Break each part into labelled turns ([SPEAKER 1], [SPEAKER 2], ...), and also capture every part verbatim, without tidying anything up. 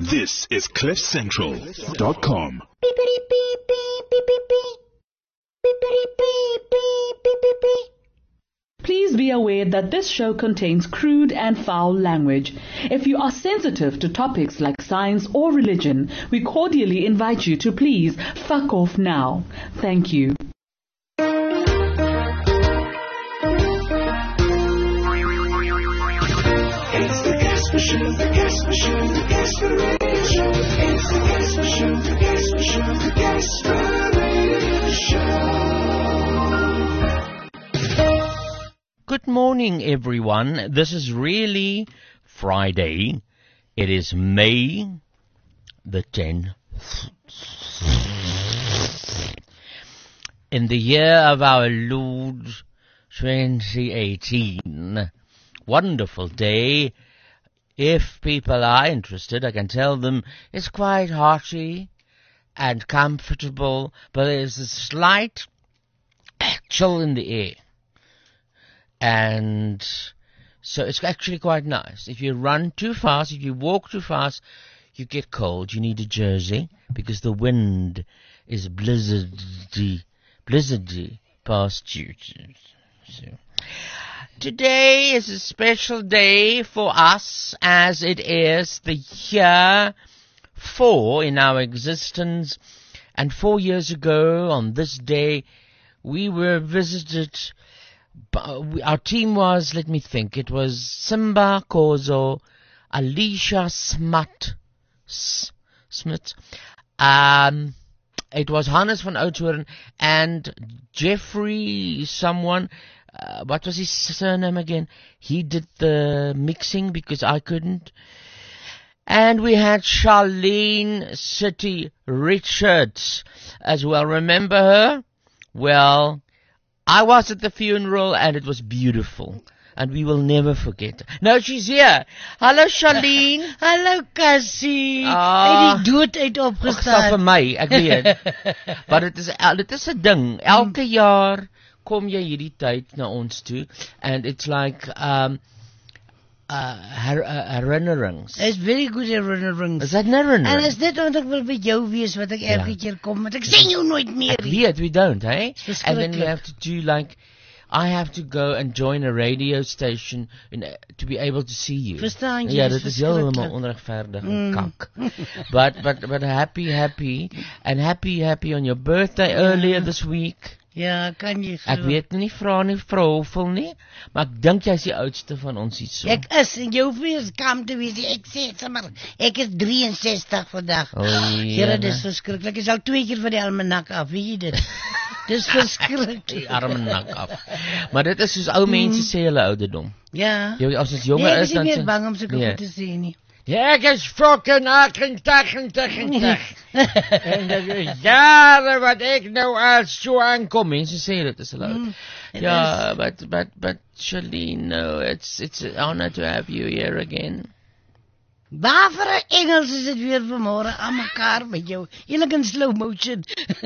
[SPEAKER 1] This is cliff central dot com.
[SPEAKER 2] Please be aware that this show contains crude and foul language. If you are sensitive to topics like science or religion, we cordially invite you to please fuck off now. Thank you.
[SPEAKER 3] It's the Casper Show, the Casper Show, the Casper Radio Show. It's the Casper Show, the Casper Show, the Casper Radio Show.
[SPEAKER 4] Good morning, everyone. This is really Friday. It is May the tenth. In the year of our Lord twenty eighteen. Wonderful day. If people are interested, I can tell them it's quite hearty and comfortable, but there's a slight chill in the air. And so it's actually quite nice. If you run too fast, if you walk too fast, you get cold. You need a jersey because the wind is blizzardy, blizzardy past you. So. Today is a special day for us, as it is the year four in our existence. And four years ago, on this day, we were visited. Our team was, let me think, it was Simba Kozo, Alicia Smart, Smith, um, it was Hannes van Oudtshoorn, and Jeffrey someone. Uh, what was his surname again? He did the mixing because I couldn't. And we had Charlene City Richards as well. Remember her? Well, I was at the funeral and it was beautiful. And we will never forget. No, she's here. Hallo Charlene.
[SPEAKER 5] Hallo Cassie.
[SPEAKER 4] Ah,
[SPEAKER 5] Hy die dood uit opgestaan.
[SPEAKER 4] Ag, vir my, ek weet. Maar dit is dit is 'n ding. Elke jaar kom jy hierdie tyd na ons toe, and it's like um uh, her, uh herinnerings.
[SPEAKER 5] It's very good herinnerings.
[SPEAKER 4] Is that herinnering?
[SPEAKER 5] En is dit omdat ek wil by jou wees wat ek
[SPEAKER 4] Ja.
[SPEAKER 5] elke keer kom, want ek sien jou nooit meer
[SPEAKER 4] Ek
[SPEAKER 5] nie.
[SPEAKER 4] weet, we don't, hey?
[SPEAKER 5] Dis
[SPEAKER 4] And then you
[SPEAKER 5] verskriklik.
[SPEAKER 4] have to do like, I have to go and join a radio station in, uh, to be able to see you.
[SPEAKER 5] Verstaan jy,
[SPEAKER 4] Ja,
[SPEAKER 5] dis
[SPEAKER 4] dit is helemaal
[SPEAKER 5] verskriklik.
[SPEAKER 4] onregverdig
[SPEAKER 5] Mm.
[SPEAKER 4] en kak. But, but, but happy, happy, and happy, happy on your birthday earlier this week.
[SPEAKER 5] Ja, kan jy
[SPEAKER 4] Ek weet nie, vra nie, vrou hoeveel nie, maar ek dink jy is die oudste van ons hier so.
[SPEAKER 5] Ek is, en jou wees kam te wees, ek sê sommer, ek is drieënsestig vandag.
[SPEAKER 4] O,
[SPEAKER 5] Here,
[SPEAKER 4] Here.
[SPEAKER 5] dis verskriklik. Ek is al twee keer van die almanak af, weet jy dit? Dis verskriklik.
[SPEAKER 4] Die arme nak af. Maar dit is soos ou mense sê hulle ouderdom.
[SPEAKER 5] Ja.
[SPEAKER 4] Jy, as ons
[SPEAKER 5] Nee,
[SPEAKER 4] jonger
[SPEAKER 5] ek
[SPEAKER 4] is,
[SPEAKER 5] is
[SPEAKER 4] dan
[SPEAKER 5] nie
[SPEAKER 4] sê-
[SPEAKER 5] meer bang om sulke
[SPEAKER 4] Nee.
[SPEAKER 5] goed te sê nie.
[SPEAKER 4] Ja, ek is fucking achentag en tag. En dat is jare wat ek nou al so aankom. Mense sê dit is hulle oud.
[SPEAKER 5] Mm, it
[SPEAKER 4] Ja, but, but, but, Charlene, no, it's, it's an honor to have you here again.
[SPEAKER 5] Waarvoor 'n Engels is dit weer vanmôre aan mekaar met jou? Eintlik in slow motion.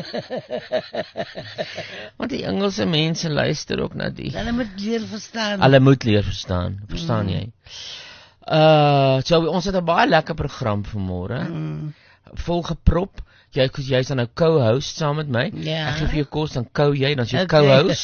[SPEAKER 4] Want die Engelse mense luister ook na die.
[SPEAKER 5] Hulle moet leer verstaan.
[SPEAKER 4] Hulle moet leer verstaan. Verstaan jy? Uh, so ons het 'n baie lekker program vanmôre.
[SPEAKER 5] Mm.
[SPEAKER 4] Vol geprop. Jy jy's dan nou co-host saam met my.
[SPEAKER 5] Ja.
[SPEAKER 4] Ek gee vir jou kos, dan co jy, dan is jy
[SPEAKER 5] Okay.
[SPEAKER 4] co-host.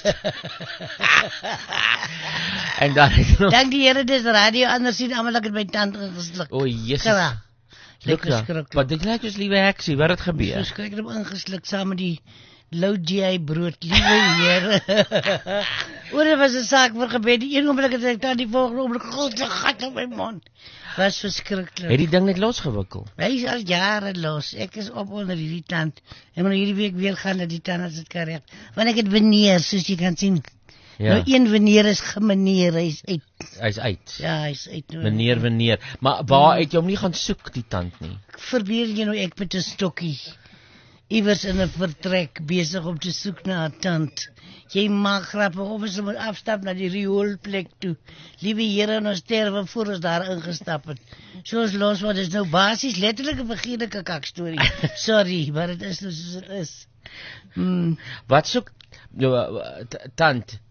[SPEAKER 4] En dan het ek nog
[SPEAKER 5] Dank die Here, dis radio, anders sien almal ek het my tand ingesluk.
[SPEAKER 4] O, Jesus.
[SPEAKER 5] Gra.
[SPEAKER 4] Look
[SPEAKER 5] Lekker
[SPEAKER 4] daar.
[SPEAKER 5] skrikkelik.
[SPEAKER 4] Wat dit lyk soos liewe heksie, wat het gebeur?
[SPEAKER 5] Verskriklik heb ingesluk saam met die low G I brood, liewe Here. Oor dit was 'n saak vir gebed. Die een oomblik het ek dan die volgende oomblik God se gat in my mond. Was verskriklik.
[SPEAKER 4] Het die ding net losgewikkel?
[SPEAKER 5] Hy is al jare los. Ek is op onder hierdie tand. En maar hierdie week weer gaan dat die tand as dit kan reg. Want ek het veneer, soos jy kan sien.
[SPEAKER 4] Ja.
[SPEAKER 5] Nou een veneer is gemeneer, hy is uit.
[SPEAKER 4] Hy's uit.
[SPEAKER 5] Ja, hy is uit. Nou.
[SPEAKER 4] Meneer, meneer. Maar waar het jy hom nie gaan soek die tand nie?
[SPEAKER 5] Verbeel jy nou ek met 'n stokkie iewers in 'n vertrek besig om te soek na 'n tand. Jy maak grappe of ons moet afstap na die rioolplek toe. Liewe Here, ons sterwe voor ons daar ingestap het. Soos los wat is nou basies letterlik 'n vergeetlike kakstorie. Sorry, maar dit is nou soos dit is. Hmm.
[SPEAKER 4] Wat soek jou uh, t- tand?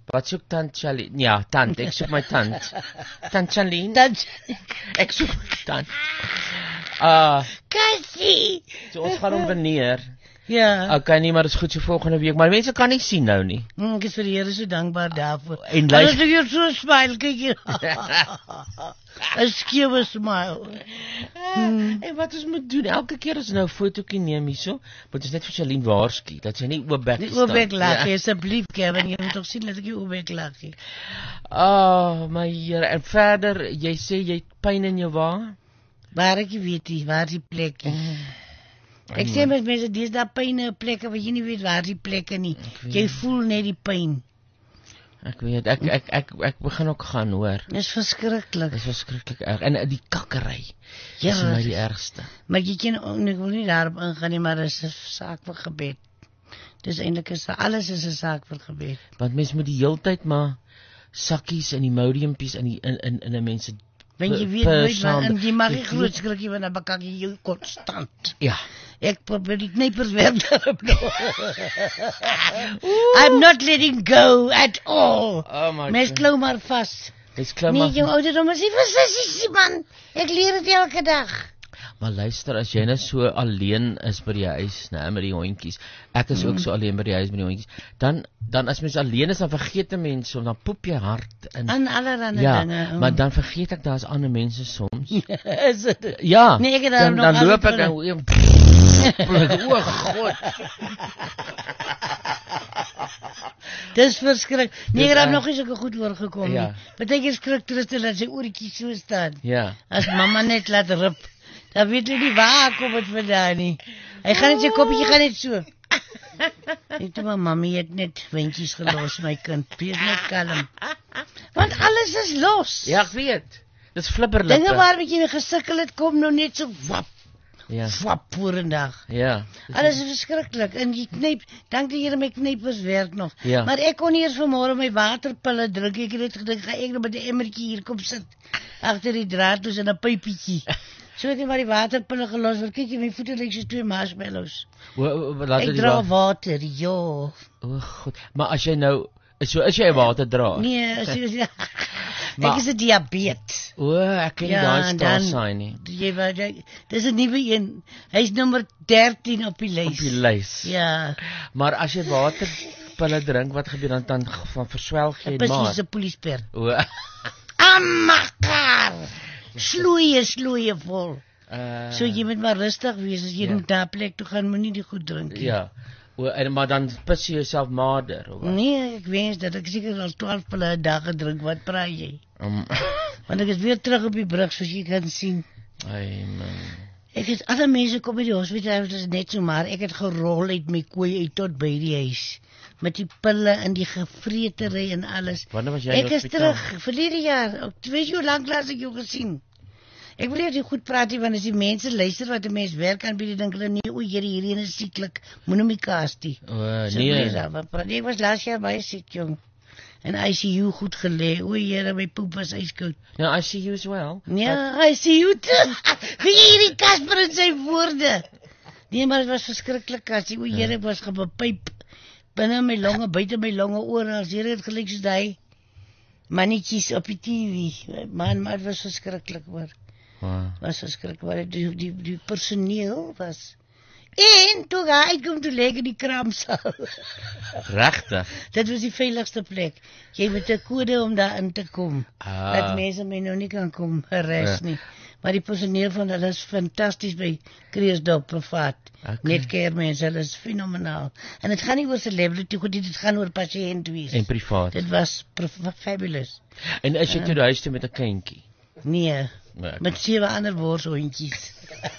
[SPEAKER 4] Wat soek tant Charlene? Ja, tant, ek soek my tant. Tant Charlene?
[SPEAKER 5] Dat
[SPEAKER 4] Ek soek my tant. Uh,
[SPEAKER 5] Cassie.
[SPEAKER 4] so ons gaan hom beneer.
[SPEAKER 5] Ja.
[SPEAKER 4] Okay, nee, maar dit is goed so volgende week, maar mense kan nie sien nou nie.
[SPEAKER 5] Mm, ek is vir die Here so dankbaar daarvoor.
[SPEAKER 4] En
[SPEAKER 5] Alles
[SPEAKER 4] lyk
[SPEAKER 5] het jy so smile, kyk hier. 'n Skewe smile.
[SPEAKER 4] Hmm. En wat ons moet doen, elke keer as ons nou 'n fotootjie neem hierso, moet ons net vir Charlene waarsku dat sy nie oop bek
[SPEAKER 5] Die
[SPEAKER 4] staan.
[SPEAKER 5] oopbek lag, asseblief, Kevin, jy moet toch sien dat ek die oopbek lag.
[SPEAKER 4] Oh, my Here. En verder, jy sê jy het pyn in jou wa?
[SPEAKER 5] Waar ek nie weet nie, waar is die plekke? Ek sê met mense, dis daar pyn in plekke wat jy nie weet waar die plekke nie. Jy voel net die pyn.
[SPEAKER 4] Ek weet, ek ek ek ek begin ook gaan hoor.
[SPEAKER 5] Dis verskriklik.
[SPEAKER 4] Dit is verskriklik erg. En uh, die kakkery.
[SPEAKER 5] Ja,
[SPEAKER 4] is vir my
[SPEAKER 5] dit
[SPEAKER 4] die
[SPEAKER 5] is-
[SPEAKER 4] ergste.
[SPEAKER 5] Maar jy ken, ek wil nie daarop ingaan nie, maar dis 'n saak vir gebed. Dis eintlik is alles is 'n saak vir gebed.
[SPEAKER 4] Want mense moet die heeltyd maar sakkies en die modiumpies in die in in in 'n mense.
[SPEAKER 5] Want jy weet nooit maar en jy mag nie groot skrikkie want dan bekak jy jou konstant.
[SPEAKER 4] Ja.
[SPEAKER 5] Ek probeer die knypers werk daarop nou. I'm not letting go at all.
[SPEAKER 4] Oh my
[SPEAKER 5] Mens
[SPEAKER 4] God.
[SPEAKER 5] klou maar vas.
[SPEAKER 4] Dis klim
[SPEAKER 5] Nee,
[SPEAKER 4] maar.
[SPEAKER 5] jou ouderdom is nie versissies, man. Ek leer dit elke dag.
[SPEAKER 4] Maar luister, as jy nou so alleen is by die huis, né, met die hondjies. Ek is ook so alleen by die huis met die hondjies. Dan dan as mens alleen is, dan vergeet 'n mens soms, dan poep jy hard in.
[SPEAKER 5] En allerhande
[SPEAKER 4] Ja,
[SPEAKER 5] dinge.
[SPEAKER 4] maar dan vergeet ek daar's ander mense soms.
[SPEAKER 5] is dit.
[SPEAKER 4] Ja.
[SPEAKER 5] Nee, ek het
[SPEAKER 4] dan
[SPEAKER 5] daar nog
[SPEAKER 4] dan loop ek
[SPEAKER 5] altyd
[SPEAKER 4] en o God.
[SPEAKER 5] Dis verskrik. Nee,
[SPEAKER 4] Dis
[SPEAKER 5] ek het
[SPEAKER 4] erg.
[SPEAKER 5] nog nie sulke goed oorgekom
[SPEAKER 4] Ja.
[SPEAKER 5] nie. Partykeer skrik toeriste dat sy oortjies so staan.
[SPEAKER 4] Ja.
[SPEAKER 5] As mamma net laat rip, dan weet jy nie waar kom dit vandaan nie. Hy gaan net sy koppietjie gaan net so. Ek toe maar mamma het net windjies gelos my kind. Wees net kalm. Want alles is los.
[SPEAKER 4] Ja, ek weet. Dis flipperlippe.
[SPEAKER 5] Dinge waarmee jy gesukkel het kom nou net so wap,
[SPEAKER 4] Ja.
[SPEAKER 5] wap vorendag.
[SPEAKER 4] Ja.
[SPEAKER 5] Alles is verskriklik. En jy knyp, dank die Here my knypers werk nog.
[SPEAKER 4] Ja.
[SPEAKER 5] Maar ek kon nie eens vanmôre my waterpille drink. Ek het net gedink, ga ek nou met 'n emmertjie hier kom sit agter die draadloos en 'n pypietjie. So het ek maar die waterpille gelos. Want kyk jy, my voete lyk soos twee marshmallows.
[SPEAKER 4] O, o, o, laat
[SPEAKER 5] Ek
[SPEAKER 4] dit
[SPEAKER 5] dra
[SPEAKER 4] wa-
[SPEAKER 5] water, ja.
[SPEAKER 4] O God. Maar as jy nou so as jy water dra.
[SPEAKER 5] Nee, as jy ja.
[SPEAKER 4] Maar-
[SPEAKER 5] Ek is 'n diabetes.
[SPEAKER 4] O, ek ken nie
[SPEAKER 5] Ja,
[SPEAKER 4] daai
[SPEAKER 5] en
[SPEAKER 4] staan
[SPEAKER 5] dan-
[SPEAKER 4] sign nie.
[SPEAKER 5] Jy weet, jy- dis 'n nuwe een. Hy's nommer dertien op die lys.
[SPEAKER 4] Op die lys.
[SPEAKER 5] Ja.
[SPEAKER 4] Maar as jy waterpille drink, wat gebeur dan dan van verswelg jy
[SPEAKER 5] Presies
[SPEAKER 4] maar.
[SPEAKER 5] 'n poliesper.
[SPEAKER 4] O.
[SPEAKER 5] Amakar. Sloeie, sloeie vol.
[SPEAKER 4] Uh,
[SPEAKER 5] So jy moet maar rustig wees as jy
[SPEAKER 4] ja.
[SPEAKER 5] moet na 'n plek toe gaan, moenie die goed drink nie.
[SPEAKER 4] Ja. O, en maar dan pis jy jouself mader of wat?
[SPEAKER 5] Nee, ek wens dat ek seker al twaalf pille 'n dag gedrink. Wat praat jy?
[SPEAKER 4] Um,
[SPEAKER 5] Want ek is weer terug op die brug soos jy kan sien.
[SPEAKER 4] Ai man.
[SPEAKER 5] Ek het alle mense kom by die hospitaal, dit is net so maar ek het gerol uit my kooi uit tot by die huis. Met die pille en die gevreetery en alles.
[SPEAKER 4] Wanneer was jy in
[SPEAKER 5] Ek
[SPEAKER 4] die
[SPEAKER 5] is
[SPEAKER 4] hospitaal?
[SPEAKER 5] terug, verlede jaar. Weet jy hoe lank laas ek jou gesien? Ek wil nie goed praat nie, want as die mense luister wat 'n mens werk aan by die dink hulle nee, o, hierdie hierdie is sieklik. Moenie my kaas nie.
[SPEAKER 4] O,
[SPEAKER 5] So
[SPEAKER 4] nee.
[SPEAKER 5] wees daar, wat praat- Ek was laas jaar baie siek, jong. En I C U goed gelê. O, Here, my poep was ijskoud.
[SPEAKER 4] Nou, I see you as well.
[SPEAKER 5] Ja, I C U toe. Wie hierdie Kasper in sy woorde. Nee, maar dit was verskriklik, Cassie. O, Here, ek was gebepyp. Binne my longe, buite my longe, oral. Here, het gelyk soos daai mannetjies op die T V. Man, maar dit was verskriklik, hoor.
[SPEAKER 4] Wow.
[SPEAKER 5] Was verskriklik, hoor. Die, die, die personeel was... En toe ga ek kom toe lê in die kraamsaal.
[SPEAKER 4] Regtig?
[SPEAKER 5] Dit was die veiligste plek. Jy moet 'n kode om daar in te kom.
[SPEAKER 4] Ah.
[SPEAKER 5] Dat mense my nou nie kan kom harass
[SPEAKER 4] Ja.
[SPEAKER 5] nie. Maar die personeel van hulle is fantasties by Kreeusdorp privaat.
[SPEAKER 4] Okay.
[SPEAKER 5] Net care mense, hulle is fenomenaal. En dit gaan nie oor celebrity goed, dit gaan oor pasiënt wees.
[SPEAKER 4] En privaat.
[SPEAKER 5] Dit was pref- fabulous.
[SPEAKER 4] En as jy toe die huis toe met 'n kindjie.
[SPEAKER 5] Nee,
[SPEAKER 4] Nee.
[SPEAKER 5] met sewe ander borshondjies.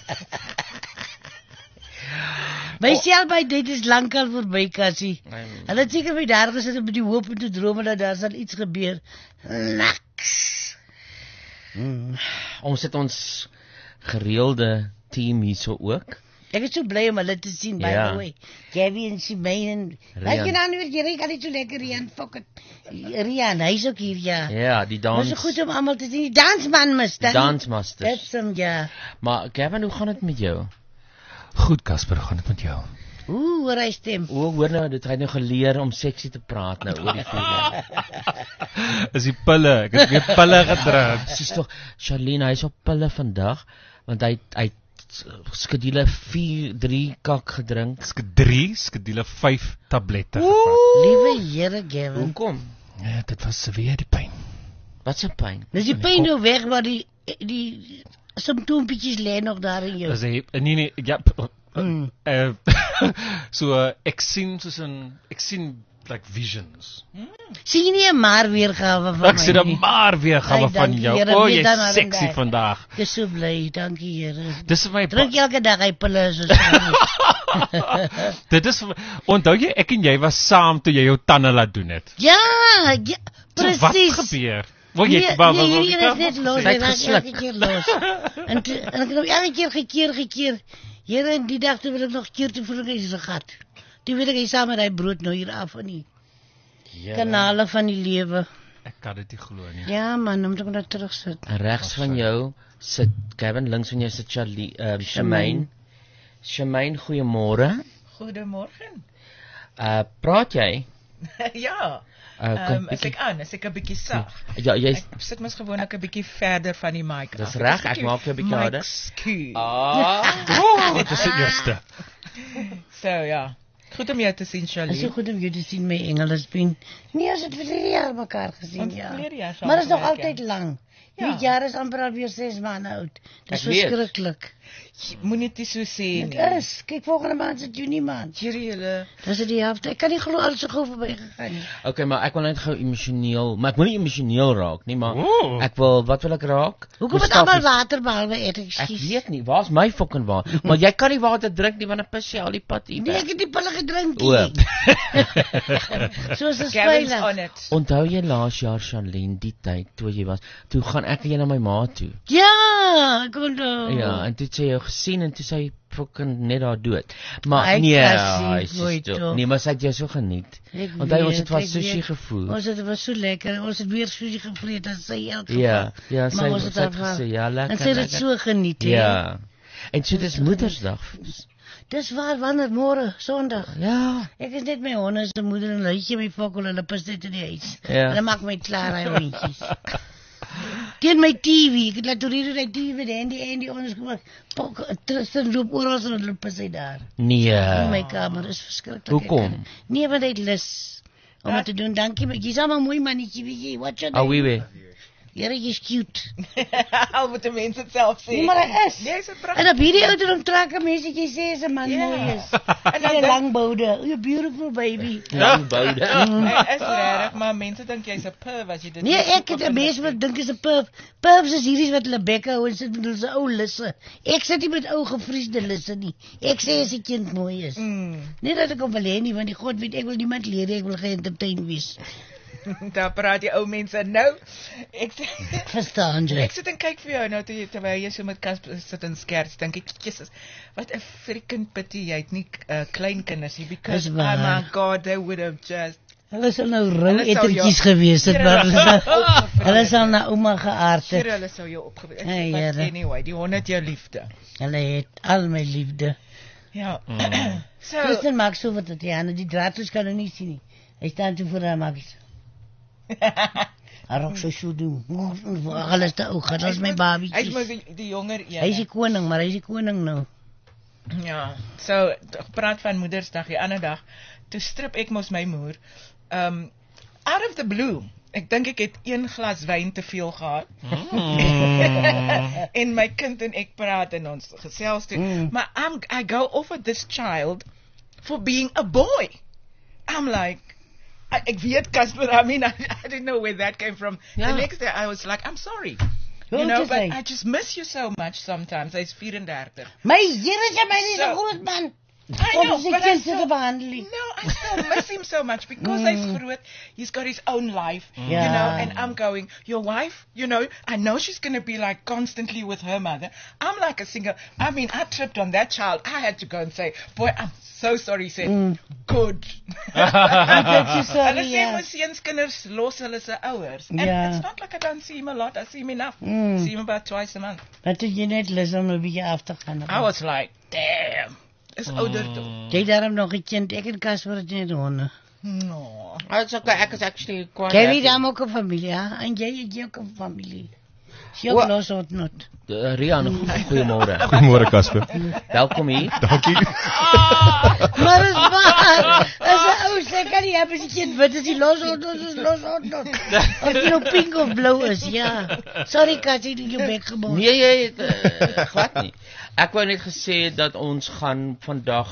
[SPEAKER 5] My oh. Selby dit is lankal verby, Cassie.
[SPEAKER 4] Nee.
[SPEAKER 5] Hulle het seker by daar gesit met die hoop en te drome dat daar sal iets gebeur. Niks.
[SPEAKER 4] Hmm. Ons het ons gereelde team hierso ook.
[SPEAKER 5] Ek is so bly om hulle te sien, by
[SPEAKER 4] Ja.
[SPEAKER 5] the way. Gabby en Shimane en... Wat jy nou weer, jy kan nie so lekker Rian, fuck it. Rian, hy is ook hier, ja.
[SPEAKER 4] Ja, die
[SPEAKER 5] Maar
[SPEAKER 4] dans.
[SPEAKER 5] so goed om almal te sien. Die dansman mis.
[SPEAKER 4] Die dansmasters.
[SPEAKER 5] That's him, ja.
[SPEAKER 4] Maar Gavin, hoe gaan dit met jou?
[SPEAKER 1] Goed, Casper, gaan dit met jou?
[SPEAKER 5] Oeh, hoor hy stem.
[SPEAKER 4] O, hoor nou, dit hy het nou geleer om seksie te praat nou oor die feeling.
[SPEAKER 6] Is die pille, ek het weer pille gedrink.
[SPEAKER 4] Dis tog, Charlene, hy is op pille vandag, want hy hy het skedule vier, drie kak gedrink.
[SPEAKER 6] Drie, skedule vyf tablette gevat.
[SPEAKER 5] Liewe Here, Gavin.
[SPEAKER 4] Hoekom?
[SPEAKER 6] Ja, dit was weer die pyn.
[SPEAKER 4] Wat se pyn?
[SPEAKER 5] Dis die pyn nou weg, maar die, die symptoompjes lê nog daar in jou.
[SPEAKER 6] Is hy, nee, nee, ja,
[SPEAKER 5] Mm.
[SPEAKER 6] uh, so, uh, ek sien soos een, ek sien, like, visions.
[SPEAKER 5] Sien jy nie 'n maar weergawe van my
[SPEAKER 6] Ek sien een maar weergawe
[SPEAKER 5] Ai,
[SPEAKER 6] van
[SPEAKER 5] dankie,
[SPEAKER 6] jou.
[SPEAKER 5] Here,
[SPEAKER 6] O,
[SPEAKER 5] weet
[SPEAKER 6] jy
[SPEAKER 5] dan maar
[SPEAKER 6] is sexy
[SPEAKER 5] en
[SPEAKER 6] vandag.
[SPEAKER 5] Ek is so bly, dankie Here.
[SPEAKER 6] Dis my
[SPEAKER 5] Drink elke dag hy pille soos
[SPEAKER 6] Dit is, onthou jy, ek en jy was saam toe jy jou tande laat doen het.
[SPEAKER 5] Ja, ja,
[SPEAKER 6] So, wat
[SPEAKER 5] presies.
[SPEAKER 6] gebeur? Wil jy,
[SPEAKER 5] Nee,
[SPEAKER 6] wa- wa-
[SPEAKER 5] nee,
[SPEAKER 6] wa-
[SPEAKER 5] hierdie een is net los,
[SPEAKER 4] Sy
[SPEAKER 5] hy
[SPEAKER 4] het
[SPEAKER 5] raak
[SPEAKER 4] gesluk.
[SPEAKER 5] elke keer los. En, toe, en ek het hom elke keer gekeer, gekeer. Here, en die dag toe wil ek nog keer te voel ek is gegat. Toe weet ek hy saam met hy brood nou hier af van die kanale van die lewe.
[SPEAKER 6] Ek kan dit nie glo nie.
[SPEAKER 5] Ja man, dan moet ek nou terug sit.
[SPEAKER 4] En regs van jou sit Gavin, links van jou sit Charlie, uh, Shamaine. Shamaine, goeiemôre.
[SPEAKER 7] Goedemorgen.
[SPEAKER 4] Uh, praat jy?
[SPEAKER 7] ja,
[SPEAKER 4] Uh, kom
[SPEAKER 7] um, is
[SPEAKER 4] bietjie-
[SPEAKER 7] ek aan, is ek 'n bietjie sag.
[SPEAKER 4] Ja, jy
[SPEAKER 7] Ek sit mos gewoonlik 'n bietjie verder van die mic
[SPEAKER 4] Dis
[SPEAKER 7] af.
[SPEAKER 4] reg, ek maak jou 'n bietjie harder.
[SPEAKER 7] Ekskuus.
[SPEAKER 4] Ah.
[SPEAKER 6] Oh, dit is die eerste.
[SPEAKER 7] So ja. Goed om jou te sien,
[SPEAKER 5] Dit is so
[SPEAKER 7] Charlie.
[SPEAKER 5] goed om jou te sien, my engel, is been. Nee, ons het verlede jaar mekaar gesien,
[SPEAKER 7] Ons
[SPEAKER 5] ja.
[SPEAKER 7] verlede jaar saam
[SPEAKER 5] Maar dit is nog
[SPEAKER 7] gewerk,
[SPEAKER 5] altyd
[SPEAKER 7] ja.
[SPEAKER 5] lang.
[SPEAKER 7] Ja.
[SPEAKER 5] Die jaar is amper alweer ses maande oud. Dis
[SPEAKER 4] Ek weet.
[SPEAKER 5] verskriklik.
[SPEAKER 7] Moenie dit so sê
[SPEAKER 5] Dit
[SPEAKER 7] nie.
[SPEAKER 5] is. Kyk, volgende maand is dit Junie maand.
[SPEAKER 7] Hierdie julle.
[SPEAKER 5] Dis dit die helfte. Ek kan nie glo alles so gou verby gegaan nie.
[SPEAKER 4] Okay, maar ek wil net gou emosioneel, maar ek wil nie emosioneel raak nie, maar
[SPEAKER 6] Ooh.
[SPEAKER 4] ek wil, wat wil ek raak?
[SPEAKER 5] Hoekom het
[SPEAKER 4] Mustafa,
[SPEAKER 5] almal water behalwe ek?
[SPEAKER 4] Ek
[SPEAKER 5] Ekskuus.
[SPEAKER 4] weet nie, waar's my fucking water? Maar jy kan nie water drink nie, want dan pis jy al die pad hier
[SPEAKER 5] Nee, ek
[SPEAKER 4] weg.
[SPEAKER 5] het die pille gedrink.
[SPEAKER 4] O.
[SPEAKER 5] nie. Soos 'n
[SPEAKER 7] Gavin's
[SPEAKER 5] speler.
[SPEAKER 7] on it.
[SPEAKER 4] Onthou jy laas jaar, Charlene, die tyd, toe jy was, toe gaan ek en jy na my ma toe.
[SPEAKER 5] Ja, ek onthou.
[SPEAKER 4] Ja, en toe het sy jou gesien en toe sy fucking net daar dood. Maar
[SPEAKER 5] Hy
[SPEAKER 4] nee,
[SPEAKER 5] kassie,
[SPEAKER 4] hy is
[SPEAKER 5] mooi
[SPEAKER 4] so-
[SPEAKER 5] toch.
[SPEAKER 4] nee, maar sy het jou so geniet.
[SPEAKER 5] Ek
[SPEAKER 4] Onthou ons
[SPEAKER 5] weet,
[SPEAKER 4] het van
[SPEAKER 5] ek
[SPEAKER 4] sushi
[SPEAKER 5] weet.
[SPEAKER 4] gevoer.
[SPEAKER 5] Ons het was so lekker. Ons het weer sushi gevreet as sy elke
[SPEAKER 4] Ja, ja, sy
[SPEAKER 5] Maar ons
[SPEAKER 4] sy
[SPEAKER 5] het
[SPEAKER 4] het
[SPEAKER 5] daarvan-
[SPEAKER 4] gesê, ja, lekker.
[SPEAKER 5] En sy het dit
[SPEAKER 4] lekker.
[SPEAKER 5] so geniet, hè.
[SPEAKER 4] Ja. En so dis Moedersdag.
[SPEAKER 5] Dis waar, wanneer môre, Sondag.
[SPEAKER 4] Ja.
[SPEAKER 5] Ek is net my honde se moeder en hulle gee my fokol en hulle pis net in die huis.
[SPEAKER 4] Ja.
[SPEAKER 5] Hulle maak my klaar, hy hondjies. Teen my T V, ek het laat hier die T V en die en die ons gemaak. Pok, Tristan loop oral en hulle pis hy daar.
[SPEAKER 4] Nee.
[SPEAKER 5] In my kamer is verskriklik.
[SPEAKER 4] Hoekom?
[SPEAKER 5] Ek kan- Nee, want hy het lus om dit te doen. Dankie, maar jy's almal mooi mannetjie, weet jy? Wat jy?
[SPEAKER 4] Oh, wie weet.
[SPEAKER 5] Here, jy's cute.
[SPEAKER 7] Al moet die mense dit self sê.
[SPEAKER 5] Nee, maar hy is.
[SPEAKER 7] Nee, hy's 'n
[SPEAKER 5] En
[SPEAKER 7] pragtige.
[SPEAKER 5] op hierdie ouderdom trek 'n mens dat jy sê as 'n man
[SPEAKER 7] Ja.
[SPEAKER 5] mooi is.
[SPEAKER 7] En
[SPEAKER 5] En
[SPEAKER 7] dan
[SPEAKER 5] 'n
[SPEAKER 7] dink-
[SPEAKER 5] lang boude. You're beautiful baby.
[SPEAKER 4] Lang boude.
[SPEAKER 7] Hy is regtig, maar mense dink jy's 'n perv as jy dit
[SPEAKER 5] Nee,
[SPEAKER 7] nie
[SPEAKER 5] ek het
[SPEAKER 7] super
[SPEAKER 5] 'n mens
[SPEAKER 7] vind
[SPEAKER 5] wat
[SPEAKER 7] nie.
[SPEAKER 5] dink is 'n perv. Pervs is hierdie wat hulle bekke hou en sit met hulle ou lisse. Ek sit nie met ou gevriesde lisse nie. Ek sê as 'n kind mooi is.
[SPEAKER 7] Mm.
[SPEAKER 5] Nie dat ek hom wil hê nie, want die God weet ek wil niemand leer nie, ek wil geëntertain wees.
[SPEAKER 7] Daar praat die ou mense nou. Ek sê
[SPEAKER 5] Verstaan jy?
[SPEAKER 7] Ek sit en kyk vir jou nou toe jy terwyl jy so met Casper sit en skerts, dink ek, Jesus, wat 'n freaking pity jy het nie uh, kleinkinders nie, because
[SPEAKER 5] Dis
[SPEAKER 7] oh
[SPEAKER 5] waar.
[SPEAKER 7] my god, they would have just
[SPEAKER 5] Hulle sal nou rou
[SPEAKER 7] Hulle sal jou-
[SPEAKER 5] etertjies gewees het,
[SPEAKER 7] Here,
[SPEAKER 5] maar
[SPEAKER 7] hulle
[SPEAKER 5] hulle
[SPEAKER 7] sal
[SPEAKER 5] sal,
[SPEAKER 7] opgevreet
[SPEAKER 5] hulle
[SPEAKER 7] het.
[SPEAKER 5] sal na ouma geaard
[SPEAKER 7] Here,
[SPEAKER 5] het.
[SPEAKER 7] hulle sou jou opgewees.
[SPEAKER 5] Hey,
[SPEAKER 7] But
[SPEAKER 5] Here.
[SPEAKER 7] anyway, die hond het jou liefde.
[SPEAKER 5] Hulle het al my liefde.
[SPEAKER 7] Ja. so
[SPEAKER 5] Tristan maak so wat het ja, die draadloos kan hy nie sien nie. Hy staan toe voor haar maak. Hy raak so so doen. Alles te ou, dit is my
[SPEAKER 7] Hy's
[SPEAKER 5] babietjies.
[SPEAKER 7] mos die, die jonger een.
[SPEAKER 5] Hy is die koning, maar hy is die koning nou.
[SPEAKER 7] Ja, so gepraat van Moedersdag die ander dag, toe strip ek mos my moer. Um out of the blue. Ek dink ek het een glas wyn te veel gehad. En my kind en ek praat en ons gesels toe.
[SPEAKER 5] Mm.
[SPEAKER 7] Maar I'm, I go off at this child for being a boy. I'm like, I, ek weet Casper, I mean, I, I didn't know where that came from.
[SPEAKER 4] Ja.
[SPEAKER 7] The next day I was like, I'm sorry.
[SPEAKER 5] Hoe
[SPEAKER 7] You
[SPEAKER 5] oud
[SPEAKER 7] know,
[SPEAKER 5] is
[SPEAKER 7] but
[SPEAKER 5] hy?
[SPEAKER 7] I just miss you so much sometimes. Hy's thirty-four.
[SPEAKER 5] My Here, jy my nie so
[SPEAKER 7] So-
[SPEAKER 5] groot man.
[SPEAKER 7] I
[SPEAKER 5] Om
[SPEAKER 7] know,
[SPEAKER 5] sy
[SPEAKER 7] but I
[SPEAKER 5] kind te
[SPEAKER 7] still,
[SPEAKER 5] behandel. nie.
[SPEAKER 7] no, I still miss him so much because he's groot. He's got his own life, you
[SPEAKER 5] Yeah.
[SPEAKER 7] know. And I'm going, your wife, you know. I know she's going to be like constantly with her mother. I'm like a single. I mean, I tripped on that child. I had to go and say, boy, I'm so sorry. He said,
[SPEAKER 5] Mm.
[SPEAKER 7] good.
[SPEAKER 5] Dit is so
[SPEAKER 7] Hulle sê
[SPEAKER 5] ja.
[SPEAKER 7] my seuns kinders los hulle se ouers. And
[SPEAKER 5] Ja.
[SPEAKER 7] it's not like I don't see him a lot. I see him enough.
[SPEAKER 5] Mm.
[SPEAKER 7] See him about twice a month.
[SPEAKER 5] Wat het jy net lus om 'n bietjie af te gaan?
[SPEAKER 7] I was like, damn. is ouderdom.
[SPEAKER 5] Jy daarom nog 'n kind, ek en Casper het net honde.
[SPEAKER 7] No.
[SPEAKER 4] Oh, it's okay, ek is actually quite
[SPEAKER 5] Jy
[SPEAKER 4] happy.
[SPEAKER 5] het dan ook 'n familie, hè? En jy het jy ook 'n familie. Jy
[SPEAKER 4] Wat?
[SPEAKER 5] los het not.
[SPEAKER 4] Uh, Rian, goeiemôre.
[SPEAKER 8] Goeiemôre Casper.
[SPEAKER 4] Welkom hier.
[SPEAKER 8] Dankie.
[SPEAKER 5] Maar is waar. As 'n ou sê kan jy heb as jy kind wat is die los het, is los het not. Of jy nou pink of blou is, ja. Sorry Cassie, jy het jou bek gebou.
[SPEAKER 4] Nee, jy het uh, glad nie. Ek wou net gesê dat ons gaan vandag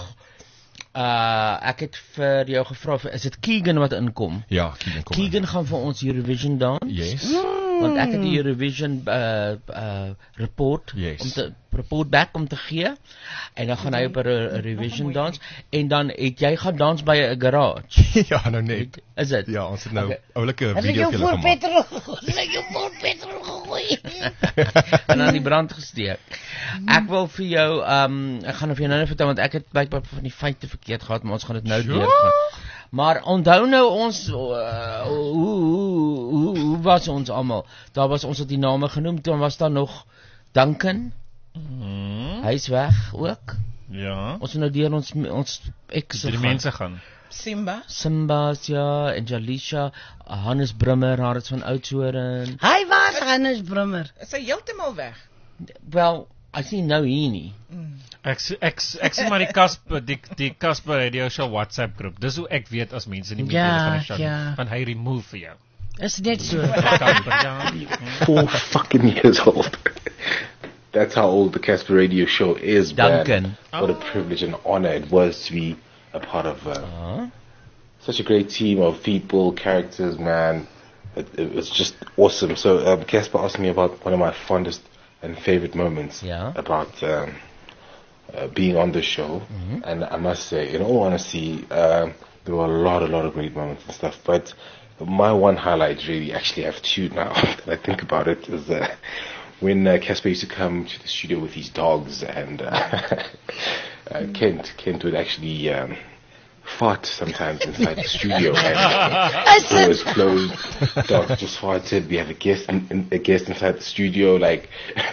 [SPEAKER 4] uh ek het vir jou gevra, is dit Keegan wat inkom?
[SPEAKER 8] Ja, Keegan kom.
[SPEAKER 4] Keegan gaan vir ons Eurovision dans.
[SPEAKER 8] Yes.
[SPEAKER 4] Want ek het die Eurovision uh uh report
[SPEAKER 8] Yes.
[SPEAKER 4] om te report back om te gee en dan gaan hy op 'n Eurovision dans en dan het jy gaan dans by 'n garage.
[SPEAKER 8] Ja, nou net.
[SPEAKER 4] Is dit?
[SPEAKER 8] Ja, ons het nou
[SPEAKER 4] Okay.
[SPEAKER 8] oulike
[SPEAKER 5] Hulle
[SPEAKER 8] video
[SPEAKER 5] jou
[SPEAKER 8] vir julle
[SPEAKER 5] voor
[SPEAKER 8] gemaak.
[SPEAKER 5] petrol, hulle jou voor petrol gegooi.
[SPEAKER 4] En aan die brand gesteek. Ek wil vir jou um ek gaan vir jou nou net vertel want ek het blykbaar van die feite verkeerd gehad, maar ons gaan dit nou deurgaan. Maar onthou nou ons uh, hoe, hoe hoe hoe was ons almal? Daar was ons het die name genoem, toe was daar nog Duncan.
[SPEAKER 6] Hmm.
[SPEAKER 4] Hy's weg ook.
[SPEAKER 6] Ja.
[SPEAKER 4] Ons het nou deur ons ons ex
[SPEAKER 6] Die mense gaan.
[SPEAKER 7] Simba.
[SPEAKER 4] Simba's ja, en Jalisha, Hannes Brummer, haar is van Oudtshoorn.
[SPEAKER 5] Hy was Hannes Brummer.
[SPEAKER 7] Is hy heeltemal weg?
[SPEAKER 4] Wel, hy sien nou hier nie.
[SPEAKER 6] Ek s- ek s- ek sien maar die Casper die die Casper Radio Show WhatsApp groep. Dis hoe ek weet as mense nie meer
[SPEAKER 5] Ja,
[SPEAKER 6] van die show
[SPEAKER 5] ja.
[SPEAKER 6] van hy remove vir jou.
[SPEAKER 5] Is net so.
[SPEAKER 6] Casper, ja.
[SPEAKER 9] Four fucking years old. That's how old the Casper Radio Show is, man.
[SPEAKER 4] Duncan.
[SPEAKER 9] What a privilege and honor it was to be a part of uh,
[SPEAKER 4] Ah.
[SPEAKER 9] such a great team of people, characters, man. It, it was just awesome. So um, Casper asked me about one of my fondest and favorite moments
[SPEAKER 4] Yeah.
[SPEAKER 9] about um, uh, being on the show.
[SPEAKER 4] Mm-hmm.
[SPEAKER 9] And I must say, in all honesty, um, there were a lot, a lot of great moments and stuff. But my one highlight, really, actually, I have two now that I think about it, is uh, when uh, Casper used to come to the studio with his dogs, and uh, uh, Kent, Kent would actually um, fart sometimes inside the studio. And the door was closed, dog just farted. We have a guest, in, in, a guest inside the studio. Like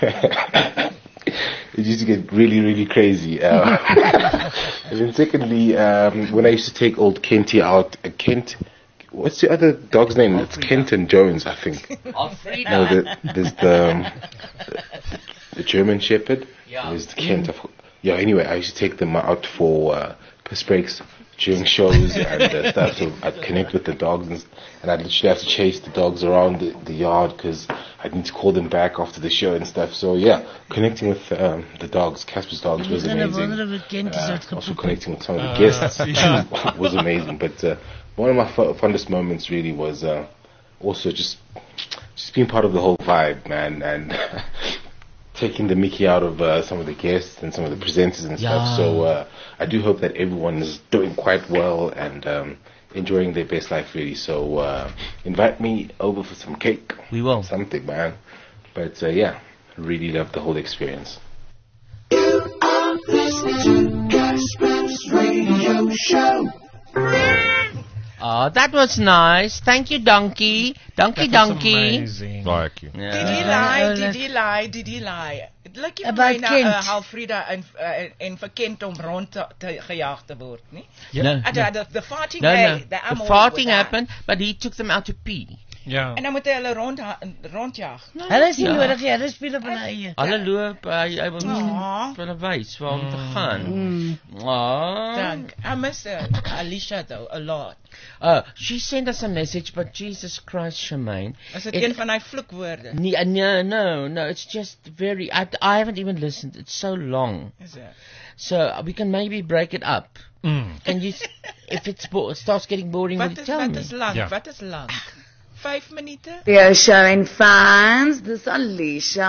[SPEAKER 9] it used to get really, really crazy. Uh, and then secondly, um, when I used to take old Kenty out, uh, Kent. What's the other dog's name? It's Kenton Jones, I think.
[SPEAKER 4] Alfreda.
[SPEAKER 9] No, the, there's the, um, the the German Shepherd.
[SPEAKER 4] Yeah.
[SPEAKER 9] There's the Kent. I forgot- Yeah. Anyway, I used to take them out for uh, piss breaks during shows and uh, stuff. So I'd connect with the dogs, and, and I'd literally have to chase the dogs around the, the yard because I'd need to call them back after the show and stuff. So yeah, connecting with um, the dogs, Casper's dogs, was
[SPEAKER 5] Begin
[SPEAKER 9] amazing.
[SPEAKER 5] wonder of Kent is
[SPEAKER 9] Uh,
[SPEAKER 5] uitgepoep.
[SPEAKER 9] also connecting with some of the
[SPEAKER 6] Uh,
[SPEAKER 9] guests
[SPEAKER 6] yeah.
[SPEAKER 9] too was amazing. But uh, one of my f- fondest moments really was uh, also just just being part of the whole vibe, man, and taking the Mickey out of uh, some of the guests and some of the presenters and stuff.
[SPEAKER 4] Yeah.
[SPEAKER 9] So uh, I do hope that everyone is doing quite well and um, enjoying their best life, really. So uh, invite me over for some cake,
[SPEAKER 4] We will.
[SPEAKER 9] something, man. But uh, yeah, really loved the whole experience.
[SPEAKER 3] You are listening to Casper's Radio Show.
[SPEAKER 4] Oh, that was nice. Thank you, Donkey. Donkey,
[SPEAKER 6] That was
[SPEAKER 4] Donkey.
[SPEAKER 6] amazing.
[SPEAKER 8] Baie dankie.
[SPEAKER 7] Did
[SPEAKER 4] Ja.
[SPEAKER 7] he lie? Did he lie? Did he lie? Dit lyk nie vir
[SPEAKER 5] About
[SPEAKER 7] my na
[SPEAKER 5] Kent.
[SPEAKER 7] uh, Alfreda en uh, en vir Kent om rond te, te gejaag te word, nie?
[SPEAKER 4] No,
[SPEAKER 7] Uh,
[SPEAKER 4] no,
[SPEAKER 7] the, the, the farting,
[SPEAKER 4] no,
[SPEAKER 7] hey,
[SPEAKER 4] no.
[SPEAKER 7] the,
[SPEAKER 4] The
[SPEAKER 7] I'm all
[SPEAKER 4] farting
[SPEAKER 7] with that.
[SPEAKER 4] happened, but he took them out to pee.
[SPEAKER 6] Ja.
[SPEAKER 7] En dan moet hy hulle rond rondjaag.
[SPEAKER 5] Hulle is nie
[SPEAKER 4] Ja.
[SPEAKER 5] nodig, ja, hulle speel op hulle eie.
[SPEAKER 4] Alle loop, hy, hy wil
[SPEAKER 7] Aw.
[SPEAKER 4] vir hulle wys waar om te
[SPEAKER 6] Mm.
[SPEAKER 4] gaan.
[SPEAKER 5] Mm.
[SPEAKER 4] Aww.
[SPEAKER 7] Dank. I miss uh, Alicia though a lot.
[SPEAKER 4] Oh, she sent us a message, but Jesus Christ, Shemaine.
[SPEAKER 7] Is dit
[SPEAKER 4] It-
[SPEAKER 7] een van hy vloekwoorde?
[SPEAKER 4] Nee, no, no, no, it's just very, I, I haven't even listened. It's so long.
[SPEAKER 7] Is dit?
[SPEAKER 4] So uh, we can maybe break it up.
[SPEAKER 6] Mm.
[SPEAKER 4] Can you, s- if it's bo- it starts getting boring, will
[SPEAKER 7] Wat
[SPEAKER 4] you
[SPEAKER 7] is
[SPEAKER 4] tell
[SPEAKER 7] wat
[SPEAKER 4] me?
[SPEAKER 7] is lank?
[SPEAKER 6] Ja.
[SPEAKER 7] Wat is lank? vyf minute?
[SPEAKER 10] Radio Show en fans, dis Alicia.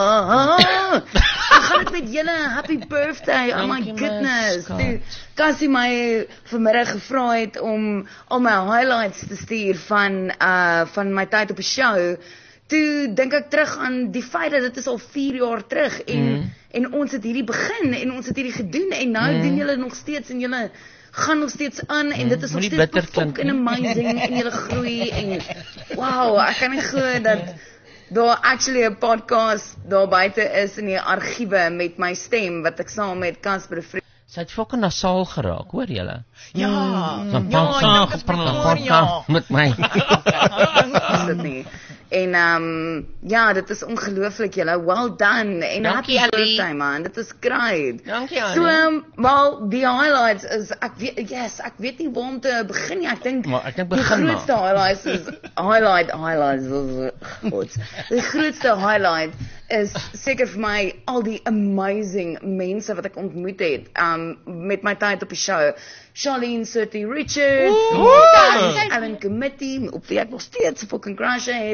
[SPEAKER 10] Ek gaan dit met julle, happy birthday, oh my
[SPEAKER 4] Dankie, my
[SPEAKER 10] goodness.
[SPEAKER 4] skat.
[SPEAKER 10] Toe Cassie my vanmiddag gevra het om al my highlights te stuur van uh van my tyd op 'n show, toe dink ek terug aan die feit dat dit is al vier jaar terug en
[SPEAKER 4] Mm.
[SPEAKER 10] en ons het hierdie begin en ons het hierdie gedoen en nou
[SPEAKER 4] Mm.
[SPEAKER 10] doen julle nog steeds en julle gaan nog steeds aan en
[SPEAKER 4] Mm,
[SPEAKER 10] dit is nog
[SPEAKER 4] moenie
[SPEAKER 10] steeds
[SPEAKER 4] bitter klink
[SPEAKER 10] fucking
[SPEAKER 4] nie.
[SPEAKER 10] amazing en julle groei en wow, ek kan nie glo dat daar actually 'n podcast daar buite is in die argiewe met my stem wat ek saam met Casper
[SPEAKER 4] Sy het fucking nasaal geraak, hoor julle?
[SPEAKER 7] Ja,
[SPEAKER 4] Dan
[SPEAKER 7] ja,
[SPEAKER 4] praat
[SPEAKER 7] ek
[SPEAKER 4] sy
[SPEAKER 7] dink dit is
[SPEAKER 4] ja. met my.
[SPEAKER 10] Is dit nie. En um, ja, dit is ongelooflik julle. Well done. En
[SPEAKER 4] Dankie,
[SPEAKER 10] happy
[SPEAKER 4] Ali.
[SPEAKER 10] birthday man. Dit is great.
[SPEAKER 4] Dankie, Ali.
[SPEAKER 10] So, um, wel, die highlights is ek weet yes, ek weet nie waar om te begin nie. Ek dink
[SPEAKER 4] Maar ek dink
[SPEAKER 10] die
[SPEAKER 4] begin maar.
[SPEAKER 10] grootste highlights is highlight highlights. God. Die grootste highlight is seker vir my al die amazing mense wat ek ontmoet het um met my tyd op die show. Charlene Surty Richards, Alan Committee, op wie ek nog steeds 'n fucking crush het.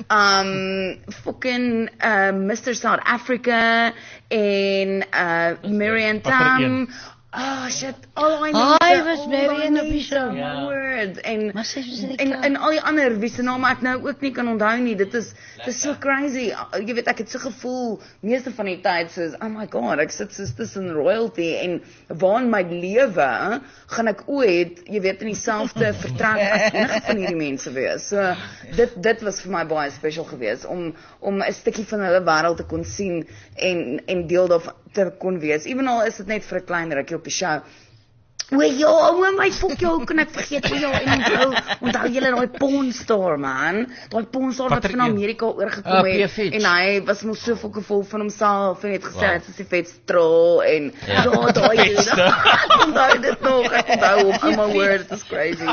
[SPEAKER 10] Um fucking uh, mister South Africa en uh Marianne Tam. Oh shit, all I know
[SPEAKER 5] Hy
[SPEAKER 10] is
[SPEAKER 5] was
[SPEAKER 10] all
[SPEAKER 5] Marianne
[SPEAKER 10] I
[SPEAKER 5] op die
[SPEAKER 10] need
[SPEAKER 5] show.
[SPEAKER 10] are
[SPEAKER 4] Ja.
[SPEAKER 10] words. En
[SPEAKER 5] Maar sy was in die
[SPEAKER 10] en,
[SPEAKER 5] klas.
[SPEAKER 10] en al die ander wie se name ek nou ook nie kan onthou nie. Dit is dit is so crazy. Jy weet ek het so gevoel meeste van die tyd soos oh my god, ek sit soos tussen royalty en waar in my lewe gaan ek ooit, jy weet in dieselfde vertrek as enige van hierdie mense wees. So dit dit was vir my baie special geweest om om 'n stukkie van hulle wêreld te kon sien en en deel daarvan te kon wees. Evenal is dit net vir 'n klein rukkie op die show. O ja, o my fok jou, hoe kan ek vergeet o ja, en onthou, onthou julle daai porn star man, daai porn star wat
[SPEAKER 6] Watter
[SPEAKER 10] van
[SPEAKER 6] een?
[SPEAKER 10] Amerika oorgekom
[SPEAKER 4] Ah,
[SPEAKER 10] het
[SPEAKER 4] P F H.
[SPEAKER 10] en hy was mos so fokke vol van homself en het gesê
[SPEAKER 4] Wow.
[SPEAKER 10] dit is die vetste trol en ja, daai onthou dit nog, ek onthou hom, oh my word, it is crazy.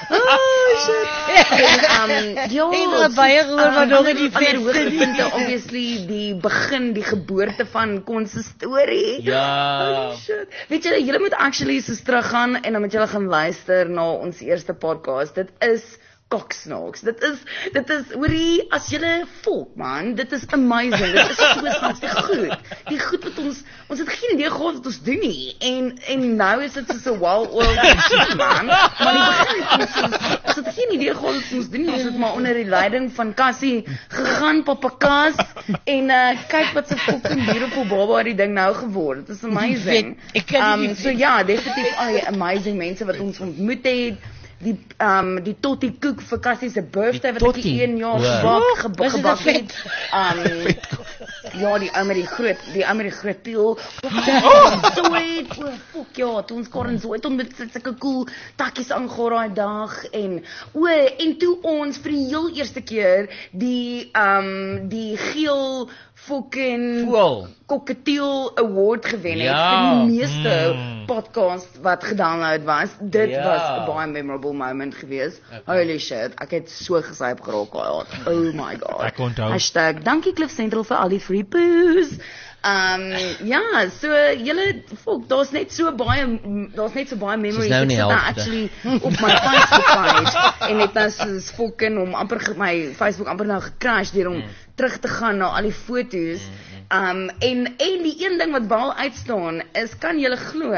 [SPEAKER 10] Oh shit. En, um, ja,
[SPEAKER 5] En wat baie gehoor wat nog in die
[SPEAKER 10] ander
[SPEAKER 5] vetste
[SPEAKER 10] hoogtepunte, obviously die begin, die geboorte van Consistorie.
[SPEAKER 4] Ja.
[SPEAKER 10] Oh, shit. Weet julle, julle moet actually soos teruggaan en dan moet julle gaan luister na ons eerste podcast. Dit is Cocksnacks. Dit is dit is hoorie as julle volk man, dit is amazing. Dit is so snaaks die goed. Die goed wat ons ons het geen idee gehad wat ons doen nie. En en nou is dit so 'n well-oiled machine man. Maar die begin het ons soos- ons het geen idee gehad wat ons doen nie. Ons het maar onder die leiding van Cassie gegaan, Papa Cas en uh, kyk wat 'n fucking beautiful baba die ding nou geword. Dit is amazing.
[SPEAKER 5] Ek kan nie
[SPEAKER 10] Um, so ja, definitief al die amazing mense wat ons ontmoet het. Die um die Totti koek vir Cassie se birthday wat ek
[SPEAKER 4] Totti?
[SPEAKER 10] die een jaar
[SPEAKER 4] Wow.
[SPEAKER 10] gebak gebak
[SPEAKER 5] Was dit
[SPEAKER 10] gebak
[SPEAKER 5] vet?
[SPEAKER 10] het. Um ja, die ou met die groot, die ou met die groot piel. Oh, so het, o, fuck ja, toe ons Karen so het om met sulke cool takkies aangegaan daai dag en o, en toe ons vir die heel eerste keer die um die geel fucking
[SPEAKER 4] Voel.
[SPEAKER 10] Cockatiel Award gewen het
[SPEAKER 4] Ja.
[SPEAKER 10] vir die meeste
[SPEAKER 6] Mm.
[SPEAKER 10] podcast wat gedownload was. Dit
[SPEAKER 4] Ja.
[SPEAKER 10] was 'n baie memorable moment geweest. Holy shit, ek het so gesyp geraak daai aand. Oh my god.
[SPEAKER 6] Ek onthou.
[SPEAKER 10] Hashtag dankie Cliff Central vir al die free poos. Um ja, so julle volk, daar's net so baie daar's net so baie memories.
[SPEAKER 4] nou
[SPEAKER 10] Ek
[SPEAKER 4] nie
[SPEAKER 10] sit nou
[SPEAKER 4] helfte.
[SPEAKER 10] actually op my Facebook page en het nou soos fucking om amper ge- my Facebook amper nou gecrash deur om terug te gaan na al die foto's. Um en en die een ding wat wel uitstaan is, kan julle glo,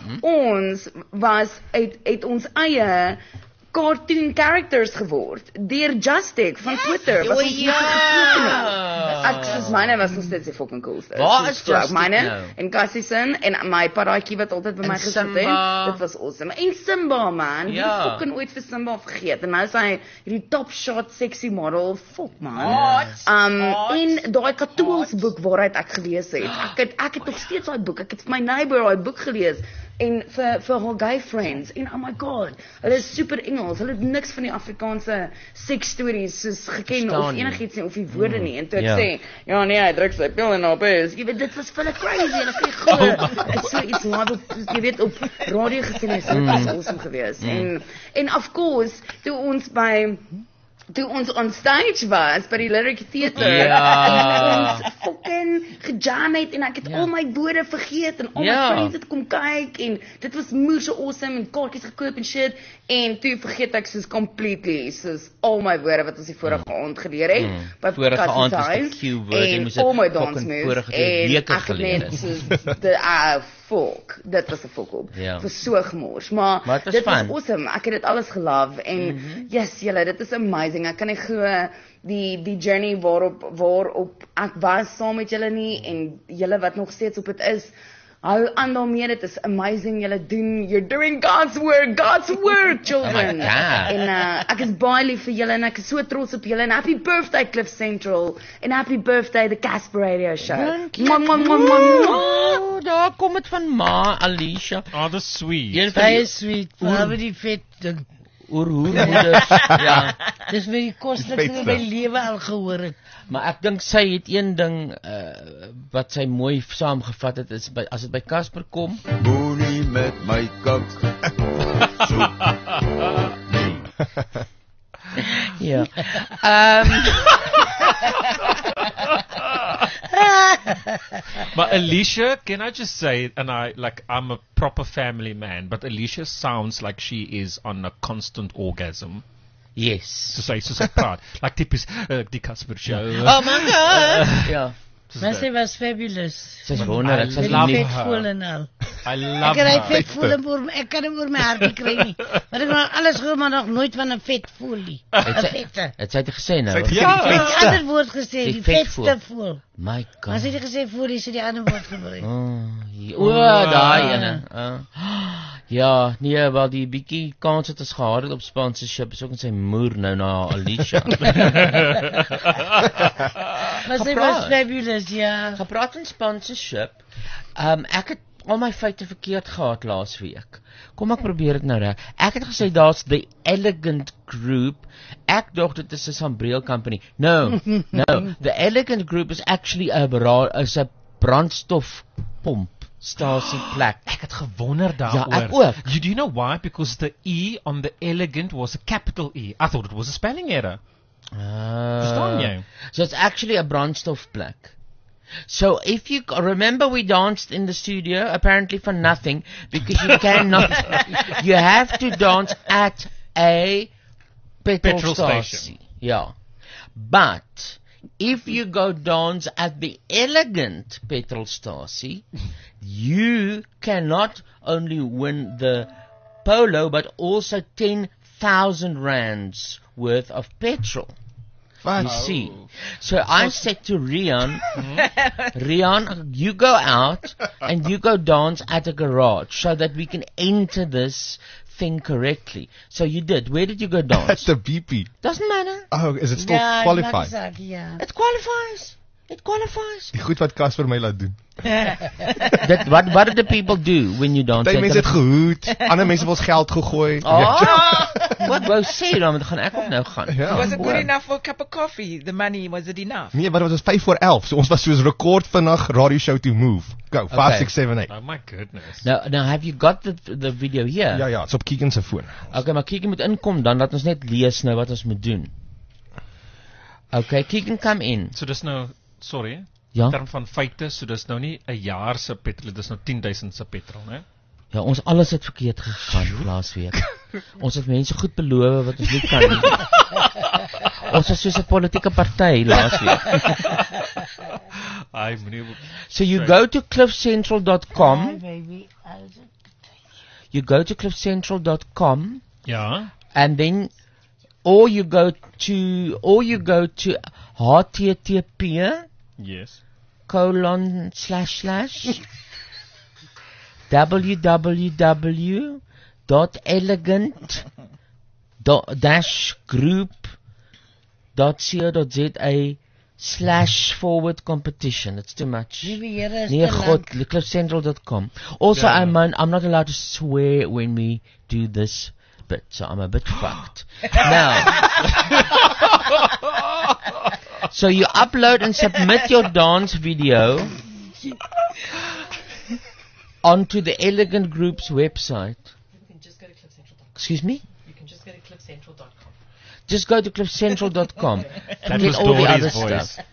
[SPEAKER 10] ons was het het ons eie cartoon characters geword deur Justic van Twitter wat
[SPEAKER 4] O,
[SPEAKER 10] ons
[SPEAKER 4] ja.
[SPEAKER 10] geteken het. Ek soos myne was nog steeds die fucking coolste.
[SPEAKER 4] Waar
[SPEAKER 10] Soos
[SPEAKER 4] is
[SPEAKER 10] flou.
[SPEAKER 4] Justic
[SPEAKER 10] myne
[SPEAKER 4] nou?
[SPEAKER 10] en Cassie se en my paraatjie wat altyd by
[SPEAKER 4] En
[SPEAKER 10] my gesit
[SPEAKER 4] Simba.
[SPEAKER 10] het. Dit was awesome. En Simba man, wie
[SPEAKER 4] Ja.
[SPEAKER 10] fucking ooit vir Simba vergeet. En nou is hy hierdie top shot sexy model, fuck man.
[SPEAKER 7] Hot,
[SPEAKER 10] Um
[SPEAKER 7] hot,
[SPEAKER 10] en daai Katoels boek waaruit ek gelees het. Ek het ek het nog steeds daai boek. Ek het vir my neighbor daai boek gelees en vir vir haar gay friends en oh my god, hulle is super Engels. Hulle het niks van die Afrikaanse seks stories soos geken
[SPEAKER 4] Verstaan
[SPEAKER 10] of
[SPEAKER 4] nie.
[SPEAKER 10] enigiets nie of die woorde nie. En toe ek
[SPEAKER 4] Ja.
[SPEAKER 10] sê, ja nee, hy druk sy pil en op is. Jy weet dit was vir 'n crazy en ek kan glo. Dit so iets live op jy weet op radio gesien het. Dit was awesome geweest. En en of course, toe ons by toe ons on stage was by die Lyric Theatre
[SPEAKER 4] Ja.
[SPEAKER 10] en ons fucking gejam het en ek het
[SPEAKER 4] Ja.
[SPEAKER 10] al my woorde vergeet en al
[SPEAKER 4] Ja.
[SPEAKER 10] my vriende het kom kyk en dit was moer so awesome en kaartjies gekoop en shit en toe vergeet ek soos completely soos al my woorde wat ons die vorige aand geleer het
[SPEAKER 4] Mm.
[SPEAKER 10] by
[SPEAKER 4] Vorige
[SPEAKER 10] Cassie
[SPEAKER 4] aand was die
[SPEAKER 10] Huis
[SPEAKER 4] Q-woord, jy
[SPEAKER 10] en
[SPEAKER 4] moes dit
[SPEAKER 10] al my
[SPEAKER 4] fucking
[SPEAKER 10] dance moves
[SPEAKER 4] vorige twee
[SPEAKER 10] en
[SPEAKER 4] weke
[SPEAKER 10] ek het
[SPEAKER 4] gelede.
[SPEAKER 10] net soos de ah fuck dit was 'n fuck op
[SPEAKER 4] Ja.
[SPEAKER 10] dit was so gemors maar,
[SPEAKER 4] Maar het was
[SPEAKER 10] dit was
[SPEAKER 4] fun.
[SPEAKER 10] awesome ek het dit alles gelove en
[SPEAKER 4] Mhm.
[SPEAKER 10] yes julle dit is amazing ek kan nie glo die die journey waarop waarop ek was saam met julle nie en julle wat nog steeds op dit is Hou aan daarmee, dit is amazing, julle doen, you're doing God's work, God's work, children.
[SPEAKER 4] Oh my God.
[SPEAKER 10] En uh, ek is baie lief vir julle en ek is so trots op julle en happy birthday Cliff Central en happy birthday the Casper Radio Show. Mwah, mwah, mwah, mwah, mwah.
[SPEAKER 4] Oh, daar kom dit van ma, Alicia.
[SPEAKER 6] Oh, that's sweet.
[SPEAKER 4] Een van
[SPEAKER 5] Baie
[SPEAKER 4] die
[SPEAKER 5] sweet, behalwe die vet ding.
[SPEAKER 4] oorhoermoeders. Ja.
[SPEAKER 5] Dis vir die koslikste in my lewe al gehoor het.
[SPEAKER 4] Maar ek dink sy het een ding uh, wat sy mooi saamgevat het, is by, as dit by Casper kom.
[SPEAKER 8] Moenie met my kak. So. Nee.
[SPEAKER 4] Ja. Ehm
[SPEAKER 6] But Alicia, can I just say, and I like, I'm a proper family man, but Alicia sounds like she is on a constant orgasm.
[SPEAKER 4] Yes.
[SPEAKER 6] So sy so sy praat, like typies uh, die Casper show.
[SPEAKER 4] Oh my God. Ja.
[SPEAKER 5] Maar sy was fabulous.
[SPEAKER 4] Sy's wonderlik.
[SPEAKER 6] I
[SPEAKER 4] Sy's
[SPEAKER 6] love
[SPEAKER 4] lief.
[SPEAKER 5] Vet voel en al.
[SPEAKER 6] I love
[SPEAKER 5] Ek kan hy
[SPEAKER 6] her.
[SPEAKER 5] vet voel en oor, ek kan hom oor my hart nie kry nie. Maar ek het nog alles gehoor, maar nog nooit van 'n vet voel nie. 'n
[SPEAKER 4] Het sy,
[SPEAKER 5] Vette.
[SPEAKER 4] het sy dit gesê nou?
[SPEAKER 8] Sy het gesê
[SPEAKER 6] Ja.
[SPEAKER 8] die
[SPEAKER 5] Die
[SPEAKER 8] vetste.
[SPEAKER 5] ander woord gesê,
[SPEAKER 4] Die
[SPEAKER 5] die
[SPEAKER 4] vet
[SPEAKER 5] vetste
[SPEAKER 4] voel.
[SPEAKER 5] voel.
[SPEAKER 4] My
[SPEAKER 5] Maar sy
[SPEAKER 4] God.
[SPEAKER 5] het nie gesê voel, sy het die ander woord gebruik.
[SPEAKER 4] Oh, ja. O, daai ene. Uh, ja, nee, wel die bietjie kans wat ons gehad het op sponsorship is ook in sy moer nou na Alicia.
[SPEAKER 5] Maar sy
[SPEAKER 4] Gepraat.
[SPEAKER 5] was fabulous, ja.
[SPEAKER 4] Gepraat van sponsorship. Um ek het al my feite verkeerd gehad laas week. Kom ek probeer dit nou reg. Ek het gesê daar's the Elegant Group. Ek dink dit is 'n sambreel company. No. No. The Elegant Group is actually a bra- is 'n brandstofpomp stasie plek.
[SPEAKER 6] Ek het gewonder daaroor.
[SPEAKER 4] Ja, ek ook.
[SPEAKER 6] You do you know why? Because the E on the elegant was a capital E. I thought it was a spelling error. Verstaan jy?
[SPEAKER 4] Uh, so it's actually a brandstofplek. So if you remember, we danced in the studio apparently for nothing because you cannot. You have to dance at a petrol,
[SPEAKER 6] Petrol
[SPEAKER 4] station.
[SPEAKER 6] station.
[SPEAKER 4] Yeah, but if you go dance at the Elegant petrol station, you cannot only win the polo but also ten thousand rands worth of petrol. You see. So I said to Rian, Rian, you go out and you go dance at a garage so that we can enter this thing correctly. So you did. Where did you go
[SPEAKER 8] That's
[SPEAKER 4] dance?
[SPEAKER 8] the V P.
[SPEAKER 4] Doesn't matter.
[SPEAKER 8] Oh, is it still
[SPEAKER 5] Ja,
[SPEAKER 8] qualified?
[SPEAKER 5] maak saak, ja.
[SPEAKER 4] It qualifies. It qualifies.
[SPEAKER 8] Die goed wat Casper my laat doen.
[SPEAKER 4] That, what, what do the people do when you dance?
[SPEAKER 8] Party
[SPEAKER 4] at
[SPEAKER 8] mense
[SPEAKER 4] the-
[SPEAKER 8] het gehoed, ander mense het ons geld gegooi.
[SPEAKER 4] Ah, wat wou sê dan? Dan gaan ek ook nou gaan.
[SPEAKER 8] Ja.
[SPEAKER 7] Was it good
[SPEAKER 4] Well.
[SPEAKER 7] enough for a cup of coffee? The money, was it enough?
[SPEAKER 8] Nee, maar dit was vyf voor elf. So ons was soos rekord vinnig radio show to move. Go, five,
[SPEAKER 4] Okay.
[SPEAKER 8] six, seven, eight.
[SPEAKER 6] Oh my goodness.
[SPEAKER 4] Now, now have you got the the video here?
[SPEAKER 8] Ja, ja, dit's op Keegan se foon.
[SPEAKER 4] Okay, maar Keegan moet inkom dan, laat ons net lees nou wat ons moet doen. Okay, Keegan, come in.
[SPEAKER 6] So dis nou, sorry,
[SPEAKER 4] Ja?
[SPEAKER 6] in term van feite, so dis nou nie 'n jaar se petrol, dis nou ten duisend se petrol, né?
[SPEAKER 4] Ja, ons alles het verkeerd gegaan laas week. Ons het mense goed beloof wat ons nie kan nie. Ons is soos 'n politieke party laas week.
[SPEAKER 6] Ai, meneer.
[SPEAKER 4] So you go to cliff central dot
[SPEAKER 5] Hi,
[SPEAKER 4] com,
[SPEAKER 5] baby. Also,
[SPEAKER 4] you go to cliff central dot com
[SPEAKER 6] Ja.
[SPEAKER 4] and then or you go to or you go to H T T P
[SPEAKER 6] Yes.
[SPEAKER 4] colon slash slash www dot elegant dot dash group dot co dot za slash forward competition. It's too much.
[SPEAKER 5] Liewe Here, is
[SPEAKER 4] Nee,
[SPEAKER 5] te
[SPEAKER 4] God,
[SPEAKER 5] lank.
[SPEAKER 4] cliff central dot com. Also,
[SPEAKER 6] Yeah.
[SPEAKER 4] I'm un- I'm not allowed to swear when we do this bit, so I'm a bit fucked. Now, so you upload and submit your dance video onto the Elegant Group's website.
[SPEAKER 11] You can just go to cliff central dot com.
[SPEAKER 4] Excuse me?
[SPEAKER 11] You can just go to cliff central dot com.
[SPEAKER 4] Just go to cliff central dot com
[SPEAKER 6] That
[SPEAKER 4] and get
[SPEAKER 6] was
[SPEAKER 4] all the other
[SPEAKER 6] Dory's voice.
[SPEAKER 4] stuff.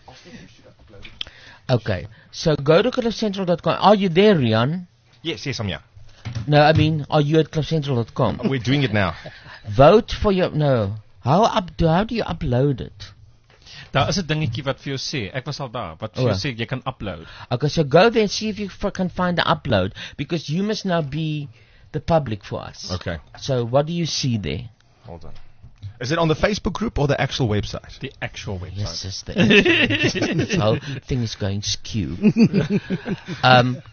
[SPEAKER 4] Okay, so go to cliff central dot com. Are you there, Rian?
[SPEAKER 8] Yes, yes, I'm here.
[SPEAKER 4] No, I mean, are you at cliff central dot com?
[SPEAKER 8] We're doing it now.
[SPEAKER 4] Vote for your no. How up do how do you upload it?
[SPEAKER 6] Daar is 'n dingetjie wat vir jou sê, ek was al daar, wat vir
[SPEAKER 4] O.
[SPEAKER 6] jou sê jy kan upload.
[SPEAKER 4] Okay, so go there and see if you f- can find the upload because you must now be the public for us.
[SPEAKER 8] Okay,
[SPEAKER 4] So what do you see there?
[SPEAKER 8] hold on. Is it on the Facebook group or the actual website?
[SPEAKER 6] The actual website.
[SPEAKER 4] Yes, yes, the this whole thing is going skew. um,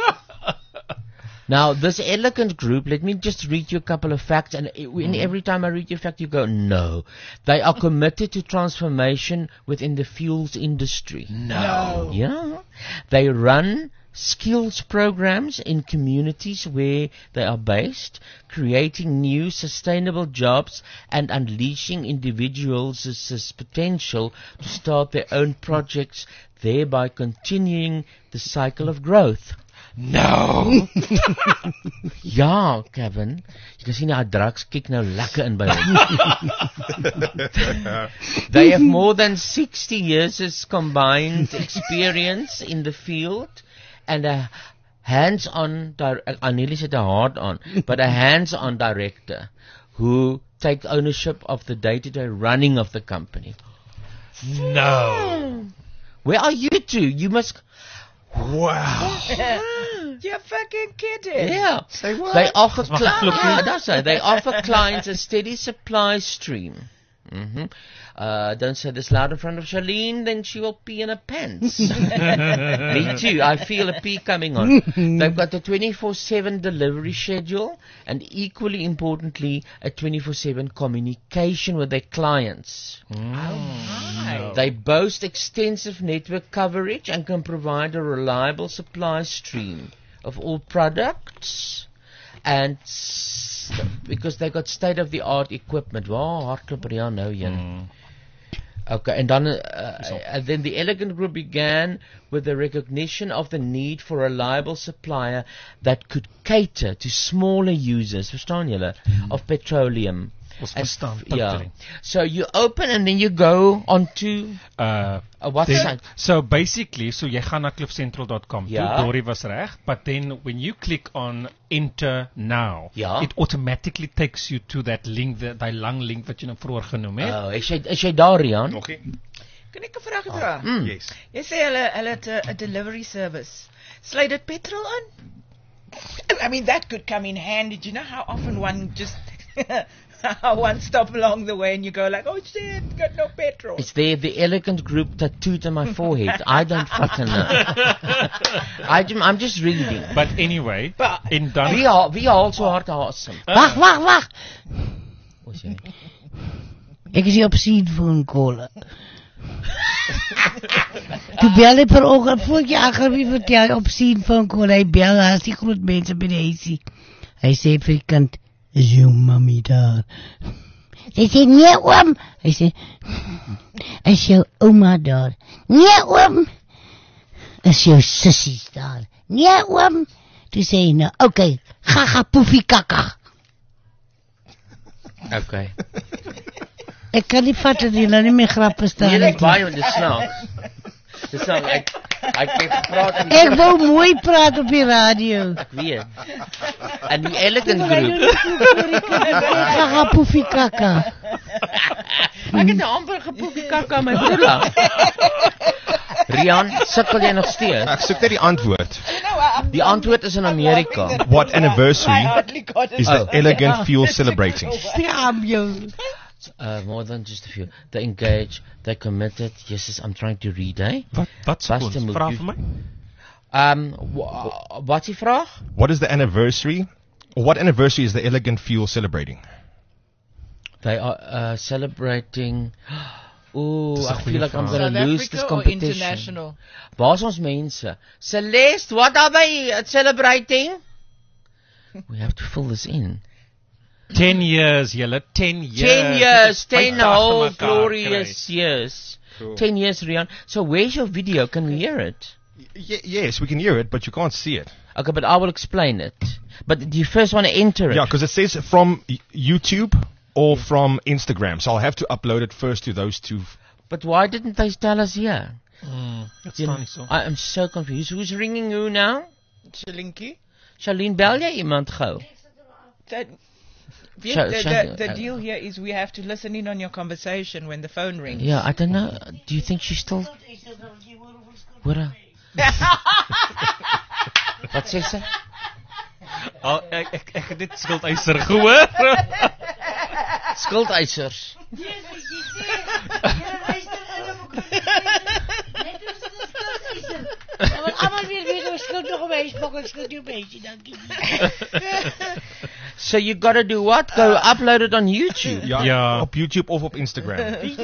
[SPEAKER 4] now, this elegant group, let me just read you a couple of facts, and i- when every time I read you a fact, you go, no. They are committed to transformation within the fuels industry.
[SPEAKER 7] No.
[SPEAKER 4] Yeah. They run skills programs in communities where they are based, creating new sustainable jobs and unleashing individuals' potential to start their own projects, thereby continuing the cycle of growth.
[SPEAKER 6] No.
[SPEAKER 4] Ja, Kevin. Jy kan sien hy drugs kyk nou lekker in by hom. They have more than sixty years of combined experience in the field and a hands-on, di- I nearly said a hard-on, but a hands-on director who takes ownership of the day-to-day running of the company.
[SPEAKER 6] No.
[SPEAKER 4] Where are you two? You must...
[SPEAKER 6] Wow.
[SPEAKER 7] You're fucking kidding.
[SPEAKER 4] Yeah.
[SPEAKER 6] Say what?
[SPEAKER 4] They offer
[SPEAKER 6] Mag ek vlokkie?
[SPEAKER 4] clients. That's right. They offer clients a steady supply stream. Mm-hmm. Uh, don't say this loud in front of Charlene, then she will pee in her pants. Me too. I feel a pee coming on. They've got a twenty-four seven delivery schedule, and equally importantly, a twenty-four seven communication with their clients.
[SPEAKER 7] My.
[SPEAKER 4] They boast extensive network coverage and can provide a reliable supply stream of all products, and s- because they got state-of-the-art equipment. Wow, hardklop hier nou een. Okay, and then, uh, and then the Elegant Group began with the recognition of the need for a reliable supplier that could cater to smaller users, verstaan julle, of petroleum.
[SPEAKER 6] Ons
[SPEAKER 4] And
[SPEAKER 6] verstaan,
[SPEAKER 4] f- yeah.
[SPEAKER 6] totally.
[SPEAKER 4] So you open and then you go onto
[SPEAKER 6] Uh,
[SPEAKER 4] a what
[SPEAKER 6] then-
[SPEAKER 4] site?
[SPEAKER 6] So basically, so jy gaan na cliff central dot com.
[SPEAKER 4] Ja.
[SPEAKER 6] Dory was reg, but then when you click on enter now,
[SPEAKER 4] Ja.
[SPEAKER 6] it automatically takes you to that link, that die lang link wat jy nou vroeër genoem het.
[SPEAKER 4] Oh, is jy is jy daar, Rian?
[SPEAKER 8] Okay.
[SPEAKER 7] Kan ek 'n vraag vra?
[SPEAKER 4] Mm.
[SPEAKER 8] Yes.
[SPEAKER 7] Jy sê hulle hulle het 'n 'n delivery service. Sluit dit petrol aan? I mean that could come in handy. Do you know how often one just one stop along the way and you go like, oh shit, got no petrol.
[SPEAKER 4] It's there, the Elegant Group tattooed on my forehead. I don't fucking know. I, ju- I'm just reading.
[SPEAKER 6] But anyway,
[SPEAKER 7] But-
[SPEAKER 6] in dan
[SPEAKER 4] Wie haal, wie haal so hard asem?
[SPEAKER 5] Wag, wag, wag.
[SPEAKER 4] Wat sê jy?
[SPEAKER 5] Ek is hier op seedphone call. Toe bel hy per oggend, voor ek jy agter wie vertel, op seedphone call, hy bel, hy is die groot mense by die huisie. Hy sê vir die kind, is jou mami daar? Sy sê, nee oom. Hy sê, is jou oma daar? Nee oom. Is jou sissies daar? Nee oom. Toe sê hy, nou, oké, okay, ga ga poefie kakka.
[SPEAKER 4] Okay.
[SPEAKER 5] Ek kan nie vat dat jy nou nie meer grappe staan.
[SPEAKER 4] Hier is
[SPEAKER 5] nie.
[SPEAKER 4] baie, dit snaaks. Dit snaaks, ek, ek het gepraat en
[SPEAKER 5] Ek wou mooi praat op die radio.
[SPEAKER 4] ek weet. En die Elegant Group.
[SPEAKER 5] Gaga poefie kaka.
[SPEAKER 4] Ek het amper gepoepie kakka my broer. Rian, sukkel jy nog steeds?
[SPEAKER 8] Ek soek net die antwoord.
[SPEAKER 4] Die antwoord is in Amerika.
[SPEAKER 8] What anniversary is the
[SPEAKER 4] Oh.
[SPEAKER 8] Elegant Fuel celebrating?
[SPEAKER 5] Stiam jou.
[SPEAKER 4] Uh, more than just a few. They engage, they committed. Yes, I'm trying to read, eh?
[SPEAKER 6] wat wat se
[SPEAKER 4] Bas, jy moet
[SPEAKER 6] vra
[SPEAKER 4] jy-
[SPEAKER 6] vir my?
[SPEAKER 4] Um, wa- wat is die vraag?
[SPEAKER 8] What is the anniversary? Or what anniversary is the Elegant Fuel celebrating?
[SPEAKER 4] They are uh, celebrating. Ooh,
[SPEAKER 6] Dis 'n
[SPEAKER 4] I
[SPEAKER 6] goeie
[SPEAKER 4] feel like I'm
[SPEAKER 6] vraag.
[SPEAKER 4] going to
[SPEAKER 7] South
[SPEAKER 4] lose this
[SPEAKER 7] Africa or
[SPEAKER 4] competition.
[SPEAKER 7] international?
[SPEAKER 4] Waar is ons mense? Celeste, what are they uh, celebrating? We have to fill this in.
[SPEAKER 6] ten years, julle, ten years.
[SPEAKER 4] Ten years,
[SPEAKER 6] Dit is
[SPEAKER 4] ten
[SPEAKER 6] vyf dae
[SPEAKER 4] whole
[SPEAKER 6] agter mekaar
[SPEAKER 4] glorious
[SPEAKER 6] kry.
[SPEAKER 4] years.
[SPEAKER 8] Cool.
[SPEAKER 4] Ten years, Rian. So where's your video? Can we hear it?
[SPEAKER 8] Y- yes, we can hear it, but you can't see it.
[SPEAKER 4] Okay, but I will explain it. But do you first want to enter it?
[SPEAKER 8] Yeah, because it says from y- YouTube or from Instagram, so I'll have to upload it first to those two.
[SPEAKER 4] But why didn't they tell us here?
[SPEAKER 6] Mm, dit
[SPEAKER 4] You
[SPEAKER 6] staan
[SPEAKER 4] know,
[SPEAKER 6] nie so.
[SPEAKER 4] I am so confused. Who's ringing who now?
[SPEAKER 7] Shalinky?
[SPEAKER 4] Charlene, bel jy iemand gou?
[SPEAKER 7] That, the,
[SPEAKER 4] Sha-
[SPEAKER 7] the,
[SPEAKER 4] Sha-
[SPEAKER 7] the, the
[SPEAKER 4] uh,
[SPEAKER 7] deal here is we have to listen in on your conversation when the phone rings.
[SPEAKER 4] Yeah, I don't know. Do you think she's still... What a... Wat sê sy?
[SPEAKER 6] Al, ek ek ek het dit skildyser gehoor.
[SPEAKER 4] Skuldeisers.
[SPEAKER 5] Ja, want allemaal weer weet, ons skuld nog een meisje, pak ons skuld je meisje, dankie.
[SPEAKER 4] So you gotta do what? Go upload it on YouTube.
[SPEAKER 8] Ja,
[SPEAKER 6] Ja.
[SPEAKER 8] op YouTube of op Instagram.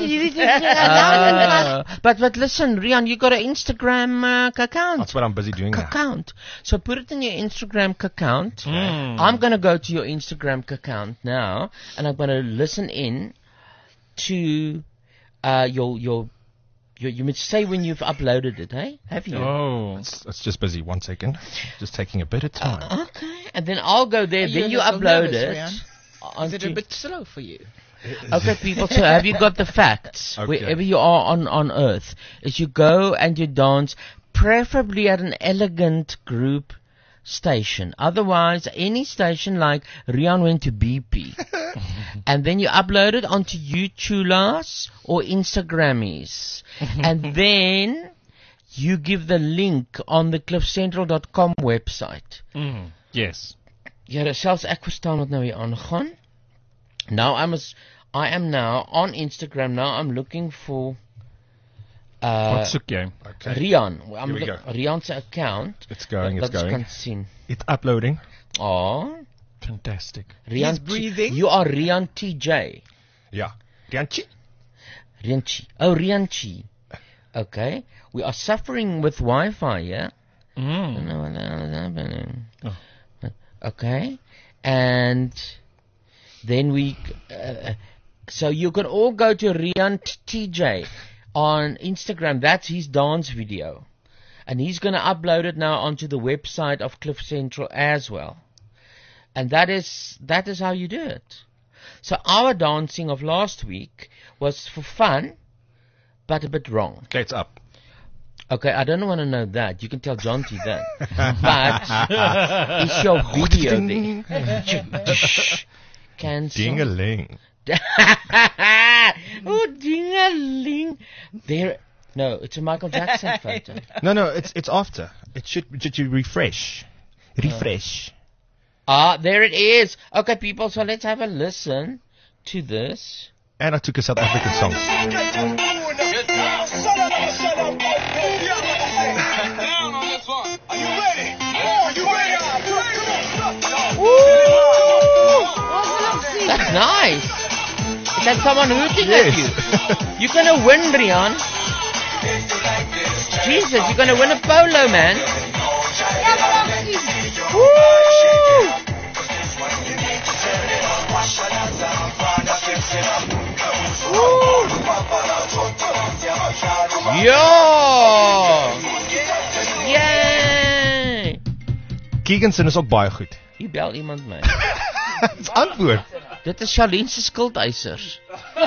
[SPEAKER 4] Uh, but but listen, Rian, you got an Instagram uh, account.
[SPEAKER 8] That's what I'm busy doing now.
[SPEAKER 4] Account. So put it in your Instagram account.
[SPEAKER 6] Mm.
[SPEAKER 4] I'm gonna go to your Instagram account now, and I'm gonna listen in to uh, your your. You, you must say when you've uploaded it, eh? Have you?
[SPEAKER 6] Oh.
[SPEAKER 8] It's, it's just busy. One second. Just taking a bit of time.
[SPEAKER 4] Uh, okay. And then I'll go there.
[SPEAKER 7] Are you
[SPEAKER 4] Then
[SPEAKER 7] a
[SPEAKER 4] you
[SPEAKER 7] little
[SPEAKER 4] upload
[SPEAKER 7] nervous,
[SPEAKER 4] it.
[SPEAKER 7] Rian? Is
[SPEAKER 4] onto-
[SPEAKER 7] it a bit slow for you?
[SPEAKER 4] Okay, people, so have you got the facts?
[SPEAKER 8] Okay.
[SPEAKER 4] Wherever you are on, on earth, is you go and you dance, preferably at an elegant group station. Otherwise, any station like Rian went to B P. And then you upload it onto YouTulas or Instagrammies. And then you give the link on the cliff central dot com website.
[SPEAKER 6] Mm. Yes.
[SPEAKER 4] Ja, selfs ek verstaan wat nou hier aangaan. Now I'm as, I am now on Instagram. Now I'm looking for uh,
[SPEAKER 6] Wat soek jy?
[SPEAKER 8] Okay.
[SPEAKER 4] Rian. I'm
[SPEAKER 8] Here we
[SPEAKER 4] look-
[SPEAKER 8] go.
[SPEAKER 4] Rian's account.
[SPEAKER 8] It's going, it's
[SPEAKER 4] dat ons
[SPEAKER 8] going.
[SPEAKER 4] kan sien.
[SPEAKER 8] It's uploading.
[SPEAKER 4] Oh,
[SPEAKER 6] Fantastic.
[SPEAKER 4] Rian.
[SPEAKER 7] He's breathing.
[SPEAKER 4] T- you are Rian T J.
[SPEAKER 8] Ja. Rianchi.
[SPEAKER 4] Rianchi. Oh, Rianchi. Okay. We are suffering with Wi-Fi, yeah? I don't
[SPEAKER 6] Mm.
[SPEAKER 4] know what the hell is happening.
[SPEAKER 6] Oh.
[SPEAKER 4] Okay. And then we, uh, so you can all go to Rian T J on Instagram. That's his dance video. And he's going to upload it now onto the website of Cliff Central as well. And that is, that is how you do it. So our dancing of last week was for fun, but a bit wrong.
[SPEAKER 8] Okay, it's up.
[SPEAKER 4] Okay, I don't want to know that. You can tell John T that. But is your video there? Cancel.
[SPEAKER 8] Ding-a-ling.
[SPEAKER 4] Oh, ding-a-ling. There. No, it's a Michael Jackson photo.
[SPEAKER 8] No, no, it's it's after. It should, should you refresh. Refresh.
[SPEAKER 4] Ah, there it is. Okay, people, so let's have a listen to this.
[SPEAKER 8] And I took a South African song.
[SPEAKER 4] That's nice. Is that someone hooting
[SPEAKER 8] Yes.
[SPEAKER 4] at you? You're gonna win, Rian. Jesus, you're gonna win a polo, man. Woo! Woo! Ja! Yay!
[SPEAKER 8] Keeganson is ook baie goed.
[SPEAKER 4] Hier bel iemand my.
[SPEAKER 8] Dis antwoord.
[SPEAKER 4] Dit is Charlene se skuldeisers.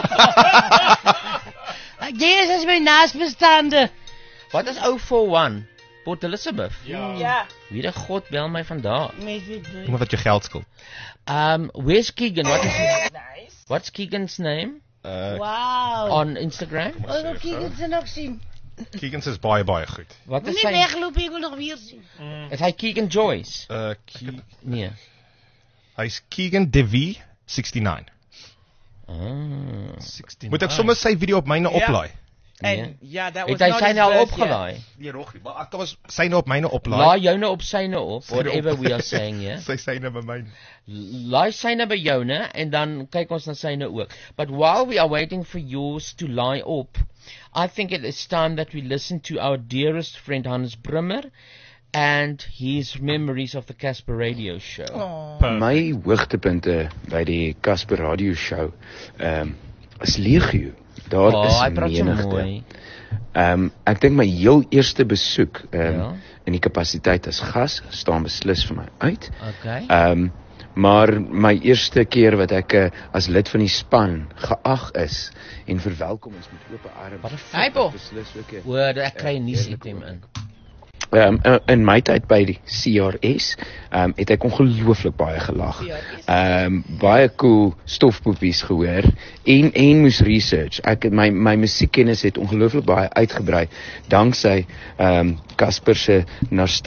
[SPEAKER 5] Jy is as my naasbestaande.
[SPEAKER 4] Wat is oh four one? Port Elizabeth.
[SPEAKER 7] Ja.
[SPEAKER 4] Wie de god bel my vandaag?
[SPEAKER 8] Iemand wat jou geld skuld.
[SPEAKER 4] Um, where's Keegan? What is
[SPEAKER 7] Nice.
[SPEAKER 4] what's Keegan's name
[SPEAKER 8] Uh,
[SPEAKER 5] Wauw.
[SPEAKER 4] on Instagram?
[SPEAKER 5] Ons wil Keegan se nog zien.
[SPEAKER 8] Keegan's is baie baie goed.
[SPEAKER 4] Wat is
[SPEAKER 5] Moet
[SPEAKER 4] sy?
[SPEAKER 5] nie wegloop, ek wil nog weer zien.
[SPEAKER 4] Is hy Keegan Joyce?
[SPEAKER 8] Uh, Ke-
[SPEAKER 4] Nee.
[SPEAKER 8] Hy's Keegan Devi sixty-nine.
[SPEAKER 4] Ah.
[SPEAKER 8] Moet ek sommer sy video op myne
[SPEAKER 7] Ja.
[SPEAKER 8] oplaai?
[SPEAKER 7] En ja, that
[SPEAKER 4] Het
[SPEAKER 7] was
[SPEAKER 4] hy
[SPEAKER 7] not
[SPEAKER 4] syne
[SPEAKER 7] his
[SPEAKER 4] al
[SPEAKER 7] birth
[SPEAKER 4] opgelaai?
[SPEAKER 8] Nee, nog nie, maar ek was syne op myne
[SPEAKER 4] Laai
[SPEAKER 8] oplaai.
[SPEAKER 4] joune op syne op,
[SPEAKER 8] Syne
[SPEAKER 4] whatever
[SPEAKER 8] op.
[SPEAKER 4] we are saying, yeah.
[SPEAKER 8] Sy syne by myne.
[SPEAKER 4] Laai syne by joune en dan kyk ons na syne ook. But while we are waiting for yours to lie op, I think it is time that we listen to our dearest friend Hans Brummer and his memories of the Casper Radio Show.
[SPEAKER 7] Oh.
[SPEAKER 12] My hoogtepunte by die Casper Radio Show ehm um, is legio. Daar
[SPEAKER 4] Oh,
[SPEAKER 12] is
[SPEAKER 4] hy praat so
[SPEAKER 12] menigte.
[SPEAKER 4] mooi.
[SPEAKER 12] Ehm um, ek dink my heel eerste besoek ehm um,
[SPEAKER 4] Ja.
[SPEAKER 12] in die kapasiteit as gas staan beslis vir my uit.
[SPEAKER 4] Okay.
[SPEAKER 12] Ehm um, maar my eerste keer wat ek uh, as lid van die span geag is en verwelkom is met oop arms.
[SPEAKER 4] Wat 'n
[SPEAKER 7] Hy bo.
[SPEAKER 12] beslis ook 'n
[SPEAKER 4] Woorde, ek kry
[SPEAKER 12] Ja,
[SPEAKER 4] nie
[SPEAKER 12] eerlik
[SPEAKER 4] item in.
[SPEAKER 12] Ehm um, in my tyd by die C R S, ehm um, het ek ongelooflik baie gelag. Ehm um, baie cool stofpoepies gehoor en en moes research. Ek het my my musiekkennis het ongelooflik baie uitgebrei danksy ehm um, Casper se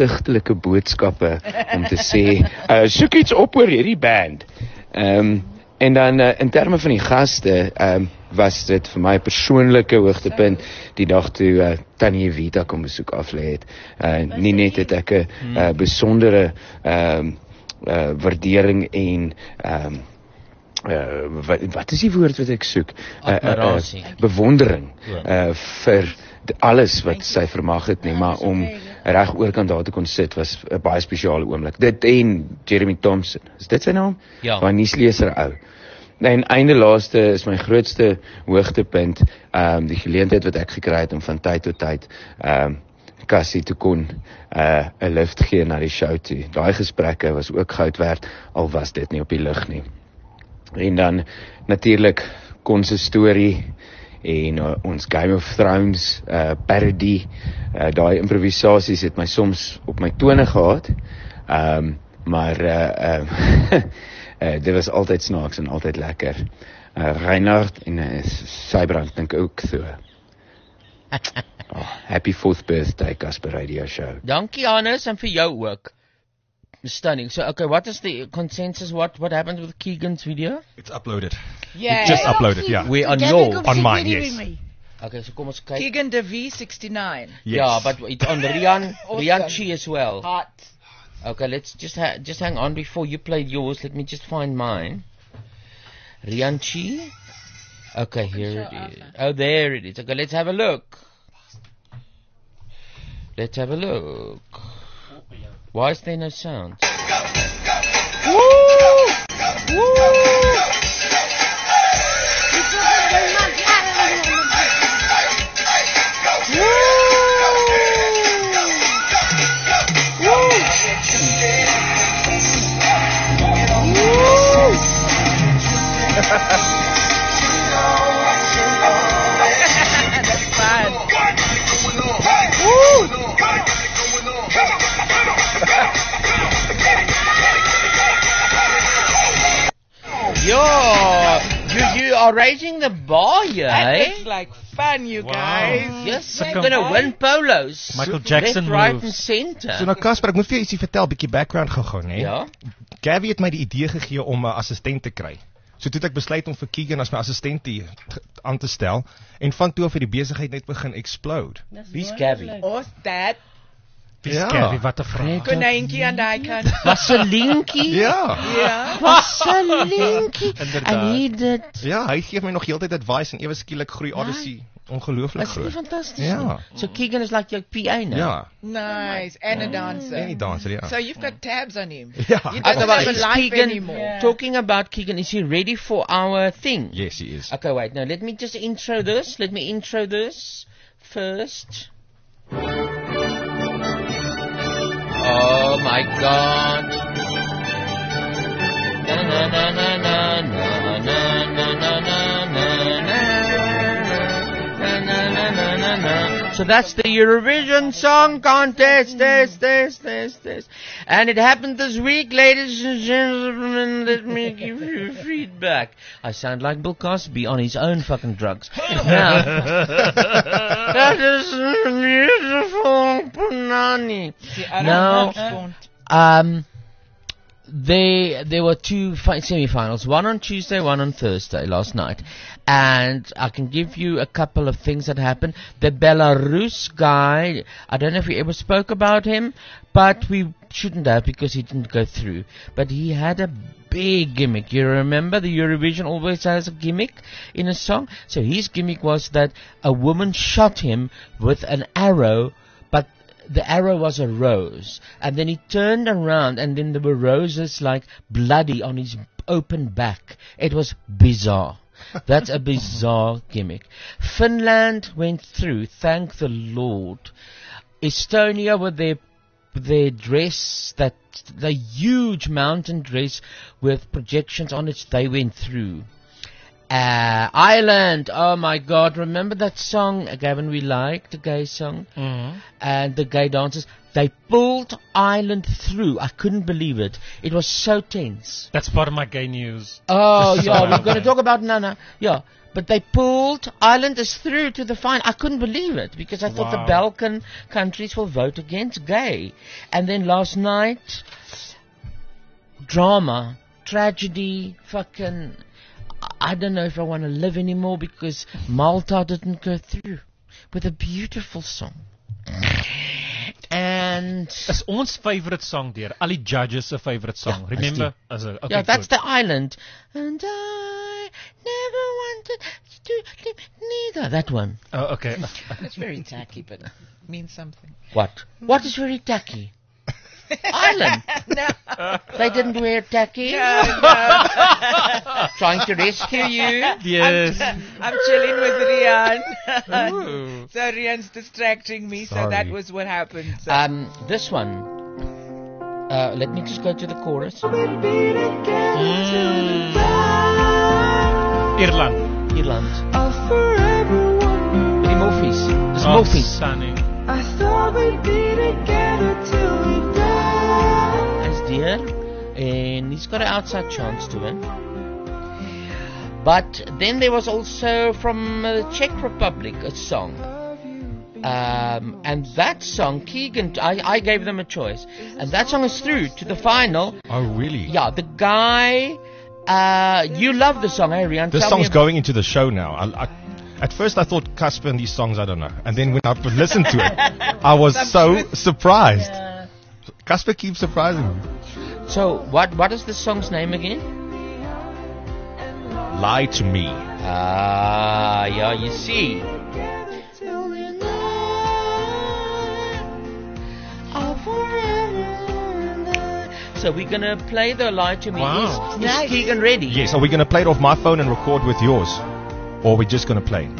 [SPEAKER 12] nastigtelike boodskappe om te sê, uh, soek iets op oor hierdie band. Ehm um, en dan uh, in terme van die gaste, um, was dit vir my 'n persoonlike hoogtepunt die dag toe uh, Tannie Evita kom besoek aflê het. Uh, nie net het ek 'n
[SPEAKER 4] Hmm.
[SPEAKER 12] uh, besondere um, uh, waardering en um, uh, wat, wat is die woord wat ek soek? Uh, uh, uh,
[SPEAKER 4] Admirasie.
[SPEAKER 12] bewondering
[SPEAKER 4] Ja.
[SPEAKER 12] uh, vir d- alles wat sy vermag het nie, maar om reg oorkant daar te kon sit was 'n baie spesiale oomblik. Dit en Jeremy Thompson, is dit sy naam?
[SPEAKER 4] Ja.
[SPEAKER 12] Daai nuusleser ou. En einde laaste is my grootste hoogtepunt, ehm um, die geleentheid wat ek gekry het om van tyd tot tyd ehm um, Cassie te kon 'n uh, 'n lift gee na die show toe. Daai gesprekke was ook goud werd, al was dit nie op die lug nie. En dan natuurlik kon se storie en uh, ons Game of Thrones uh, parody, uh, daai improvisasies het my soms op my tone gehad. Ehm um, maar uh, uh, uh, dit was altyd snaaks en altyd lekker. Uh, Reinhard en uh, Sybrand dink ook so. Oh, happy fourth birthday Casper Radio Show.
[SPEAKER 4] Dankie Hannes en vir jou ook. Stunning. So okay, what is the consensus? What what happened with Keegan's video?
[SPEAKER 8] It's uploaded.
[SPEAKER 7] Yeah.
[SPEAKER 8] It just uploaded, yeah.
[SPEAKER 4] We on
[SPEAKER 7] Gabby,
[SPEAKER 4] your
[SPEAKER 7] kom
[SPEAKER 8] On
[SPEAKER 7] sit
[SPEAKER 8] mine,
[SPEAKER 7] hierdie
[SPEAKER 8] yes.
[SPEAKER 7] by my.
[SPEAKER 4] Okay, so kom ons kyk.
[SPEAKER 7] Keegan de V sixty-nine.
[SPEAKER 8] Yes.
[SPEAKER 4] Yeah, but it's on Rian
[SPEAKER 7] Awesome.
[SPEAKER 4] Rian Chi as well.
[SPEAKER 7] Hot.
[SPEAKER 4] Okay, let's just ha- just hang on before you played yours. Let me just find mine. Rian Chi. Okay, here it is. Oh, there it is. Okay, let's have a look. Let's have a look. Why is there no sound?
[SPEAKER 7] That's fun.
[SPEAKER 4] Yo, you, you are raising the bar here,
[SPEAKER 7] That
[SPEAKER 4] eh?
[SPEAKER 7] looks like fun, you guys.
[SPEAKER 4] Yes, you're gonna win polos.
[SPEAKER 6] Michael Jackson
[SPEAKER 4] Left, right, and
[SPEAKER 6] moves.
[SPEAKER 4] center.
[SPEAKER 8] So nou Casper, ek moet vir jou ietsie vertel, bietjie background gegaan, hè.
[SPEAKER 4] Ja.
[SPEAKER 8] Gabby het my die idee gegee om 'n assistent te kry. So toe het ek besluit om vir Keegan as my assistent te- te- aan te stel en van toe af het die besigheid net begin explode.
[SPEAKER 4] Wie's Gabby?
[SPEAKER 7] Ons dat
[SPEAKER 6] Wie's
[SPEAKER 8] Ja.
[SPEAKER 6] Gabby? Wat 'n vraag.
[SPEAKER 7] konijntjie aan daai kant.
[SPEAKER 4] Vasselinkie?
[SPEAKER 8] Ja.
[SPEAKER 7] Ja.
[SPEAKER 4] Vasselinkie.
[SPEAKER 8] Inderdaad.
[SPEAKER 4] En hy dit.
[SPEAKER 8] Ja, hy gee my nog heeltyd advice en ewe skielik groei Odyssey ongelooflik
[SPEAKER 4] Is nie
[SPEAKER 8] groot.
[SPEAKER 4] fantasties
[SPEAKER 8] Ja.
[SPEAKER 4] nie? So Keegan is like your P A now.
[SPEAKER 8] Ja.
[SPEAKER 7] Nice. And a dancer.
[SPEAKER 8] En die danser, ja.
[SPEAKER 7] So you've got tabs on him.
[SPEAKER 8] Ja.
[SPEAKER 7] He
[SPEAKER 4] Okay,
[SPEAKER 7] doesn't
[SPEAKER 4] well,
[SPEAKER 7] have a
[SPEAKER 4] is
[SPEAKER 7] life
[SPEAKER 4] Keegan,
[SPEAKER 7] anymore.
[SPEAKER 4] talking about Keegan, is he ready for our thing?
[SPEAKER 8] Yes, he is.
[SPEAKER 4] Okay, wait, now let me just intro this. Let me intro this first. Oh my god. Na na na na na na na na na na na na na na na. So that's the Eurovision Song Contest. This, this, this, this. And it happened this week, ladies and gentlemen. Let me give you feedback. I sound like Bill Cosby on his own fucking drugs. Now, that is beautiful, Punani. Now, um, they there were two fi- semi-finals, one on Tuesday, one on Thursday last night, and I can give you a couple of things that happened. The Belarus guy, I don't know if we ever spoke about him, but we shouldn't have because he didn't go through. But he had a big gimmick. You remember the Eurovision always has a gimmick in a song? So his gimmick was that a woman shot him with an arrow, but the arrow was a rose, and then he turned around and then there were roses like bloody on his open back. It was bizarre. That's a bizarre gimmick. Finland went through, thank the Lord. Estonia with their their dress, that the huge mountain dress with projections on it, they went through. Uh, Ireland, oh my God, remember that song, Gavin, we liked, the gay song?
[SPEAKER 6] Mhm.
[SPEAKER 4] And the gay dancers, they pulled Ireland through. I couldn't believe it. It was so tense.
[SPEAKER 6] That's part of my gay news.
[SPEAKER 4] Oh,
[SPEAKER 6] Just so
[SPEAKER 4] yeah,
[SPEAKER 6] you
[SPEAKER 4] we're going to
[SPEAKER 6] know.
[SPEAKER 4] talk about Nana. Yeah, but they pulled Ireland is through to the final. I couldn't believe it because I thought the
[SPEAKER 6] Wow.
[SPEAKER 4] Balkan countries will vote against gay. And then last night, drama, tragedy, fucking I don't know if I want to live anymore because Malta didn't go through with a beautiful song. And
[SPEAKER 6] Is ons favourite song deur al die judges se favourite song.
[SPEAKER 4] Ja,
[SPEAKER 6] Remember?
[SPEAKER 4] is
[SPEAKER 6] As a, okay,
[SPEAKER 4] yeah, that's
[SPEAKER 6] good.
[SPEAKER 4] the island. And I never wanted to live neither. That one.
[SPEAKER 6] Oh, okay.
[SPEAKER 7] It's very tacky, but means something.
[SPEAKER 4] What? What is very tacky? Island.
[SPEAKER 7] No.
[SPEAKER 4] They didn't wear tacky.
[SPEAKER 7] No, no.
[SPEAKER 4] Trying to rescue you.
[SPEAKER 6] Yes.
[SPEAKER 7] I'm, I'm chilling with Rian.
[SPEAKER 6] Ooh.
[SPEAKER 7] So Rian's distracting me, so
[SPEAKER 8] Sorry.
[SPEAKER 7] that was what happened. So.
[SPEAKER 4] Um, this one. Uh, let me just go to the chorus.
[SPEAKER 6] Mm. Ierland.
[SPEAKER 4] Ierland. Die Moffies. Dis
[SPEAKER 6] Oh,
[SPEAKER 4] Moffies.
[SPEAKER 6] Sunny.
[SPEAKER 3] I thought we'd be together till we die.
[SPEAKER 4] Hy's dear. And he's got an outside chance to win. But then there was also from uh, the Czech Republic a song. Um, and that song, Keegan, I, I gave them a choice. And that song is through to the final.
[SPEAKER 8] Oh, really?
[SPEAKER 4] Yeah, the guy, uh, you love the song, eh, Rian?
[SPEAKER 8] This
[SPEAKER 4] Tell
[SPEAKER 8] song's
[SPEAKER 4] me-
[SPEAKER 8] going into the show now. I, I, at first I thought Casper and these songs, I don't know. And then when I listened to it, I was so surprised. Casper keeps surprising me.
[SPEAKER 4] So, what what is the song's name again?
[SPEAKER 8] Lie to me.
[SPEAKER 4] Ah, yeah, you see. So we're gonna play the Lie to Me.
[SPEAKER 6] Wow.
[SPEAKER 4] Is, is Keegan ready?
[SPEAKER 8] Yes, are we going to play it off my phone and record with yours? Or are we just going to play?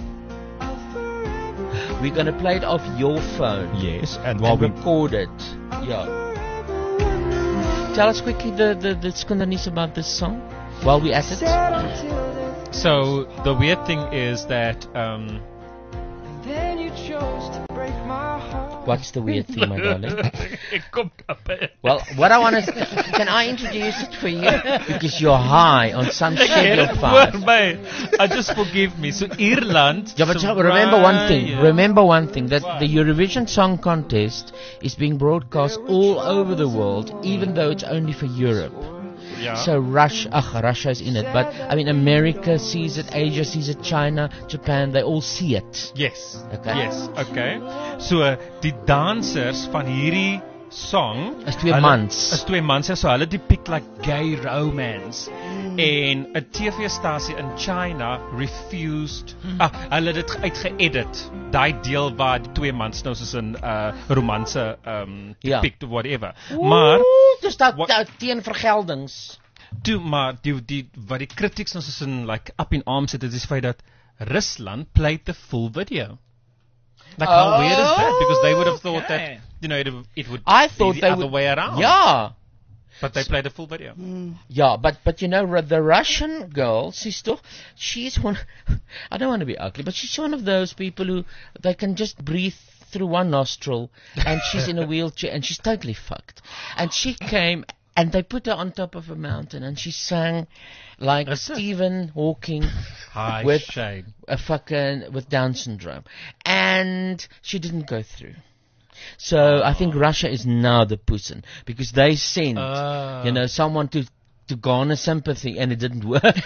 [SPEAKER 4] We're gonna play it off your phone.
[SPEAKER 8] Yes, and while
[SPEAKER 4] and
[SPEAKER 8] we...
[SPEAKER 4] record it. Yeah. Tell us quickly the the, the skundanis about this song while we at it.
[SPEAKER 6] So the weird thing is that um,
[SPEAKER 3] Then you chose to break my heart.
[SPEAKER 4] What's the weird thing, my darling?
[SPEAKER 6] Ek kom kappe.
[SPEAKER 4] Well, what I want to... Can I introduce it for you? Because you're high on some schedule
[SPEAKER 6] Hoor
[SPEAKER 4] five.
[SPEAKER 6] my, I just forgive me. So Ierland.
[SPEAKER 4] Yeah, but
[SPEAKER 6] so
[SPEAKER 4] remember one thing.
[SPEAKER 6] Brian-
[SPEAKER 4] Remember one thing. That the Eurovision Song Contest is being broadcast all over the world, even though it's only for Europe.
[SPEAKER 6] Yeah.
[SPEAKER 4] So Russia, ach, Russia is in it. But, I mean, America sees it, Asia sees it, China, Japan, they all see it.
[SPEAKER 6] Yes.
[SPEAKER 4] Okay.
[SPEAKER 6] Yes. Okay. So die dansers van hierdie song
[SPEAKER 4] Is twee
[SPEAKER 6] hulle-
[SPEAKER 4] mans.
[SPEAKER 6] Is twee mans, ja, so hulle depict like gay romance. En 'n T V-stasie in China refused. Ah, hulle het dit uitgeedit. Daai deel waar die twee mans nou soos 'n uh, romanse um
[SPEAKER 4] Ja.
[SPEAKER 6] depict of whatever. Maar
[SPEAKER 4] Oeh, dus dat,
[SPEAKER 6] Wat-
[SPEAKER 4] dat teen vergeldings.
[SPEAKER 6] toe maar die die wat die critics nou soos in like up in arms het, is die feit dat Rusland played the full video. Like how weird is that? Because they would have thought
[SPEAKER 7] Okay.
[SPEAKER 6] that, you know, it, it would
[SPEAKER 4] I
[SPEAKER 6] be
[SPEAKER 4] thought
[SPEAKER 6] the
[SPEAKER 4] they
[SPEAKER 6] other
[SPEAKER 4] would...
[SPEAKER 6] way around.
[SPEAKER 4] Yeah.
[SPEAKER 6] But they played the full video.
[SPEAKER 4] Yeah, but but you know Ru- the Russian girl, she's toch, she's one. I don't want to be ugly, but she's one of those people who they can just breathe through one nostril, and she's in a wheelchair, and she's totally fucked. And she came, and they put her on top of a mountain, and she sang like
[SPEAKER 6] Is it?
[SPEAKER 4] Stephen Hawking
[SPEAKER 6] Hi,
[SPEAKER 4] with
[SPEAKER 6] shame.
[SPEAKER 4] a fucking with Down syndrome, and she didn't go through. So I think Russia is now the Putin because they sent,
[SPEAKER 6] Ah.
[SPEAKER 4] you know, someone to to garner sympathy, and it didn't work.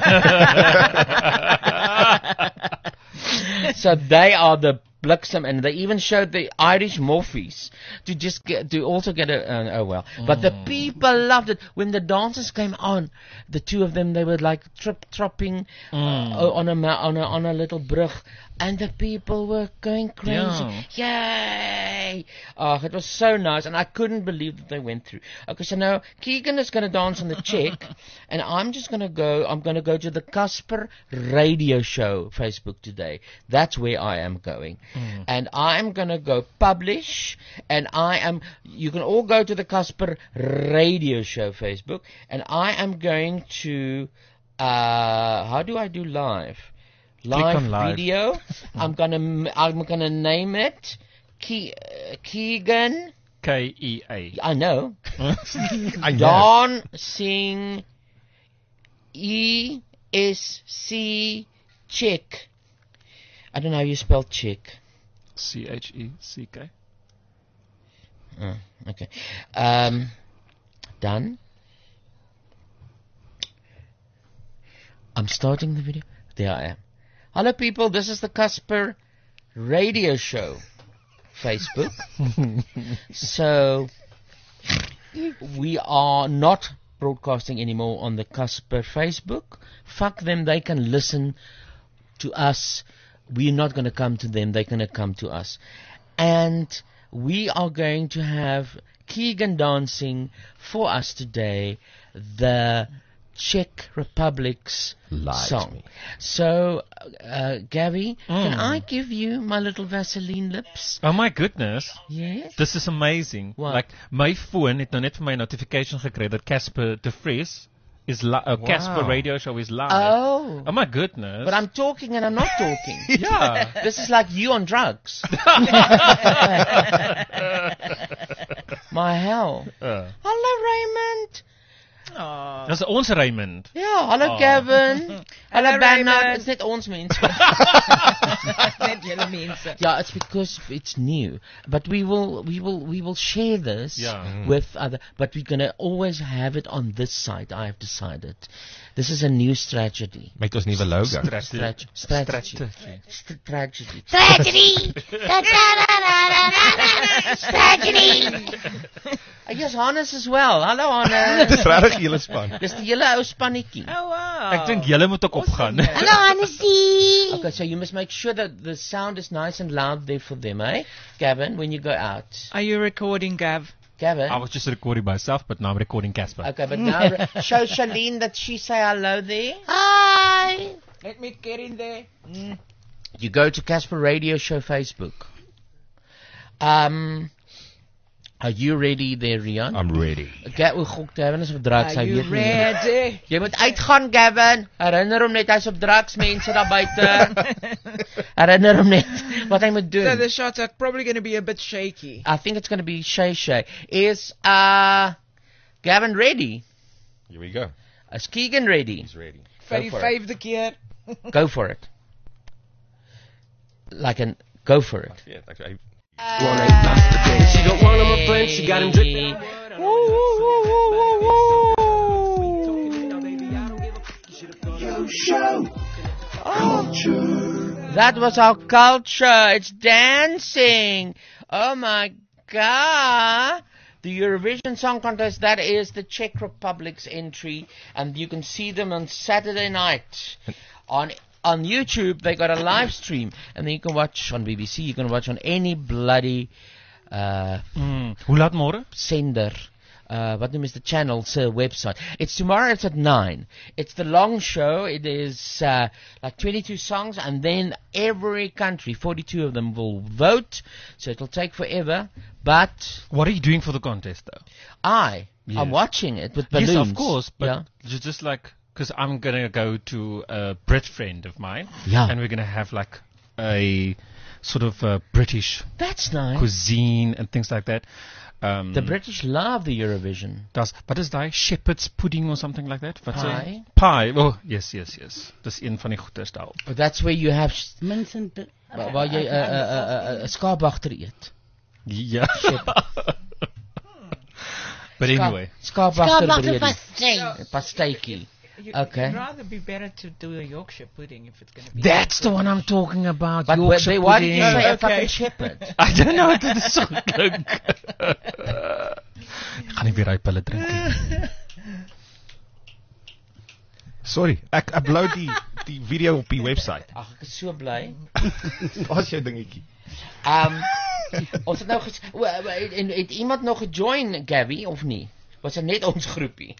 [SPEAKER 4] So they are the bliksem, and they even showed the Irish Morphees to just get to also get a uh, oh well. But the people loved it when the dancers came on. The two of them, they were like trip tropping uh, on a ma- on a on a little brug, and the people were going crazy. Yay! Oh, it was so nice, and I couldn't believe that they went through. Okay, so now Keegan is going to dance on the Czech, and I'm just going to go. I'm going to go to the Casper Radio Show Facebook today. That's where I am going, and I'm going to go publish. And I am. You can all go to the Casper Radio Show Facebook, and I am going to. Uh, how do I do live? Live,
[SPEAKER 6] on live.
[SPEAKER 4] video. I'm gonna m- I'm gonna name it Ke- uh, Keegan.
[SPEAKER 6] K E A.
[SPEAKER 4] I know.
[SPEAKER 8] I know.
[SPEAKER 4] Dancing E S C Czech. I don't know how you spell Czech.
[SPEAKER 6] C H E C K.
[SPEAKER 4] Oh, okay. Um, done. I'm starting the video. There I am. Hello people, this is the Casper Radio Show. Facebook. So, we are not broadcasting anymore on the Casper Facebook. Fuck them, they can listen to us. We're not going to come to them, they're going to come to us. And we are going to have Keegan dancing for us today, the Czech Republic's
[SPEAKER 8] Lies
[SPEAKER 4] song.
[SPEAKER 8] me.
[SPEAKER 4] So, uh, Gabby, can
[SPEAKER 6] Mm.
[SPEAKER 4] I give you my little Vaseline lips?
[SPEAKER 6] Oh my goodness.
[SPEAKER 4] Yes.
[SPEAKER 6] This is amazing.
[SPEAKER 4] What?
[SPEAKER 6] Like my phone het nou net vir my notification gekry dat Casper de Vries is li- uh, Casper
[SPEAKER 8] Wow.
[SPEAKER 6] Radio Show is live.
[SPEAKER 4] Oh.
[SPEAKER 6] Oh my goodness.
[SPEAKER 4] But I'm talking and I'm not talking.
[SPEAKER 6] Yeah.
[SPEAKER 4] This is like you on drugs. My hell.
[SPEAKER 6] Uh,
[SPEAKER 4] Hallo Raymond.
[SPEAKER 7] Oh.
[SPEAKER 6] Dis ons Raymond.
[SPEAKER 4] Ja, hallo
[SPEAKER 6] Oh.
[SPEAKER 4] Gavin. Hallo
[SPEAKER 7] Hallo,
[SPEAKER 4] Bernard.
[SPEAKER 7] Raymond.
[SPEAKER 4] It's net ons mense.
[SPEAKER 7] Net julle mense.
[SPEAKER 4] Yeah, it's because it's new. But we will we will we will share this
[SPEAKER 6] Yeah.
[SPEAKER 4] with other but we're gonna always have it on this site, I have decided. This is a new strategy.
[SPEAKER 8] Met ons nuwe logo.
[SPEAKER 4] Strategy. Strategy.
[SPEAKER 6] Strategy.
[SPEAKER 4] Strategy.
[SPEAKER 5] Tragedy! Tragedy!
[SPEAKER 4] I guess Hannes as well. Hallo Hannes.
[SPEAKER 8] Dis regtig julle span.
[SPEAKER 4] Dis die hele ou spannetjie.
[SPEAKER 7] Oh wow.
[SPEAKER 6] Ek dink julle moet ook opgaan.
[SPEAKER 5] Hallo Hannesie!
[SPEAKER 4] Okay, so you must make sure that the sound is nice and loud there for them, eh? Gavin, when you go out.
[SPEAKER 7] Are you recording, Gav?
[SPEAKER 4] Gavin?
[SPEAKER 6] I was just recording myself, but now I'm recording Casper.
[SPEAKER 4] Okay, but now re- show Charlene that she say hello there.
[SPEAKER 5] Hi!
[SPEAKER 7] Let me get in there. Mm.
[SPEAKER 4] You go to Casper Radio Show Facebook. Um, are you ready there, Rian?
[SPEAKER 8] I'm ready.
[SPEAKER 4] Okay, hoe gok Gavin is op drugs.
[SPEAKER 7] Are
[SPEAKER 4] Hy
[SPEAKER 7] you
[SPEAKER 4] weet nie.
[SPEAKER 7] ready?
[SPEAKER 4] Jy moet uitgaan, Gavin. Herinner hom net hy's op drugs, mense daar buite. Herinner hom net wat hy moet doen.
[SPEAKER 7] So the shots are probably going to be a bit shaky.
[SPEAKER 4] I think it's going to be Shay Shay. Is uh, Gavin ready?
[SPEAKER 8] Here we go.
[SPEAKER 4] Is Keegan ready?
[SPEAKER 8] He's ready.
[SPEAKER 4] Go for it.
[SPEAKER 7] vyfde keer.
[SPEAKER 4] Go for it. Like an, go for it.
[SPEAKER 8] Yeah, actually,
[SPEAKER 13] She got one of my friends, she got him dripping.
[SPEAKER 4] That was our culture. It's dancing. Oh my God. The Eurovision Song Contest, that is the Czech Republic's entry. And you can see them on Saturday night. On on YouTube, they got a live stream. And then you can watch on B B C. You can watch on any bloody uh,
[SPEAKER 6] Mm. Hoe laat môre?
[SPEAKER 4] sender. Uh, what name is the channel's uh, website? It's tomorrow. It's at nine. It's the long show. It is uh, like twenty-two songs, and then every country, forty-two of them, will vote. So it'll take forever. But
[SPEAKER 6] What are you doing for the contest though?
[SPEAKER 4] I,
[SPEAKER 6] Yes.
[SPEAKER 4] I'm watching it with balloons.
[SPEAKER 6] Yes, of course, but
[SPEAKER 4] yeah.
[SPEAKER 6] just, just like, because I'm going to go to a Brit friend of mine,
[SPEAKER 4] Yeah.
[SPEAKER 6] and we're going to have like a sort of uh, British
[SPEAKER 4] That's nice.
[SPEAKER 6] cuisine and things like that. Um,
[SPEAKER 4] The British love the Eurovision.
[SPEAKER 6] Das, wat is daai shepherd's pudding or something like that? Wat sê-
[SPEAKER 4] Pie.
[SPEAKER 6] Pie. Oh, yes, yes, yes. Dis een van die goeders daarop.
[SPEAKER 4] But that's where you have s-
[SPEAKER 5] Mince and... pe-
[SPEAKER 4] wa- waar jy 'n uh, uh, uh, uh, skaapwagter eet.
[SPEAKER 6] Ja. But
[SPEAKER 4] Ska-
[SPEAKER 6] anyway.
[SPEAKER 4] Skaapwagter
[SPEAKER 5] Skaapwagter
[SPEAKER 4] breedie.
[SPEAKER 5] pastei.
[SPEAKER 4] Pasteitjie.
[SPEAKER 7] You,
[SPEAKER 4] Okay.
[SPEAKER 7] It'd rather be better to do a Yorkshire pudding if it's going to be.
[SPEAKER 6] That's the one I'm talking about.
[SPEAKER 4] But
[SPEAKER 6] Yorkshire
[SPEAKER 4] wait, why did you
[SPEAKER 6] pudding.
[SPEAKER 4] say a
[SPEAKER 7] Okay.
[SPEAKER 4] fucking shepherd?
[SPEAKER 6] I don't know, dit is so klink. Ek gaan nie weer hy pille drink nie.
[SPEAKER 8] Sorry, ek upload die die video op die website.
[SPEAKER 4] Ag, ek is so bly.
[SPEAKER 8] Daar's jou dingetjie.
[SPEAKER 4] Um, ons het nou ges o, o, en het iemand nog gejoin, Gabby, of nie? Was dit net ons groepie?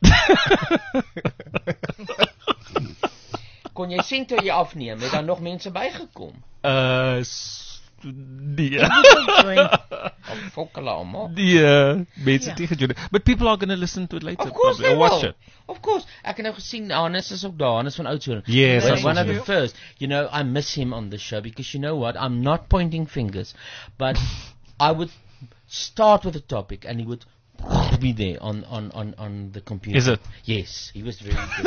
[SPEAKER 4] Kon jy sien toe jy afneem, het daar nog mense bygekom?
[SPEAKER 6] Uh s- nee.
[SPEAKER 4] Of fokkela almal?
[SPEAKER 6] Nee, mense
[SPEAKER 4] Ja.
[SPEAKER 6] het nie gejoin. But people are going to listen to it later.
[SPEAKER 4] Of course
[SPEAKER 6] probably,
[SPEAKER 4] they
[SPEAKER 6] or watch
[SPEAKER 4] will.
[SPEAKER 6] it.
[SPEAKER 4] Of course. Ek het nou gesien, Hannes is ook daar, Hannes van Oudtshoorn.
[SPEAKER 6] Yes,
[SPEAKER 4] So
[SPEAKER 6] I've
[SPEAKER 4] one
[SPEAKER 6] seen
[SPEAKER 4] of the
[SPEAKER 6] him.
[SPEAKER 4] first. You know, I miss him on the show because you know what? I'm not pointing fingers, but I would start with a topic and he would be there on, on, on, on the computer.
[SPEAKER 6] Is it?
[SPEAKER 4] Yes, he was very good.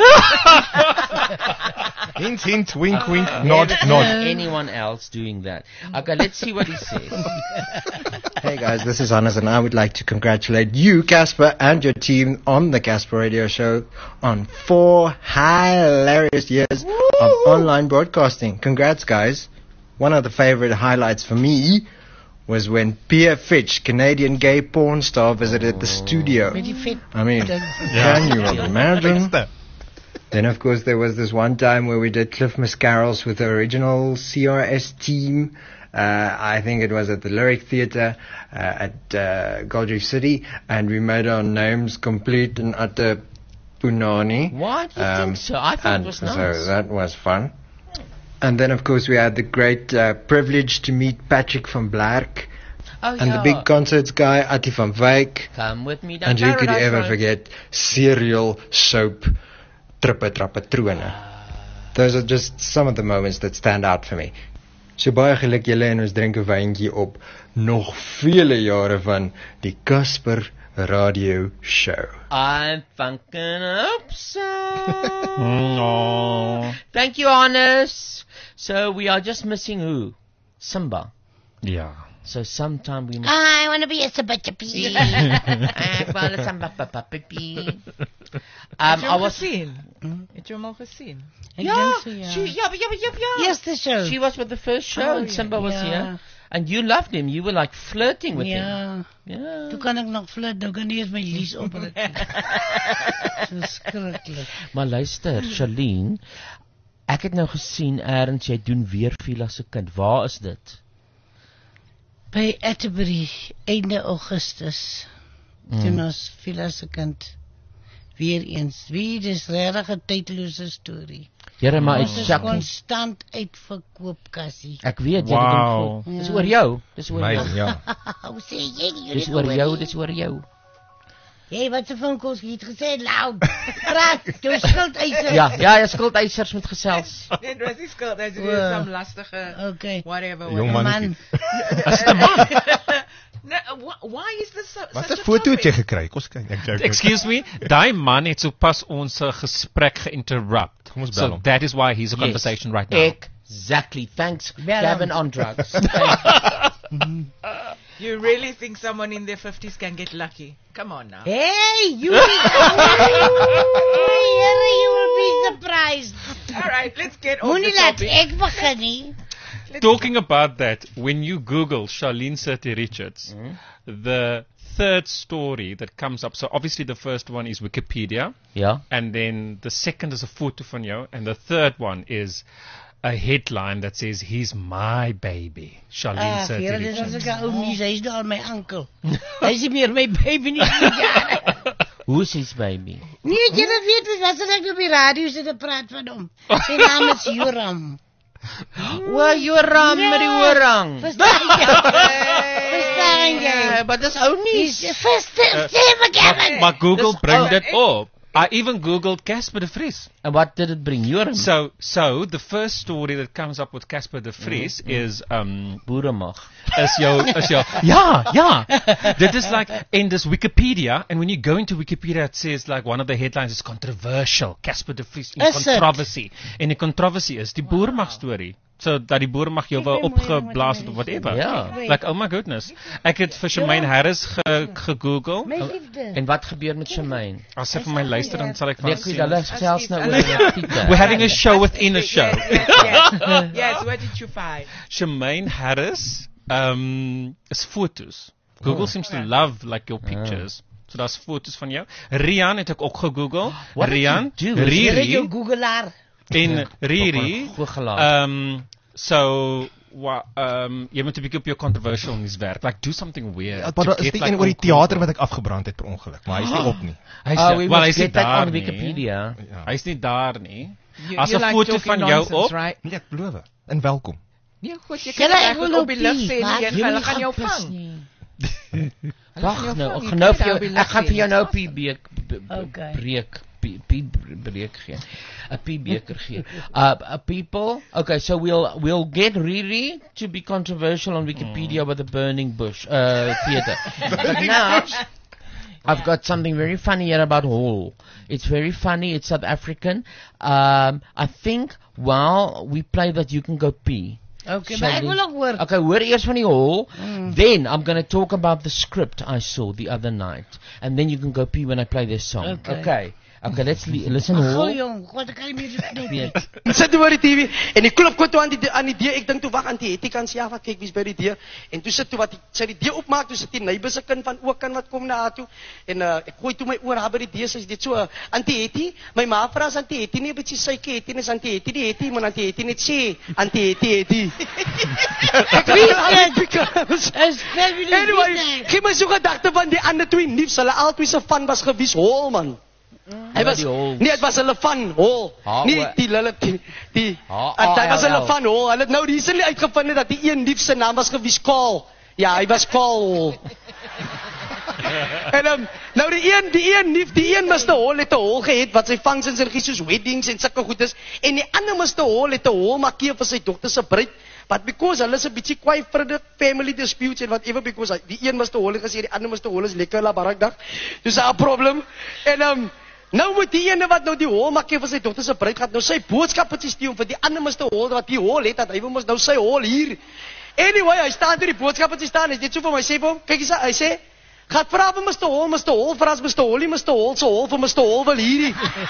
[SPEAKER 8] Hint, hint, wink, wink,
[SPEAKER 4] Uh,
[SPEAKER 8] nod,
[SPEAKER 4] never
[SPEAKER 8] nod.
[SPEAKER 4] heard anyone else doing that. Okay, let's see what he says.
[SPEAKER 14] Hey guys, this is Hannes and I would like to congratulate you, Casper, and your team on the Casper Radio Show on four hilarious years of online broadcasting. Congrats guys. One of the favorite highlights for me was when Pierre Fitch, Canadian gay porn star, visited the studio.
[SPEAKER 5] Met die vet.
[SPEAKER 14] I mean,
[SPEAKER 5] Ja.
[SPEAKER 14] can you imagine? Then, of course, there was this one time where we did Cliff Mascarols with the original C R S team. Uh, I think it was at the Lyric Theatre uh, at uh, Gold Reef City, and we made our names complete and utter punani.
[SPEAKER 4] Why do you think so? I thought it
[SPEAKER 14] and
[SPEAKER 4] was
[SPEAKER 14] so
[SPEAKER 4] nice.
[SPEAKER 14] that was fun. And then, of course, we had the great uh, privilege to meet Patrick van Blerk.
[SPEAKER 4] Oh,
[SPEAKER 14] And
[SPEAKER 4] yeah.
[SPEAKER 14] the big concerts guy, Atti van Wyk.
[SPEAKER 4] Come with me down
[SPEAKER 14] And who could
[SPEAKER 4] Paradise
[SPEAKER 14] ever
[SPEAKER 4] Road.
[SPEAKER 14] forget serial soap Trippe Trappatrone. Those are just some of the moments that stand out for me. So baie geluk julle en ons drink 'n wyntjie op nog vele jare van die Casper Radio Show.
[SPEAKER 4] I'm fucking up so.
[SPEAKER 6] No.
[SPEAKER 4] Thank you, Honest. So we are just missing who? Simba.
[SPEAKER 6] Yeah.
[SPEAKER 4] So sometime we must.
[SPEAKER 5] I want to be a sabachapi.
[SPEAKER 4] I want a Simba papapi. Um,
[SPEAKER 7] Het jy
[SPEAKER 4] I
[SPEAKER 7] hom
[SPEAKER 4] was.
[SPEAKER 7] gesien? Het jy hom al gesien?
[SPEAKER 5] Ek
[SPEAKER 4] Ja,
[SPEAKER 5] dink so, ja.
[SPEAKER 4] she, yeah, yeah, yeah, yeah.
[SPEAKER 5] Eerste show.
[SPEAKER 4] She was with the first show,
[SPEAKER 7] Oh,
[SPEAKER 4] and
[SPEAKER 7] yeah.
[SPEAKER 4] Simba was
[SPEAKER 5] Yeah.
[SPEAKER 4] here, and you loved him. You were like flirting with him.
[SPEAKER 5] Ja.
[SPEAKER 4] Yeah.
[SPEAKER 5] Toe kan ek nog flirt, nou kan nie eens my lies opdruk. Verskriklik.
[SPEAKER 4] Maar luister, Charlene, ek het nou gesien eers jy doen weer Vila se kind. Waar is dit?
[SPEAKER 5] By Atterbury, einde Augustus.
[SPEAKER 4] Mm.
[SPEAKER 5] Toen ons Vila se kind weer eens. Wie, dis regtig 'n tydlose storie.
[SPEAKER 4] Here, maar
[SPEAKER 5] Ons is
[SPEAKER 4] exactly.
[SPEAKER 5] konstant uitverkoop, Cassie.
[SPEAKER 4] Ek weet jy
[SPEAKER 6] Wow.
[SPEAKER 4] doen goed. Dis oor jou. Dis oor
[SPEAKER 8] Amazing,
[SPEAKER 4] jou.
[SPEAKER 8] ja.
[SPEAKER 5] Hoe sê jy nie?
[SPEAKER 4] Dis oor jou, dis oor jou.
[SPEAKER 5] Jy, wat se van kos jy het gesê loud. Praat, jou skildeisers.
[SPEAKER 4] Ja, ja, jy skuldeisers moet gesels.
[SPEAKER 7] Dit was nie skuld, dit
[SPEAKER 5] O.
[SPEAKER 7] is some lastige
[SPEAKER 5] Okay.
[SPEAKER 7] whatever.
[SPEAKER 8] Jong
[SPEAKER 7] whatever.
[SPEAKER 8] mannetjie.
[SPEAKER 6] Is dit 'n man?
[SPEAKER 7] No, wh- why is this so,
[SPEAKER 8] Wat
[SPEAKER 7] such
[SPEAKER 8] 'n
[SPEAKER 7] a
[SPEAKER 8] foto het jy
[SPEAKER 7] topic?
[SPEAKER 8] gekry? Kom ons kyk. Ek joke.
[SPEAKER 6] Excuse me, daai man het sopas ons uh, gesprek geïnterrupt.
[SPEAKER 8] Kom ons bel
[SPEAKER 6] So
[SPEAKER 8] hom.
[SPEAKER 6] that is why he's a
[SPEAKER 4] Yes.
[SPEAKER 6] conversation right now.
[SPEAKER 4] Exactly. Thanks,
[SPEAKER 5] Bel
[SPEAKER 4] Gavin
[SPEAKER 5] hom.
[SPEAKER 4] on drugs.
[SPEAKER 7] You really think someone in their fifties can get lucky? Come on now.
[SPEAKER 5] Hey, you will Hey, Here you will be surprised.
[SPEAKER 7] All right, let's get on
[SPEAKER 5] Moenie
[SPEAKER 7] the
[SPEAKER 5] laat
[SPEAKER 7] topic.
[SPEAKER 5] ek begin nie.
[SPEAKER 6] Talking about that, when you Google Charlene Surtee Richards, the third story that comes up, so obviously the first one is Wikipedia,
[SPEAKER 4] Ja.
[SPEAKER 6] and then the second is a photo van jou, and the third one is a headline that says, "He's my baby, Charlene
[SPEAKER 5] Ag,
[SPEAKER 6] Surtee
[SPEAKER 5] here, dis as
[SPEAKER 6] Richards."
[SPEAKER 5] ek 'n ou nuus, hy's nou al my oom. Hy's nie meer my baby nie.
[SPEAKER 4] Who's his baby?
[SPEAKER 5] Nee, jy weet nie, was ek op die radio sit en praat van hom. Sy naam is Joram.
[SPEAKER 4] Well, you're ram met die orang.
[SPEAKER 5] Verstaan jy? Verstaan jy?
[SPEAKER 4] Ja, maar dis ou nuus.
[SPEAKER 5] Dis verstaan, sê my Gavin.
[SPEAKER 6] Maar Google
[SPEAKER 4] Dis
[SPEAKER 6] bring
[SPEAKER 4] ou-
[SPEAKER 6] dit op. I even Googled Casper de Vries.
[SPEAKER 4] And what did it bring? Joram.
[SPEAKER 6] So, so the first story that comes up with Casper de Vries is um
[SPEAKER 4] Boeremag.
[SPEAKER 6] is jou is jou ja ja. Dit is like in this Wikipedia, and when you go into Wikipedia, it says like one of the headlines is controversial. Casper de Vries in
[SPEAKER 5] Is it?
[SPEAKER 6] controversy. En die controversy is die boeremag storie. So dat die boeremag jou wou opgeblaas het of whatever.
[SPEAKER 4] Ja.
[SPEAKER 6] Like oh my goodness. Ek het vir Shemaine Harris ge, gegoogel.
[SPEAKER 5] My liefde.
[SPEAKER 4] En wat gebeur met Shemaine?
[SPEAKER 6] As sy vir my luister dan sal ek vir
[SPEAKER 4] Nee,
[SPEAKER 6] haar
[SPEAKER 4] ek weet
[SPEAKER 6] sê.
[SPEAKER 4] hulle gesels nou
[SPEAKER 7] Hulle-
[SPEAKER 4] oor Pieter.
[SPEAKER 6] We're having a show within a show.
[SPEAKER 7] Yes, yes, yes. Yes, what did you find?
[SPEAKER 6] Shemaine Harris um is fotos. Google
[SPEAKER 4] Oh.
[SPEAKER 6] seems to love like your pictures. So daar's fotos van jou. Rian het ek ook gegoogel.
[SPEAKER 4] What did
[SPEAKER 6] Rian,
[SPEAKER 4] you do?
[SPEAKER 5] Jy
[SPEAKER 6] Riri
[SPEAKER 5] jou Googleaar.
[SPEAKER 6] en Riri.
[SPEAKER 4] Googelaar.
[SPEAKER 6] Um so wa, um jy moet 'n bietjie op jou controversial nuus werk. Like do something weird.
[SPEAKER 8] Ja, maar daar is die een oor die teater wat ek afgebrand het per ongeluk, maar hy's nie op nie.
[SPEAKER 6] Hy's
[SPEAKER 4] Oh,
[SPEAKER 6] oh,
[SPEAKER 4] we
[SPEAKER 6] well,
[SPEAKER 4] must
[SPEAKER 6] hy's nie
[SPEAKER 4] get that
[SPEAKER 6] daar
[SPEAKER 4] on
[SPEAKER 6] nie.
[SPEAKER 4] Wikipedia.
[SPEAKER 8] Ja.
[SPEAKER 6] Hy's nie daar nie.
[SPEAKER 7] You,
[SPEAKER 6] As
[SPEAKER 7] you
[SPEAKER 6] 'n
[SPEAKER 7] like
[SPEAKER 6] foto
[SPEAKER 7] talking
[SPEAKER 6] van jou
[SPEAKER 7] nonsense,
[SPEAKER 6] op.
[SPEAKER 7] right?
[SPEAKER 8] Nee, ek beloof. En welkom.
[SPEAKER 7] Nee, goed, jy
[SPEAKER 5] Julle,
[SPEAKER 7] kan
[SPEAKER 5] ek
[SPEAKER 7] reg
[SPEAKER 5] wil
[SPEAKER 7] op
[SPEAKER 5] nou
[SPEAKER 7] die lug
[SPEAKER 5] pee,
[SPEAKER 7] sê
[SPEAKER 5] maar
[SPEAKER 7] en
[SPEAKER 4] Jy
[SPEAKER 7] hulle
[SPEAKER 4] moet
[SPEAKER 7] gaan jou
[SPEAKER 4] pas
[SPEAKER 7] vang.
[SPEAKER 4] nie.
[SPEAKER 7] Hulle gaan
[SPEAKER 4] Wag
[SPEAKER 7] jou
[SPEAKER 4] nou,
[SPEAKER 7] vang.
[SPEAKER 4] ek
[SPEAKER 7] Jy
[SPEAKER 4] gaan nou
[SPEAKER 7] kan
[SPEAKER 4] vir
[SPEAKER 7] nie
[SPEAKER 4] jou
[SPEAKER 7] daar op die
[SPEAKER 4] ek
[SPEAKER 7] lug
[SPEAKER 4] gaan
[SPEAKER 7] sê
[SPEAKER 4] vir jou
[SPEAKER 7] nie.
[SPEAKER 4] nou 'n pie breek b- b-
[SPEAKER 5] Okay.
[SPEAKER 4] breek pie pie breek gee. 'n Pie beker gee. Uh, uh people, okay, so we'll we'll get Riri to be controversial on Wikipedia with the burning bush uh theater. But now I've got something very funny here about Hall. It's very funny. It's South African. Um, I think while we play that, you can go pee.
[SPEAKER 5] Okay,
[SPEAKER 4] Shall
[SPEAKER 5] maar ek
[SPEAKER 4] we-
[SPEAKER 5] wil ook hoor.
[SPEAKER 4] Okay, hoor eers van die Hall.
[SPEAKER 5] Mm.
[SPEAKER 4] Then I'm going to talk about the script I saw the other night. And then you can go pee when I play this song.
[SPEAKER 5] Okay.
[SPEAKER 4] Okay, okay let's li- listen,
[SPEAKER 5] Ag,
[SPEAKER 4] Hall.
[SPEAKER 5] gooi jong, God, ek kan nie meer dit
[SPEAKER 4] Weet.
[SPEAKER 15] Ek sit toe oor die T V en die klop kwart toe aan die aan die deur. Ek dink toe wag aan die Hetty kan sê ja, wat kyk wie's by die deur. En toe sit toe wat die- sy die deur oopmaak, toe sit die neighbor se kind van ook kan wat kom na haar toe. En uh, ek gooi toe my oor haar by die deur, sy sê dit so, uh, Auntie Hetty, my ma vra as Auntie Hetty nie 'n bietjie suiker Hetty, is Auntie Hetty die Hetty, maar Auntie Hetty net sê Auntie Hetty Hetty. Ek
[SPEAKER 5] Wie
[SPEAKER 15] weet al
[SPEAKER 5] is
[SPEAKER 15] die because
[SPEAKER 5] Is fabulous.
[SPEAKER 15] anyway,
[SPEAKER 5] Disney.
[SPEAKER 15] gee my so gedagte van die ander twee nuus, hulle albei se van was gewies hol man. Hy was
[SPEAKER 4] die Hall.
[SPEAKER 15] nee, dit was hulle van hol.
[SPEAKER 4] H O
[SPEAKER 15] Nie die hulle die die
[SPEAKER 4] H
[SPEAKER 15] en dit was
[SPEAKER 4] A L L.
[SPEAKER 15] hulle van hol. Hulle het nou recently uitgevind dat die een lief se naam was gewies Kaal. Ja, hy was Kaal. En um, nou die een, die een lief, die een mister Hol het 'n hol gehad wat sy functions en soos weddings en sulke goedes en die ander mister Hol het 'n hol markeer vir sy dogter se bruid. But because hulle is 'n bietjie kwaai vir die family disputes en whatever because hy- die een mister Hol het gesê die ander mister Hol is lekker la barakdag. Dis 'n probleem. En um, nou moet die ene wat nou die hol markeer vir sy dogter se bruid gaan nou sy boodskap het stuur vir die ander mister Hol wat die hol het dat hy wil mos nou sy hol hier. Anyway, hy staan deur die boodskap het staan. Hy sê so vir my sê vir hom, kyk hier, hy sê gaat vra vir mister Hol, mister Hol vra as mister Hol, nie mister Hol se hol vir mister Hol wil hierdie.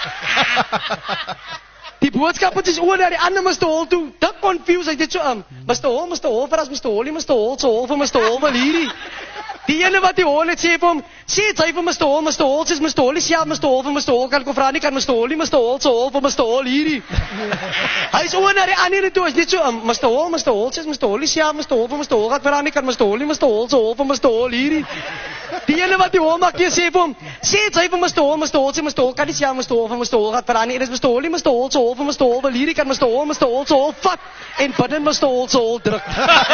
[SPEAKER 15] Die boodskap het is oor na die ander mister Hol toe. Dik confused, hy dit so um, mister Hol, mister Hol vra as mister Hol, nie mister Hol se hol vir mister Hol wil hierdie. Die ene wat die hol het sê vir hom, sê dit hy vir mister Hol, mister Hol sê mister Hol, ja mister Hol vir mister Hol kan ek vra nie kan mister Hol, nie mister Hol se hol vir mister Hol hierdie. Hy is oor na die ander toe, is dit so um, mister Hol, mister Hol sê mister Hol, ja mister Hol vir mister Hol kan ek vra nie kan mister Hol, nie mister Hol se hol vir mister Hol hierdie. Die ene wat die hol maak jy sê vir hom, sê dit hy vir mister Hol, mister Hol sê mister Hol kan nie ja mister Hol vir mister Hol kan ek vra nie, dis mister Hol, nie mister Hol se hol vir mister Hol wil hierdie kan mister Hol, mister Hol se hol vat en binne mister Hol se hol druk.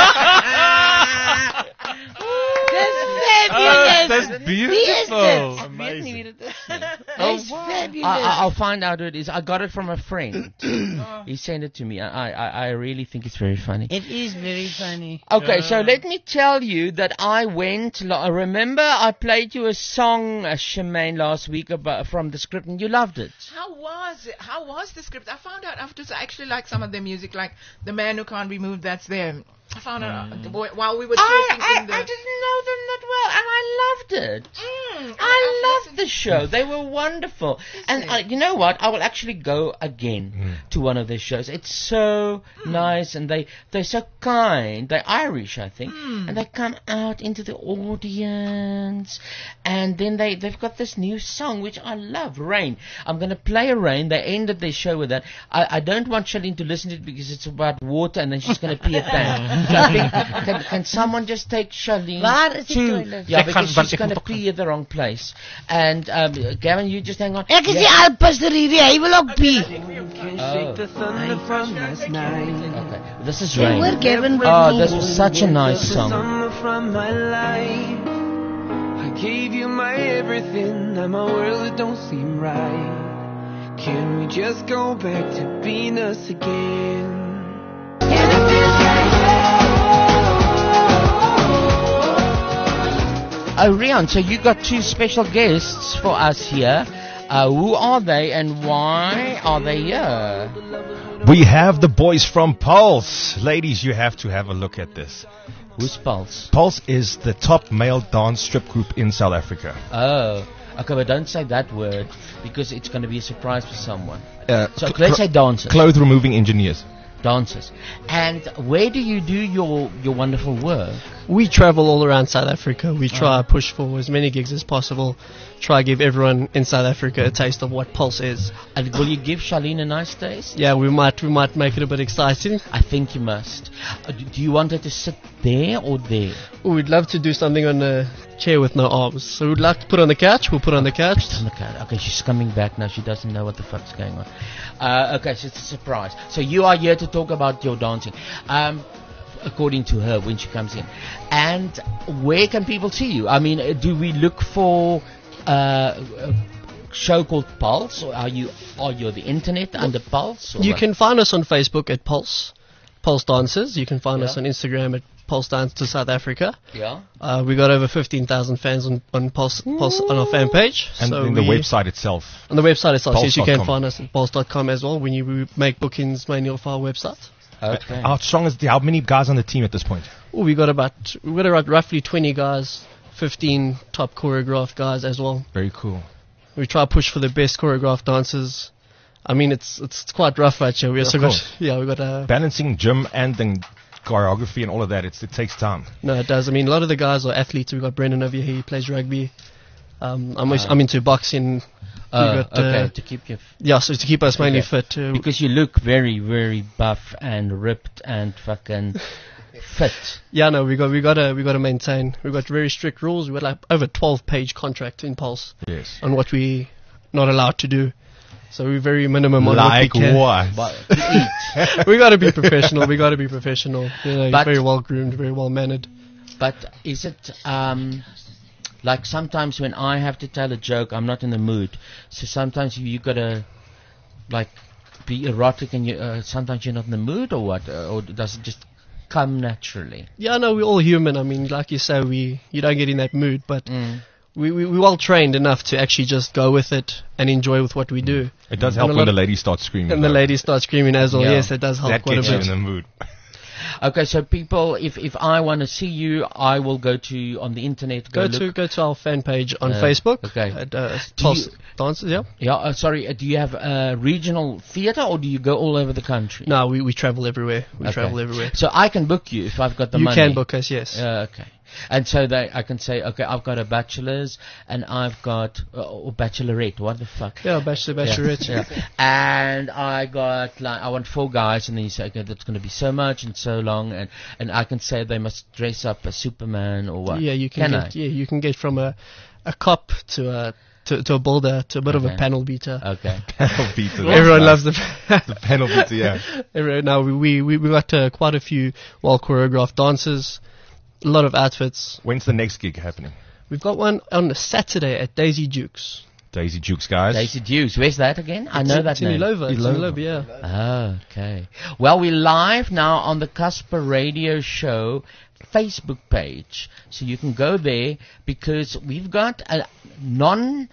[SPEAKER 5] Fabulous.
[SPEAKER 6] that's beautiful.
[SPEAKER 5] Amazing.
[SPEAKER 4] Oh,
[SPEAKER 5] It's fabulous.
[SPEAKER 4] I, I- I'll find out who it is. I got it from a friend. He sent it to me. I, I, I really think it's very funny.
[SPEAKER 5] It is very funny.
[SPEAKER 4] Okay, so let me tell you that I went. lo- Remember, I played you a song, uh, Shemaine, last week about from the script, and you loved it.
[SPEAKER 7] How was it? How was the script? I found out afterwards I actually like some of the music, like The Man Who Can't Be Moved, that's there. I found out uh, wh- while we were
[SPEAKER 4] I,
[SPEAKER 7] talking
[SPEAKER 4] I,
[SPEAKER 7] in the...
[SPEAKER 4] I didn't know them that well, and I loved it.
[SPEAKER 7] Mm,
[SPEAKER 4] I loved the show. They were wonderful. And uh, you know what? I will actually go again to one of their shows. It's so nice, and they, they're so kind. They're Irish, I think. And they come out into the audience. And then they, they've got this new song, which I love, Rain. I'm going to play a Rain. They ended their show with that. I, I don't want Charlene to listen to it because it's about water, and then she's going to pee a tank. So I think, can, can someone just take Charlene
[SPEAKER 5] Waar is die
[SPEAKER 4] to...
[SPEAKER 5] toilet?
[SPEAKER 4] Yeah,
[SPEAKER 6] Ek gaan-
[SPEAKER 4] because
[SPEAKER 6] want
[SPEAKER 4] she's
[SPEAKER 6] ek
[SPEAKER 4] going to
[SPEAKER 6] moet ook
[SPEAKER 4] pee at the wrong place. And um, Gavin, you just hang on.
[SPEAKER 5] Ek is
[SPEAKER 4] Yeah.
[SPEAKER 5] die alpaster hierdie, hy wil ook pee.
[SPEAKER 13] Shake the thunder from last night.
[SPEAKER 4] Okay, this is
[SPEAKER 5] Hey,
[SPEAKER 4] Rain.
[SPEAKER 5] where Gavin with
[SPEAKER 4] Oh,
[SPEAKER 5] me?
[SPEAKER 4] this was such a nice
[SPEAKER 13] The
[SPEAKER 4] song.
[SPEAKER 13] summer from my life. I gave you my everything. Now my world it don't seem right. Can we just go back to being us again?
[SPEAKER 4] Oh, Rian, so you got two special guests for us here. Uh, who are they and why are they here?
[SPEAKER 8] We have the boys from Pulse. Ladies, you have to have a look at this.
[SPEAKER 4] Who's Pulse?
[SPEAKER 8] Pulse is the top male dance strip group in South Africa.
[SPEAKER 4] Oh, okay, but don't say that word because it's going to be a surprise for someone.
[SPEAKER 8] Uh,
[SPEAKER 4] So
[SPEAKER 8] cl-
[SPEAKER 4] let's
[SPEAKER 8] cl-
[SPEAKER 4] say dancers.
[SPEAKER 8] Clothes removing engineers.
[SPEAKER 4] Dancers. And where do you do your, your wonderful work?
[SPEAKER 16] We travel all around South Africa. We try
[SPEAKER 4] Oh.
[SPEAKER 16] to push for as many gigs as possible. Try to give everyone in South Africa a taste of what Pulse is.
[SPEAKER 4] And will you give Charlene a nice taste?
[SPEAKER 16] Yeah, we might we might make it a bit exciting.
[SPEAKER 4] I think you must. Uh, do do you want her to sit there or there?
[SPEAKER 16] We'd love to do something on a chair with no arms. So we'd like to put on the couch. We'll put on the couch.
[SPEAKER 4] On the couch. Okay, she's coming back now. She doesn't know what the fuck's going on. Uh, okay, so it's a surprise. So you are here to talk about your dancing. Um, according to her when she comes in. And where can people see you? I mean, uh, do we look for uh, a show called Pulse, or are you are you on the internet under Pulse? Or
[SPEAKER 16] You
[SPEAKER 4] what?
[SPEAKER 16] can find us on Facebook at Pulse, Pulse Dancers. You can find us
[SPEAKER 4] Yeah.
[SPEAKER 16] on Instagram at Pulse Dance to South Africa.
[SPEAKER 4] Yeah.
[SPEAKER 16] Uh, we got over fifteen thousand fans on, on Pulse, Pulse on our fan page.
[SPEAKER 8] And
[SPEAKER 16] so
[SPEAKER 8] in the
[SPEAKER 16] we-
[SPEAKER 8] website itself.
[SPEAKER 16] On the website itself,
[SPEAKER 8] Pulse
[SPEAKER 16] yes, you
[SPEAKER 8] dot
[SPEAKER 16] can
[SPEAKER 8] com.
[SPEAKER 16] find us at pulse dot com as well when you we make bookings mainly off our website.
[SPEAKER 4] Okay.
[SPEAKER 8] How strong is the, how many guys on the team at this point?
[SPEAKER 16] Oh, we got about we got about roughly twenty guys, fifteen top choreographed guys as well.
[SPEAKER 8] Very cool.
[SPEAKER 16] We try to push for the best choreographed dancers. I mean, it's it's quite rough right here. We
[SPEAKER 8] Of
[SPEAKER 16] also got
[SPEAKER 8] course.
[SPEAKER 16] yeah, we got uh,
[SPEAKER 8] Balancing gym and then choreography and all of that, it's, it takes time.
[SPEAKER 16] no, it does. I mean, a lot of the guys are athletes. We got Brendan over here. He plays rugby. Um, I'm
[SPEAKER 4] Ah.
[SPEAKER 16] I'm into boxing. We
[SPEAKER 4] Oh,
[SPEAKER 16] got,
[SPEAKER 4] okay,
[SPEAKER 16] uh,
[SPEAKER 4] to keep you. F-
[SPEAKER 16] yeah, so to keep us mainly
[SPEAKER 4] Okay.
[SPEAKER 16] fit. Uh,
[SPEAKER 4] Because you look very, very buff and ripped and fucking fit.
[SPEAKER 16] Yeah, no, we got we got to we got to maintain. We got very strict rules. We got like over twelve page contract in Pulse.
[SPEAKER 8] Yes.
[SPEAKER 16] On what we not allowed to do. So we're very minimum on
[SPEAKER 8] Like
[SPEAKER 16] what we can.
[SPEAKER 8] what?
[SPEAKER 4] But to eat.
[SPEAKER 16] we got to be professional. We got to be professional. You know,
[SPEAKER 4] But-
[SPEAKER 16] very well groomed, very well mannered.
[SPEAKER 4] But is it um, like sometimes when I have to tell a joke, I'm not in the mood. So sometimes you, you gotta like be erotic, and you uh, sometimes you're not in the mood, or what? Uh, or does it just come naturally?
[SPEAKER 16] Yeah, no, we're all human. I mean, like you say, we you don't get in that mood, but
[SPEAKER 4] Mm.
[SPEAKER 16] we we we well trained enough to actually just go with it and enjoy with what we do.
[SPEAKER 8] It does
[SPEAKER 16] And
[SPEAKER 8] help
[SPEAKER 16] a
[SPEAKER 8] when
[SPEAKER 16] lot
[SPEAKER 8] the
[SPEAKER 16] of-
[SPEAKER 8] ladies start screaming.
[SPEAKER 16] And the
[SPEAKER 8] though.
[SPEAKER 16] ladies start screaming as well.
[SPEAKER 4] Yeah.
[SPEAKER 16] Yes, it does help
[SPEAKER 8] That
[SPEAKER 16] quite a
[SPEAKER 8] gets you
[SPEAKER 16] bit.
[SPEAKER 8] in the mood.
[SPEAKER 4] Okay, so people, if if I want to see you, I will go to on the internet. Go,
[SPEAKER 16] Go to
[SPEAKER 4] look.
[SPEAKER 16] go to our fan page on
[SPEAKER 4] Uh,
[SPEAKER 16] Facebook.
[SPEAKER 4] okay.
[SPEAKER 16] At, uh,
[SPEAKER 4] Do
[SPEAKER 16] Pulse
[SPEAKER 4] you-
[SPEAKER 16] Dances, yeah.
[SPEAKER 4] Yeah, uh, sorry. Uh, do you have a regional theatre, or do you go all over the country?
[SPEAKER 16] No, we, we travel everywhere. We
[SPEAKER 4] Okay.
[SPEAKER 16] travel everywhere.
[SPEAKER 4] So I can book you if I've got the
[SPEAKER 16] You
[SPEAKER 4] money.
[SPEAKER 16] can book us, yes.
[SPEAKER 4] Uh, okay. And so they, I can say, okay, I've got a bachelor's and I've got uh, or bachelorette. What the fuck?
[SPEAKER 16] Yeah, bachelor,
[SPEAKER 4] Yeah,
[SPEAKER 16] bachelorette.
[SPEAKER 4] yeah. And I got like I want four guys, and then you say, okay, that's going to be so much and so long, and and I can say they must dress up as Superman or what?
[SPEAKER 16] Yeah, you can,
[SPEAKER 4] Can
[SPEAKER 16] get
[SPEAKER 4] I?
[SPEAKER 16] yeah, you can get from a a cop to a to, to a builder to a bit of a
[SPEAKER 4] Okay.
[SPEAKER 16] panel beater.
[SPEAKER 4] Okay.
[SPEAKER 8] Panel beater.
[SPEAKER 16] Everyone loves the
[SPEAKER 8] the panel beater. Yeah.
[SPEAKER 16] Everyone, now we we we got uh, quite a few well choreographed dancers, a lot of outfits.
[SPEAKER 8] When's the next gig happening?
[SPEAKER 16] We've got one on a Saturday at Daisy Dukes.
[SPEAKER 8] Daisy Dukes, guys.
[SPEAKER 4] Daisy Dukes. Where's that again? I
[SPEAKER 16] It's
[SPEAKER 4] know
[SPEAKER 16] in-
[SPEAKER 4] that
[SPEAKER 16] it's in
[SPEAKER 4] name.
[SPEAKER 16] Ilova, it's in Ilova, yeah.
[SPEAKER 4] Oh, okay. Well, we're live now on the Casper Radio Show Facebook page. So you can go there because we've got a non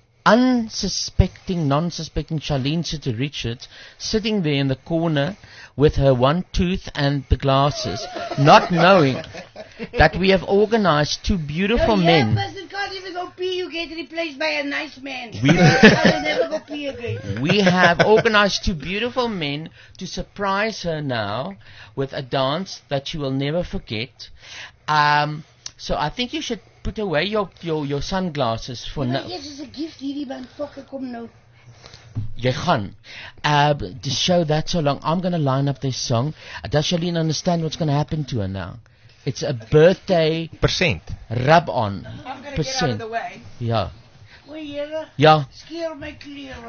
[SPEAKER 4] unsuspecting, non-suspecting Charlene Sitter Richards sitting there in the corner with her one tooth and the glasses, not knowing that we have organized two beautiful
[SPEAKER 5] Your
[SPEAKER 4] men.
[SPEAKER 5] person can't even go pee, you get replaced by a nice man.
[SPEAKER 4] We-
[SPEAKER 5] I'll never go pee again.
[SPEAKER 4] We have organized two beautiful men to surprise her now with a dance that she will never forget. Um, so I think you should put away your, your, your sunglasses for
[SPEAKER 5] Maar
[SPEAKER 4] now.
[SPEAKER 5] yes, is a gift hierdie man fokke kom nou.
[SPEAKER 4] Jy gaan. Uh, to show that so long, I'm going to line up this song. Uh, Does Charlene understand what's going to happen to her now? It's a birthday
[SPEAKER 8] percent
[SPEAKER 4] rub on.
[SPEAKER 7] I'm gonna
[SPEAKER 4] percent.
[SPEAKER 7] get out of the way.
[SPEAKER 4] Yeah.
[SPEAKER 5] O Here,
[SPEAKER 4] Ja.
[SPEAKER 5] skeer my klere.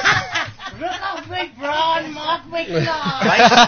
[SPEAKER 5] Ruk af my bra en maak my klaar.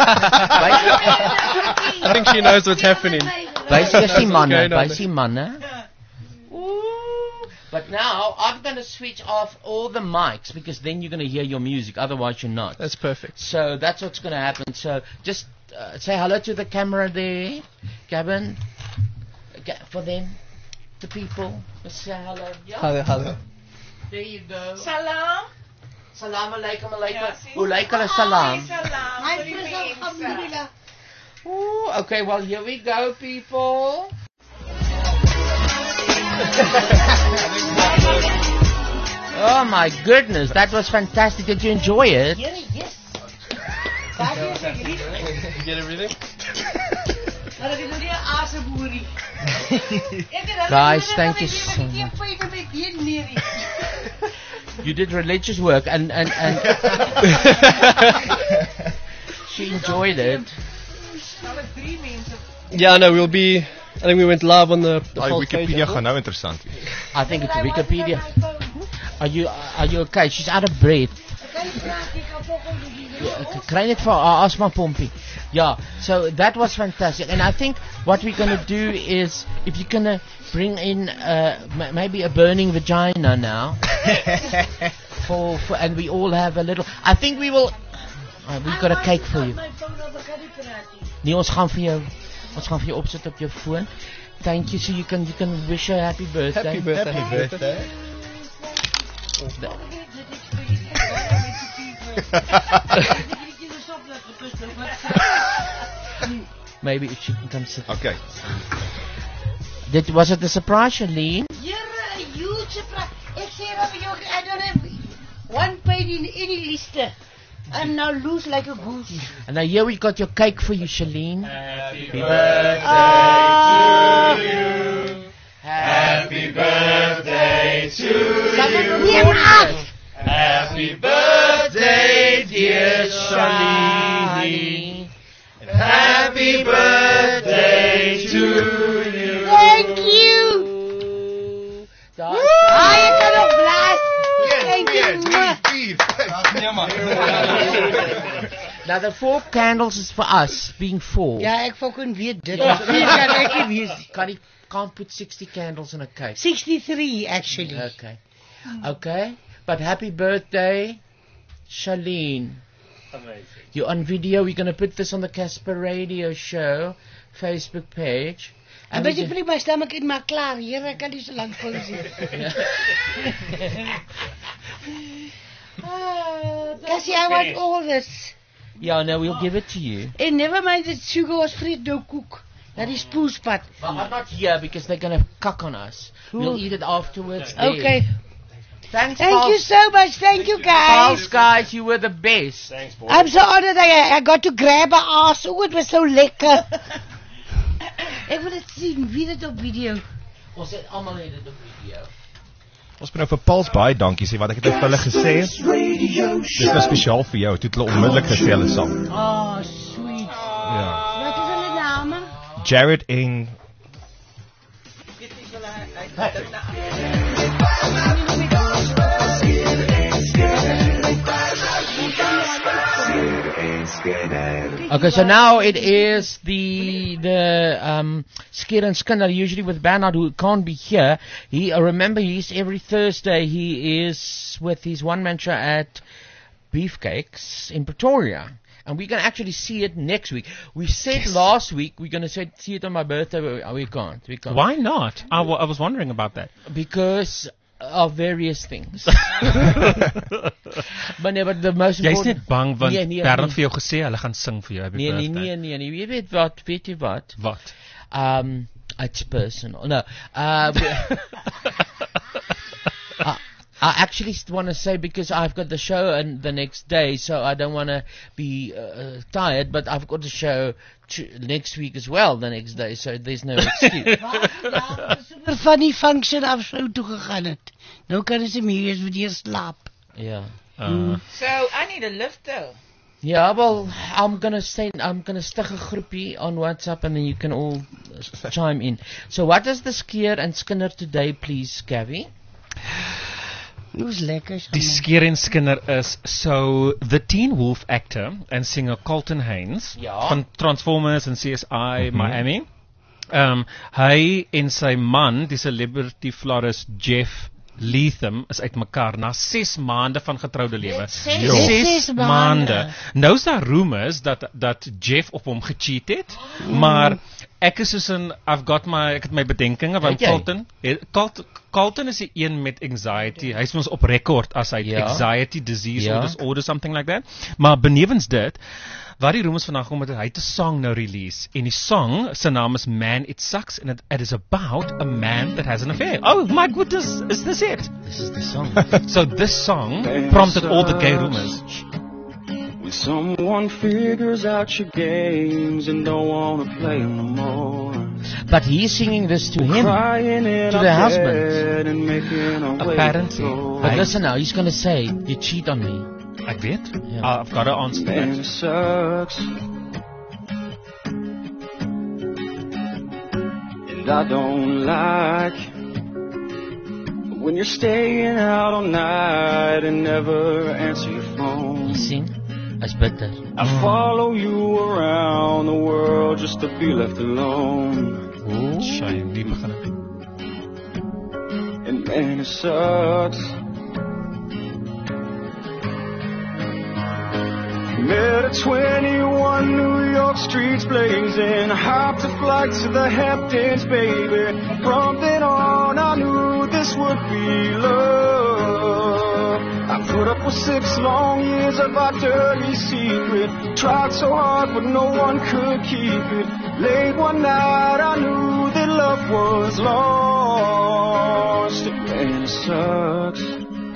[SPEAKER 16] I think she knows what's happening.
[SPEAKER 4] Wys eers die manne,
[SPEAKER 16] Going on.
[SPEAKER 4] wys die manne. Ooh. But now I'm going to switch off all the mics because then you're going to hear your music. Otherwise, you're not.
[SPEAKER 16] That's perfect.
[SPEAKER 4] So that's what's going to happen. So just uh, say hello to the camera there, Gavin, Ga- for them, the people. Just say hello. Yeah.
[SPEAKER 16] Hello, hello.
[SPEAKER 4] There you go.
[SPEAKER 7] Salam.
[SPEAKER 4] Salam alaikum alaikum.
[SPEAKER 7] Ja, zie.
[SPEAKER 4] Hoe lyk hulle salam?
[SPEAKER 7] Hi, salam.
[SPEAKER 5] Hi,
[SPEAKER 7] Goeie
[SPEAKER 5] Priscilla,
[SPEAKER 7] mense.
[SPEAKER 5] alhamdulillah.
[SPEAKER 4] Ooh, okay, well here we go, people. Oh my goodness, that was fantastic. Did you enjoy it?
[SPEAKER 5] Here, yes. Daar is ek hier.
[SPEAKER 16] You get everything?
[SPEAKER 5] Maar ek is nie 'n aseboerie. Ek het
[SPEAKER 4] Guys, thank you so much.
[SPEAKER 5] much.
[SPEAKER 4] You did religious work and and and she enjoyed it.
[SPEAKER 7] Nou is drie mense.
[SPEAKER 16] Yeah, no, we'll be. I think we went live on the, the
[SPEAKER 8] Daai
[SPEAKER 16] Pulse page,
[SPEAKER 8] Wikipedia
[SPEAKER 16] I
[SPEAKER 8] gaan nou interessant wees.
[SPEAKER 4] I think it's Wikipedia. Are you are you okay? She's out of breath. Yeah, kry net vir haar asma pompie. Yeah, so that was fantastic. And I think what we're going to do is, if you're going to bring in uh, m- maybe a burning vagina now, for, for and we all have a little. I think we will. Uh, we've got a cake for you. Nee, ons gaan vir jou. Ons gaan vir jou opsit op jou foon. Thank you, so you can you can wish her happy birthday.
[SPEAKER 8] Happy birthday. Happy birthday.
[SPEAKER 4] Maybe if she can come sit.
[SPEAKER 8] Okay.
[SPEAKER 4] Did, was it a surprise, Charlene?
[SPEAKER 5] You're a huge surprise. Ek sê dat jy I don't have one page in any list. I'm now loose like a goose.
[SPEAKER 4] And now here we got your cake for you, Charlene.
[SPEAKER 3] Happy
[SPEAKER 4] birthday
[SPEAKER 3] to you. Happy birthday to you. Happy birthday, dear Charlene. Happy birthday to you.
[SPEAKER 5] Thank you. I kan nog blast. Thank you.
[SPEAKER 4] Now the four candles is for us, being four.
[SPEAKER 5] Ja, ek fucking weet dit. Vier kan ek nie wees.
[SPEAKER 4] Can you can't put sixty candles in a cake?
[SPEAKER 5] sixty-three actually.
[SPEAKER 4] Okay. Okay. But happy birthday, Charlene.
[SPEAKER 6] Amazing.
[SPEAKER 4] You're on video. We're going to put this on the Casper Radio Show Facebook page.
[SPEAKER 5] En weet jy vir my stomach in my klaar. Here, ek kan nie so lank vol sien. Cassie, I want all this.
[SPEAKER 4] Yeah, no, we'll give it to you.
[SPEAKER 5] And never mind that sugar was free no cook. That is spoelspot.
[SPEAKER 4] Well, I'm not here because they're going to cuck on us. We'll eat it afterwards. there.
[SPEAKER 5] Okay.
[SPEAKER 4] Thanks,
[SPEAKER 5] Thank
[SPEAKER 4] Pulse.
[SPEAKER 5] you so much. Thank you, guys.
[SPEAKER 4] Pulse, guys, you were the best. Thanks, boy.
[SPEAKER 5] I'm so honored that I, I got to grab her ass. Oh, it was so lekker. Ek wil dit sien. Wie dit op video?
[SPEAKER 4] Ons het almal het dit op video.
[SPEAKER 8] Ons moet nou vir Pauls baie dankie sê, wat ek het vir hulle gesê. Dis nou spesiaal vir jou. Toe het hulle onmiddellik gesê hulle sal.
[SPEAKER 5] Oh, sweet.
[SPEAKER 8] Ja.
[SPEAKER 5] Wat is hulle name?
[SPEAKER 8] Jared en
[SPEAKER 4] Okay, so now it is the the um, Skier and Skinner, usually with Bernard, who can't be here. He uh, remember he's every Thursday he is with his one man show at Beefcakes in Pretoria. And we're going to actually see it next week. We said yes. last week we're going to see it on my birthday, but we can't. We can't.
[SPEAKER 6] Why not? I, w- I was wondering about that.
[SPEAKER 4] Because of various things. But nee, but the most important...
[SPEAKER 6] Jy's net bang want
[SPEAKER 4] nee, nee,
[SPEAKER 6] Bernard
[SPEAKER 4] nee.
[SPEAKER 6] vir jou gesê hulle gaan sing vir jou happy
[SPEAKER 4] nee,
[SPEAKER 6] birthday.
[SPEAKER 4] Nee, nee, nee, nee. Jy weet wat, weet jy wat?
[SPEAKER 6] Wat?
[SPEAKER 4] Um, it's personal. No. Uh, I, I actually want to say, because I've got the show and the next day, so I don't want to be uh, tired, but I've got the show t- next week as well, the next day, so there's no excuse.
[SPEAKER 5] Super funny function af so toe gegaan het. Nou kan sy meer eens weer slaap.
[SPEAKER 4] Yeah.
[SPEAKER 6] Uh,
[SPEAKER 7] So I need a lift though.
[SPEAKER 4] Yeah, well, I'm gonna send, I'm gonna stick a groepie on WhatsApp, and then you can all uh, chime in. So, what is the Skier and Skinner today, please, Gavi?
[SPEAKER 5] Dis lekker.
[SPEAKER 6] Die Skier en Skinner is so the Teen Wolf actor and singer Colton Haynes
[SPEAKER 4] Ja.
[SPEAKER 6] van Transformers en C S I mm-hmm. Miami. Um, hy en sy man, die celebrity florist Jeff Leatham, is uitmekaar na ses maande van getroude lewe.
[SPEAKER 5] Ses, ses maande.
[SPEAKER 6] maande. Nou is daar rumors dat dat Jeff op hom gecheat het, mm. maar ek is soos in I've got my ek het my bedenkinge want Colton, Colton Colton is die een met anxiety. Hy's mos op rekord as hy
[SPEAKER 4] Ja.
[SPEAKER 6] anxiety disease
[SPEAKER 4] Ja.
[SPEAKER 6] or disorder something like that. Maar benewens dit, wat die rumors vandag kom het, hy het 'n song nou release en die song se naam is Man It Sucks and it, it is about a man that has an affair. Oh my goodness, is this it?
[SPEAKER 4] This is the song.
[SPEAKER 6] So this song prompted all the gay rumors.
[SPEAKER 17] When someone figures out your games and don't want to play no more.
[SPEAKER 4] But he's singing this to him, to the husband.
[SPEAKER 6] Apparently.
[SPEAKER 4] But listen now, he's going to say, you cheat on me.
[SPEAKER 6] Ek weet.
[SPEAKER 4] Yeah.
[SPEAKER 6] I've got to answer
[SPEAKER 17] Man, it
[SPEAKER 6] that.
[SPEAKER 17] sucks. And I don't like when you're staying out all night and never answer your phone.
[SPEAKER 4] You sing? That's better.
[SPEAKER 17] I follow you around the world just to be left alone.
[SPEAKER 6] Ooh. Shame, die begin ek.
[SPEAKER 17] And man, it sucks. Met at twenty-one New York streets blazing. I hopped a flight to the Hamptons, baby. From then on, I knew this would be love. I put up with six long years of our dirty secret. Tried so hard, but no one could keep it. Late one night, I knew that love was lost, and it sucks.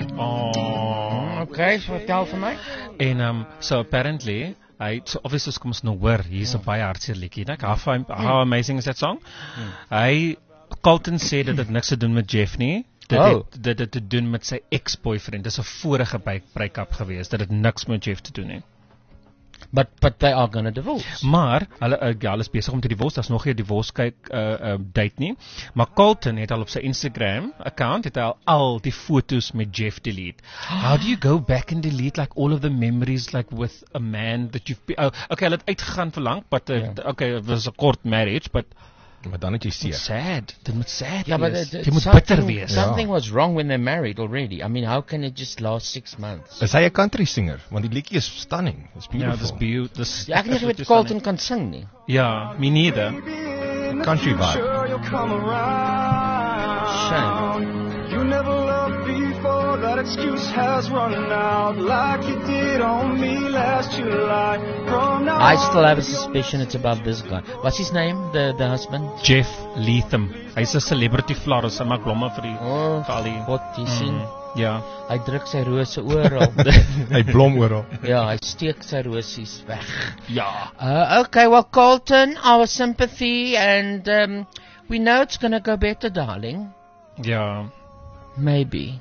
[SPEAKER 6] Oh.
[SPEAKER 4] Okay, so vertel vir my.
[SPEAKER 6] En um, so apparently, hy so obviously as kom ons nou hoor, hier's 'n baie hartseer liedjie, né? How, how amazing is that song?
[SPEAKER 4] Hmm.
[SPEAKER 6] Hy Colton sê dat dit niks te doen met Jeff nie. Dit
[SPEAKER 4] Oh.
[SPEAKER 6] het dit het te doen met sy ex-boyfriend. Dis 'n vorige break-up gewees. Dat dit niks met Jeff te doen nie.
[SPEAKER 4] But but they are gonna divorce.
[SPEAKER 6] Maar hulle uh, ja, hulle is besig om te divorce. Daar's nog nie 'n divorce kyk uh, uh, date nie. Maar Colton het al op sy Instagram account het hy al al die foto's met Jeff delete. How do you go back and delete like all of the memories like with a man that you've been, oh, okay, hulle het uitgegaan vir lank, but uh,
[SPEAKER 4] Yeah.
[SPEAKER 6] okay, it was a court marriage, but
[SPEAKER 8] maar dan het jy seer.
[SPEAKER 6] Sad. Dit moet sad
[SPEAKER 4] Yeah, but
[SPEAKER 6] wees.
[SPEAKER 4] it,
[SPEAKER 6] Jy moet
[SPEAKER 4] something,
[SPEAKER 6] bitter wees.
[SPEAKER 4] something was wrong when they're married already. I mean, how can it just last six months?
[SPEAKER 8] Is hy 'n country singer? Want die liedjie is stunning. It's
[SPEAKER 6] Ja,
[SPEAKER 8] beautiful.
[SPEAKER 6] dis beautiful. Dis
[SPEAKER 4] Ja, ek het nie geweet Colton kan sing nie.
[SPEAKER 6] Ja, me neither.
[SPEAKER 8] Country vibe.
[SPEAKER 17] Sure you'll come around.
[SPEAKER 4] Shame.
[SPEAKER 17] You never loved before, that excuse has run out. Like you did on me last July. From now
[SPEAKER 4] I still have a
[SPEAKER 17] on,
[SPEAKER 4] suspicion it's about this guy. What's his name? The the husband?
[SPEAKER 6] Jeff Leatham. Hy's 'n celebrity florist. Hy maak blomme vir die
[SPEAKER 4] Oh,
[SPEAKER 6] vir al die
[SPEAKER 4] God, jy sien.
[SPEAKER 6] Mm, ja.
[SPEAKER 4] Hy druk sy rose oral.
[SPEAKER 8] Hy blom oral.
[SPEAKER 4] Ja, hy steek sy rosies weg.
[SPEAKER 6] Ja.
[SPEAKER 4] Uh, okay, well, Colton, our sympathy, and um, we know it's going to go better, darling.
[SPEAKER 6] Ja.
[SPEAKER 4] Maybe.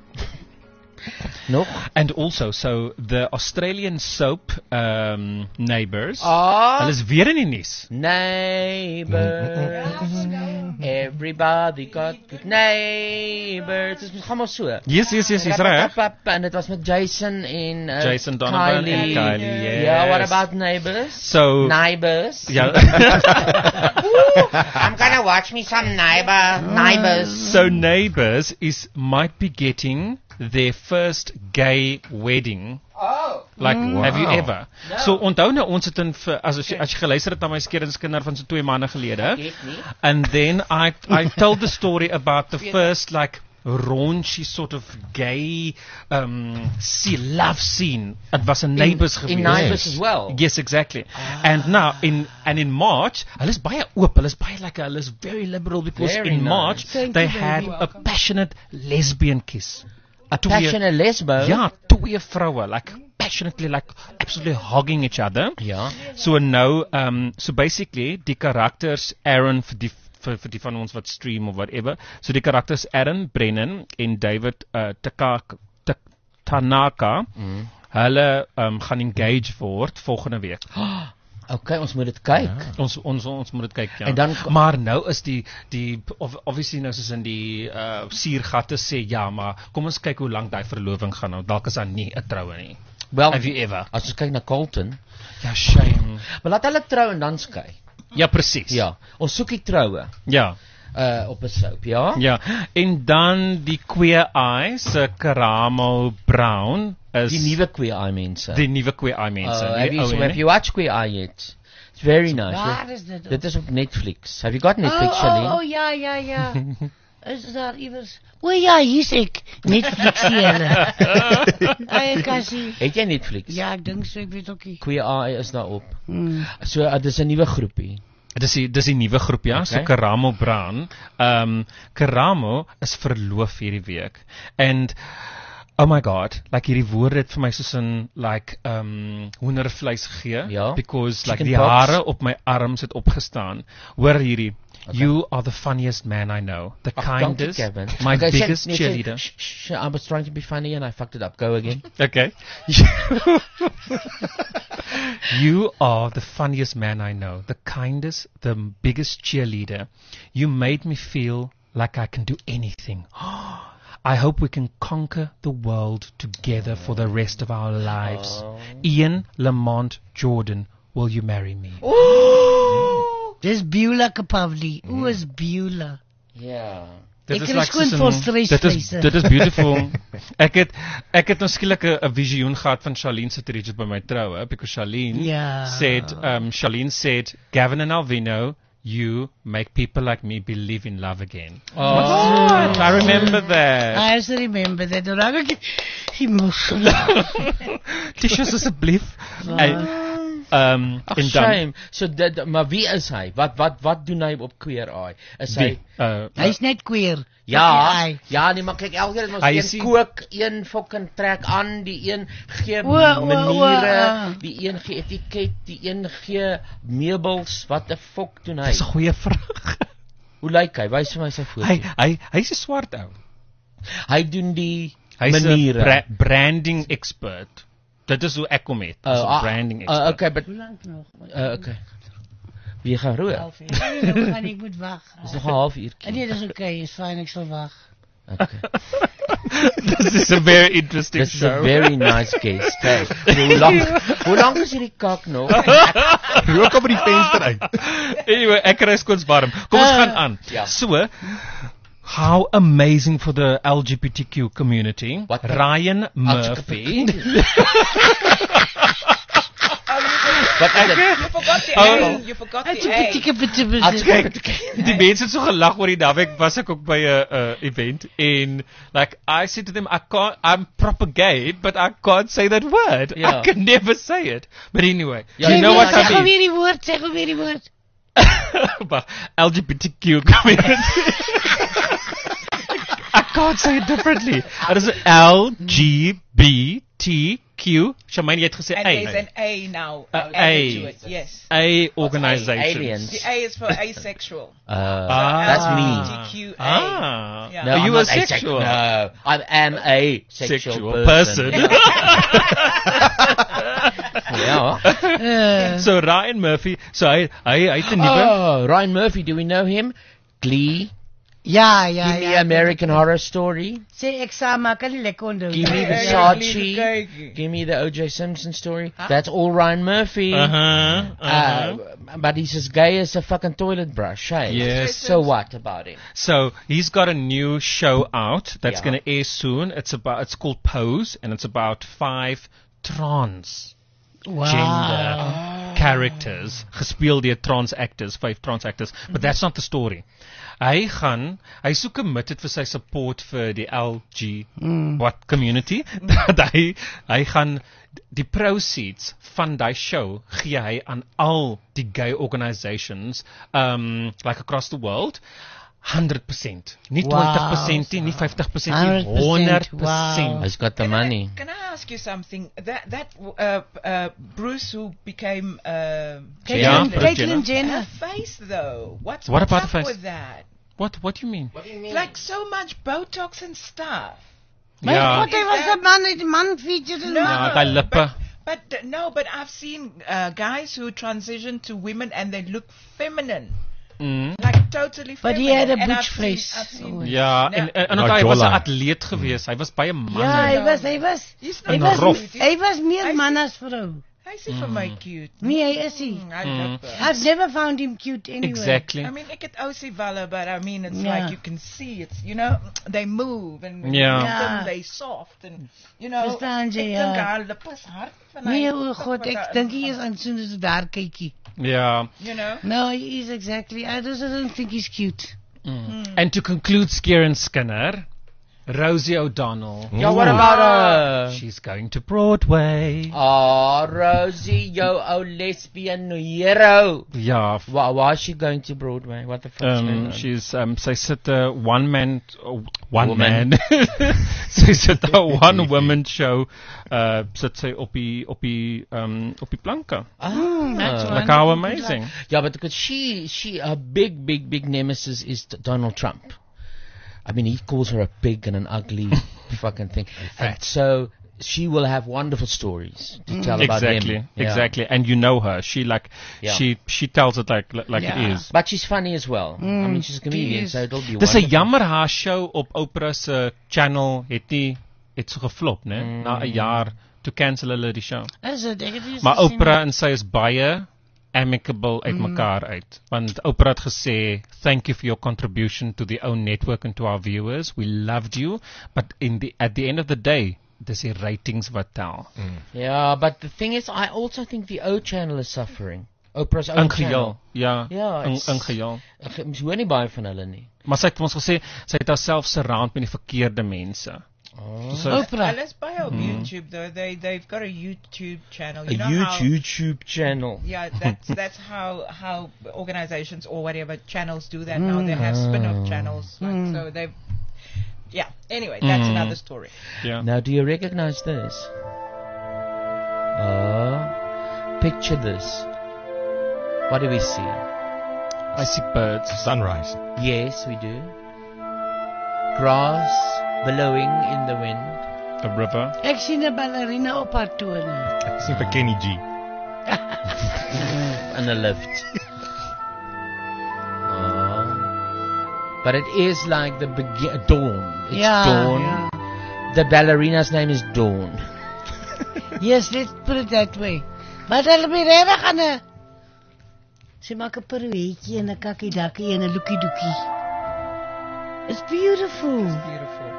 [SPEAKER 4] Nog?
[SPEAKER 6] And also, so the Australian soap um, Neighbours.
[SPEAKER 4] Ah.
[SPEAKER 6] Hulle is weer in die nuus.
[SPEAKER 4] Neighbors, everybody got good neighbors. Dit gaan maar so.
[SPEAKER 6] Yes, yes, yes, is reg.
[SPEAKER 4] En dit was met Jason en uh,
[SPEAKER 6] Jason Donovan
[SPEAKER 4] Kylie.
[SPEAKER 6] en Kylie, yes.
[SPEAKER 4] Yeah, what about neighbors?
[SPEAKER 6] So
[SPEAKER 4] Neighbors.
[SPEAKER 6] Ja.
[SPEAKER 4] I'm gonna watch me some neighbor neighbors.
[SPEAKER 6] So Neighbours is might be getting their first gay wedding.
[SPEAKER 4] Oh.
[SPEAKER 6] Like,
[SPEAKER 4] Mm.
[SPEAKER 6] have you
[SPEAKER 4] Wow.
[SPEAKER 6] ever?
[SPEAKER 4] No.
[SPEAKER 6] So onthou nou ons het in vir- as as jy, as jy geluister het na my skeringskinder van so twee maande gelede.
[SPEAKER 4] Ek weet nie.
[SPEAKER 6] And then I I told the story about the first like raunchy sort of gay um see love scene. It was in Neighbours
[SPEAKER 4] in
[SPEAKER 6] geweest.
[SPEAKER 4] Neighbours as well?
[SPEAKER 6] Yes, exactly. And now in and in March, hulle is baie oop, hulle is baie like hulle is very liberal because
[SPEAKER 4] Very
[SPEAKER 6] in
[SPEAKER 4] nice.
[SPEAKER 6] March
[SPEAKER 4] Thank
[SPEAKER 6] they
[SPEAKER 4] you,
[SPEAKER 6] had
[SPEAKER 4] baby.
[SPEAKER 6] a passionate lesbian kiss.
[SPEAKER 4] A passionate lesbo?
[SPEAKER 6] Ja, twee vroue like passionately like absolutely hogging each other.
[SPEAKER 4] Ja.
[SPEAKER 6] So nou um so basically die karakters Aaron vir die vir, vir die van ons wat stream of whatever. So die karakters Aaron Brennan en David uh, Taka, Ta- Tanaka.
[SPEAKER 4] Mm.
[SPEAKER 6] Hulle um gaan engage word volgende week.
[SPEAKER 4] Okay, ons moet dit kyk.
[SPEAKER 6] Ja. Ons ons ons moet dit kyk, ja.
[SPEAKER 4] En dan-
[SPEAKER 6] maar nou is die die of, obviously nou soos in die uh suurgatte sê ja, maar kom ons kyk hoe lank daai verloving gaan nou. Dalk is daar nie 'n troue nie.
[SPEAKER 4] Well,
[SPEAKER 6] Have you ever?
[SPEAKER 4] As ons kyk na Colton.
[SPEAKER 6] Ja, shame.
[SPEAKER 4] Maar laat hulle trou en dan skei.
[SPEAKER 6] Ja, presies.
[SPEAKER 4] Ja, ons soek die troue.
[SPEAKER 6] Ja.
[SPEAKER 4] Uh op 'n soap, ja?
[SPEAKER 6] Ja. En dan die Queer Eye se Karamo Brown is
[SPEAKER 4] Die nuwe Queer Eye mense.
[SPEAKER 6] Die nuwe Queer Eye mense.
[SPEAKER 4] Uh,
[SPEAKER 6] Die
[SPEAKER 4] have, you,
[SPEAKER 6] ou
[SPEAKER 4] so
[SPEAKER 6] ene.
[SPEAKER 4] have you watched Queer Eye yet? It's very nice.
[SPEAKER 5] Waar is dit op?
[SPEAKER 4] Dit is op Netflix. Have you got Netflix,
[SPEAKER 5] oh,
[SPEAKER 4] Charlene?
[SPEAKER 5] oh, oh, ja, ja, ja. Is daar iewers? O ja, hier's ek. Netflix hier. Ai, Cassie.
[SPEAKER 4] Het jy Netflix?
[SPEAKER 5] Ja, ek dink so, ek weet ook nie.
[SPEAKER 4] Queer Eye is daar op.
[SPEAKER 5] Hmm.
[SPEAKER 4] So uh, dis 'n nuwe groepie.
[SPEAKER 6] Dis die dis die nuwe groep, ja, so
[SPEAKER 4] Okay.
[SPEAKER 6] Karamo Brown. Ehm um, Karamo is verloof hierdie week. And oh my god, like hierdie woorde het vir my soos in like um hoendervleis gegee,
[SPEAKER 4] Ja.
[SPEAKER 6] because like
[SPEAKER 4] Chicken
[SPEAKER 6] die
[SPEAKER 4] pox.
[SPEAKER 6] hare op my arms het opgestaan. Hoor hierdie.
[SPEAKER 4] Okay.
[SPEAKER 6] You are the funniest man I know. The
[SPEAKER 4] Ach, dankie,
[SPEAKER 6] kindest,
[SPEAKER 4] Kevin.
[SPEAKER 6] my
[SPEAKER 4] Okay,
[SPEAKER 6] biggest
[SPEAKER 4] sê- nee, sê-
[SPEAKER 6] cheerleader.
[SPEAKER 4] sh- sh- I was trying to be funny and I fucked it up. Go again.
[SPEAKER 6] Okay. You are the funniest man I know, the kindest, the biggest cheerleader. You made me feel like I can do anything. I hope we can conquer the world together for the rest of our lives. Ian Lamont Jordan, will you marry me?
[SPEAKER 5] Dis Beulah Kapavli. Hoe is Beulah?
[SPEAKER 4] Ja.
[SPEAKER 6] Dit
[SPEAKER 5] Ek
[SPEAKER 6] is
[SPEAKER 5] kry
[SPEAKER 6] like
[SPEAKER 5] skoon
[SPEAKER 6] soos
[SPEAKER 5] vol
[SPEAKER 6] een-
[SPEAKER 5] stresvleise.
[SPEAKER 6] Dit is, dit is beautiful. ek het ek het nou skielik 'n 'n visioen gehad van Charlene se treatment by my troue, because Charlene
[SPEAKER 5] Ja.
[SPEAKER 6] said um Charlene said, Gavin and Alvino, you make people like me believe in love again.
[SPEAKER 5] Oh.
[SPEAKER 6] I remember that.
[SPEAKER 5] I also remember that. Dan raak ek emotional.
[SPEAKER 6] Tissues asseblief.
[SPEAKER 5] Wow.
[SPEAKER 6] En, um,
[SPEAKER 4] Ag,
[SPEAKER 6] en dan
[SPEAKER 4] shame. So dit, maar wie is hy? Wat wat wat doen hy op Queer Eye? Is hy
[SPEAKER 6] Wie? Uh,
[SPEAKER 5] Hy's net queer.
[SPEAKER 4] Ja,
[SPEAKER 5] Hy-
[SPEAKER 4] ja, nee, maar kyk, elke keer het ons
[SPEAKER 6] Hy
[SPEAKER 4] een
[SPEAKER 6] is die-
[SPEAKER 4] kook, een fucking trek aan, die een gee
[SPEAKER 5] O, o, o,
[SPEAKER 4] maniere,
[SPEAKER 5] o.
[SPEAKER 4] die een gee etiket, die een gee meubels, wat 'n fuck doen hy?
[SPEAKER 6] Dis 'n goeie vraag.
[SPEAKER 4] Hoe lyk hy? Wys vir my sy foto.
[SPEAKER 6] Hy hy hy's 'n swart ou.
[SPEAKER 4] Hy doen die
[SPEAKER 6] Hy's 'n
[SPEAKER 4] maniere.
[SPEAKER 6] bra branding expert. Dit is hoe ek hom het. Hy's 'n
[SPEAKER 4] ah,
[SPEAKER 6] branding
[SPEAKER 4] uh,
[SPEAKER 6] expert.
[SPEAKER 4] okay, but
[SPEAKER 5] Hoe lank nog?
[SPEAKER 4] uh, okay. Wie gaan roer?
[SPEAKER 5] Nee, nog gaan ek moet wag.
[SPEAKER 4] Dis nog 'n halfuurtjie.
[SPEAKER 5] Nee, dis okay, is fyn, ek sal wag.
[SPEAKER 4] Okay.
[SPEAKER 6] This is a very interesting
[SPEAKER 4] This is
[SPEAKER 6] show.
[SPEAKER 4] a very nice guest. Hey, hoe lank hoe lank is hierdie kak nog?
[SPEAKER 6] Rook op die venster uit. Anyway, ek kry skoons warm. Kom ons
[SPEAKER 4] Uh,
[SPEAKER 6] gaan aan.
[SPEAKER 4] ja.
[SPEAKER 6] So, how amazing for the L G B T Q community.
[SPEAKER 4] What the-
[SPEAKER 6] Ryan Murphy.
[SPEAKER 4] Wat is dit?
[SPEAKER 7] You forgot the
[SPEAKER 6] Oh.
[SPEAKER 7] A. You forgot the A.
[SPEAKER 6] Die mense het so gelag oor die naweek was ek ook by 'n uh, event en like I said to them I can't I'm proper gay but I can't say that word.
[SPEAKER 4] Ja.
[SPEAKER 6] I can never say it. But anyway,
[SPEAKER 4] Ja,
[SPEAKER 6] you know what
[SPEAKER 5] Zeg
[SPEAKER 6] I
[SPEAKER 5] gou
[SPEAKER 6] mean.
[SPEAKER 5] weer die woord, zeg gou weer die woord.
[SPEAKER 6] But L G B T Q community. I can't say it differently. It is L G B T Q. Shamaine, jy het gesê
[SPEAKER 7] And
[SPEAKER 6] A.
[SPEAKER 7] there's an A now.
[SPEAKER 6] Uh,
[SPEAKER 7] added
[SPEAKER 6] A.
[SPEAKER 7] to it. Yes.
[SPEAKER 6] A organizations.
[SPEAKER 4] Aliens.
[SPEAKER 7] The A is for asexual.
[SPEAKER 4] Uh, that's me.
[SPEAKER 7] L G B T Q A.
[SPEAKER 6] Ah.
[SPEAKER 7] Yeah.
[SPEAKER 4] No,
[SPEAKER 6] Are
[SPEAKER 4] I'm
[SPEAKER 6] you
[SPEAKER 4] not
[SPEAKER 6] asexual?
[SPEAKER 4] No, I am a sexual,
[SPEAKER 6] Sexual
[SPEAKER 4] person.
[SPEAKER 6] person.
[SPEAKER 4] Ja.
[SPEAKER 5] Uh,
[SPEAKER 6] So Ryan Murphy, so hy hy hy het 'n nuwe
[SPEAKER 4] Oh, Ryan Murphy, do we know him? Glee.
[SPEAKER 5] ja, ja,
[SPEAKER 4] Give me
[SPEAKER 5] ja.
[SPEAKER 4] American Horror Story.
[SPEAKER 5] Sê ek saam, maar kan nie lekker onthou.
[SPEAKER 4] Give me
[SPEAKER 7] Ja,
[SPEAKER 4] Versace.
[SPEAKER 7] ja, ja.
[SPEAKER 4] Give me the O J Simpson story. That's all Ryan Murphy.
[SPEAKER 6] Uh-huh.
[SPEAKER 4] Uh,
[SPEAKER 6] uh-huh.
[SPEAKER 4] but he's as gay as a fucking toilet brush, hey?
[SPEAKER 6] Yes.
[SPEAKER 4] So what about him?
[SPEAKER 6] So he's got a new show out that's
[SPEAKER 4] Yeah.
[SPEAKER 6] going to air soon. It's about it's called Pose, and it's about five trans
[SPEAKER 5] Wow.
[SPEAKER 6] gender characters, gespeeld deur trans actors, five trans actors. But that's not the story. Hy gaan, hy so committed vir sy support vir die L G
[SPEAKER 5] Mm.
[SPEAKER 6] what community dat hy hy gaan die proceeds van daai show gee hy aan al die gay organisations um like across the world. one hundred percent. Nie
[SPEAKER 5] Wow.
[SPEAKER 6] twenty percent nie, nie fifty percent nie,
[SPEAKER 5] one hundred
[SPEAKER 6] one hundred
[SPEAKER 5] percent. Wow.
[SPEAKER 6] percent.
[SPEAKER 4] He's got the
[SPEAKER 7] Can
[SPEAKER 4] money.
[SPEAKER 7] I, can I ask you something? That that uh, uh, Bruce who became uh,
[SPEAKER 6] Yeah,
[SPEAKER 5] Caitlyn,
[SPEAKER 6] Bruce
[SPEAKER 5] Caitlyn
[SPEAKER 6] Jenner.
[SPEAKER 5] Jenner.
[SPEAKER 7] her face though. What's
[SPEAKER 6] What
[SPEAKER 7] what's
[SPEAKER 6] about
[SPEAKER 7] up
[SPEAKER 6] the face?
[SPEAKER 7] with that?
[SPEAKER 6] What what do you mean?
[SPEAKER 7] Like so much Botox and stuff.
[SPEAKER 5] My
[SPEAKER 6] Ja.
[SPEAKER 5] God, hy was dat man, die man featured in
[SPEAKER 7] No,
[SPEAKER 6] Ja, daai lippe.
[SPEAKER 7] But uh, no, but I've seen uh, guys who transition to women and they look feminine,
[SPEAKER 6] Mm.
[SPEAKER 7] like totally
[SPEAKER 5] But
[SPEAKER 7] feminine.
[SPEAKER 5] he had a
[SPEAKER 7] And I've
[SPEAKER 5] butch
[SPEAKER 7] seen-
[SPEAKER 5] face.
[SPEAKER 7] I've seen-
[SPEAKER 6] Ja, en en, en ook hy was 'n atleet geweest. Hy was baie man.
[SPEAKER 5] Ja, hy was, hy was,
[SPEAKER 7] He's
[SPEAKER 5] hy
[SPEAKER 7] not
[SPEAKER 5] was,
[SPEAKER 6] rof.
[SPEAKER 5] hy was meer
[SPEAKER 7] Hy
[SPEAKER 5] man
[SPEAKER 7] sê-
[SPEAKER 5] as vrou.
[SPEAKER 7] Hy sê vir my cute.
[SPEAKER 5] Nee, hy is hy.
[SPEAKER 7] Mm, I
[SPEAKER 6] Mm.
[SPEAKER 7] love her.
[SPEAKER 5] I've never found him cute anyway.
[SPEAKER 6] Exactly.
[SPEAKER 7] I mean, ek het Osie Valle, but I mean, it's
[SPEAKER 5] Yeah.
[SPEAKER 7] like you can see it's, you know, they move and when
[SPEAKER 6] Yeah.
[SPEAKER 7] you meet
[SPEAKER 5] Yeah.
[SPEAKER 7] them, they soft and, you know,
[SPEAKER 5] Verstaan jy,
[SPEAKER 7] ek
[SPEAKER 5] ja.
[SPEAKER 7] dink haar lip is hard van hy.
[SPEAKER 5] Nee, o God, ek dink hy is aan soos 'n daar kykie.
[SPEAKER 6] Ja.
[SPEAKER 7] You know?
[SPEAKER 5] No, he is exactly. I just don't think he's cute.
[SPEAKER 6] Mm. And to conclude Skeer and Skinner, Rosie O'Donnell.
[SPEAKER 4] Yeah, what about her?
[SPEAKER 6] She's going to Broadway.
[SPEAKER 4] Oh, Rosie, yo, oh, lesbian hero.
[SPEAKER 6] Ja.
[SPEAKER 4] Why, why is she going to Broadway? What the fuck's going
[SPEAKER 6] Um,
[SPEAKER 4] on?
[SPEAKER 6] she's um, sy sit 'n one man uh, one
[SPEAKER 4] Woman.
[SPEAKER 6] man sy sit 'n one woman show uh sit sy op die op die um op die planke.
[SPEAKER 4] Ah,
[SPEAKER 5] that's
[SPEAKER 6] like how amazing.
[SPEAKER 4] Yeah, but because she, she, her big, big, big nemesis is t- Donald Trump. I mean, he calls her a pig and an ugly fucking thing. And so she will have wonderful stories to tell about
[SPEAKER 6] Exactly,
[SPEAKER 4] him. Yeah.
[SPEAKER 6] exactly. And you know her. She like
[SPEAKER 4] Yeah.
[SPEAKER 6] she she tells it like like
[SPEAKER 4] Yeah.
[SPEAKER 6] it is.
[SPEAKER 4] But she's funny as well. I
[SPEAKER 5] Mm,
[SPEAKER 4] mean, she's a comedian,
[SPEAKER 5] is.
[SPEAKER 4] so it'll be
[SPEAKER 6] Dis 'n
[SPEAKER 4] wonderful.
[SPEAKER 6] jammer haar show op Oprah se channel het nie het so geflop, né?
[SPEAKER 4] Mm.
[SPEAKER 6] Na 'n jaar toe cancel hulle die show.
[SPEAKER 5] Is it? Ek het nie
[SPEAKER 6] Maar
[SPEAKER 5] gesien
[SPEAKER 6] Oprah en sy is baie amicable uit
[SPEAKER 5] Mm.
[SPEAKER 6] mekaar uit. Want Oprah het gesê, thank you for your contribution to the own network and to our viewers. We loved you, but in the at the end of the day, dis die ratings wat tel.
[SPEAKER 4] Yeah, but the thing is, I also think the O channel is suffering. Oprah's own
[SPEAKER 6] In geheel,
[SPEAKER 4] channel.
[SPEAKER 6] ja,
[SPEAKER 4] Ja,
[SPEAKER 6] in,
[SPEAKER 4] it's-
[SPEAKER 6] in geheel.
[SPEAKER 4] Ek mens hoor nie baie van hulle nie.
[SPEAKER 6] Maar sy het vir ons gesê, sy het haarself surround met die verkeerde mense.
[SPEAKER 4] Oh.
[SPEAKER 6] So,
[SPEAKER 7] Well, let's buy on
[SPEAKER 6] Mm.
[SPEAKER 7] YouTube though. They they've got a YouTube channel.
[SPEAKER 4] A
[SPEAKER 7] You know
[SPEAKER 4] huge
[SPEAKER 7] how,
[SPEAKER 4] YouTube channel.
[SPEAKER 7] Yeah, that's that's how how organizations or whatever channels do that now. They
[SPEAKER 4] Mm.
[SPEAKER 7] have spin-off
[SPEAKER 4] Ah.
[SPEAKER 7] channels. Right?
[SPEAKER 4] Mm.
[SPEAKER 7] So they've yeah. Anyway, that's
[SPEAKER 4] Mm.
[SPEAKER 7] another story.
[SPEAKER 6] Yeah.
[SPEAKER 4] Now, do you recognize this? Oh, picture this. What do we see?
[SPEAKER 6] I see birds.
[SPEAKER 8] Sunrise.
[SPEAKER 4] Yes, we do. Grass billowing in the wind.
[SPEAKER 6] A river.
[SPEAKER 5] Ek sien 'n ballerina op haar tone.
[SPEAKER 8] Ek sien vir Kenny G.
[SPEAKER 4] And a lift. Oh. But it is like the begi- dawn. It's
[SPEAKER 5] Yeah,
[SPEAKER 4] dawn.
[SPEAKER 5] yeah.
[SPEAKER 4] The ballerina's name is Dawn.
[SPEAKER 5] Yes, let's put it that way. Maar hulle be regtig aan 'n sy maak 'n pirouetjie en 'n kakkie-dakkie en 'n lookie-doekie. It's beautiful. It's
[SPEAKER 7] beautiful.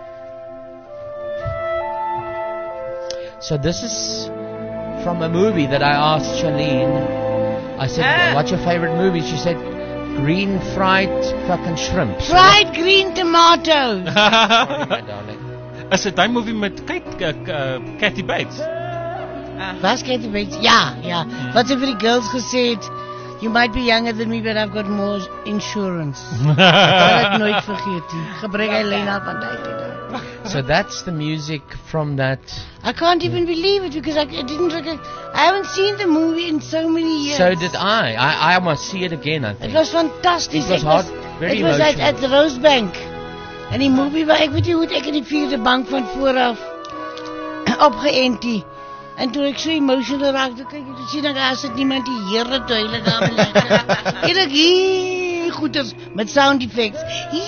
[SPEAKER 4] So this is from a movie that I asked Charlene. I said,
[SPEAKER 5] Ah.
[SPEAKER 4] what's your favorite movie? She said, green fried fucking shrimp. So
[SPEAKER 5] Fried green tomatoes.
[SPEAKER 4] Sorry, my darling.
[SPEAKER 6] Is dit daai movie met kyk uh, uh, Kathy Bates?
[SPEAKER 5] Was Kathy Bates? Ja, ja. Wat sy vir die girls gesê het, you might be younger than me, but I've got more insurance. Ek kan dit nooit vergeet nie. Gebruik hy lyn af van tyd tot tyd.
[SPEAKER 4] So that's the music from that.
[SPEAKER 5] I can't even believe it because I, I didn't recognize, I haven't seen the movie in so many years.
[SPEAKER 4] So did I. I. I must see it again, I think.
[SPEAKER 5] It was fantastic.
[SPEAKER 4] It was hard, very
[SPEAKER 5] It was at,
[SPEAKER 4] emotional.
[SPEAKER 5] at the Rosebank. En die movie waar ek weet nie hoe het ek in die vierde bank van vooraf opgeënt die. En toe ek so emotional raak, toe kyk ek, toe sien ek, daar sit niemand die Here duidelik aan my lekker. En ek hier goeders met sound effects.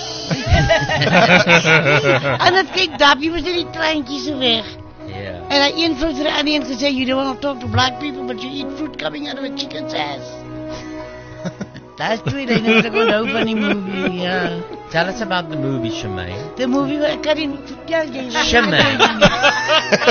[SPEAKER 5] En het kyk dap, jy was net die treintjies so weg.
[SPEAKER 4] Yeah.
[SPEAKER 5] En hy een vrou vir die ander een gesê, you don't want to talk to black people, but you eat fruit coming out of a chicken's ass. That's twee dinge wat ek onthou van die movie, ja.
[SPEAKER 4] Tell us about the movie, Shemaine.
[SPEAKER 5] The movie wat ek kan nie vertel jy.
[SPEAKER 4] Shemaine.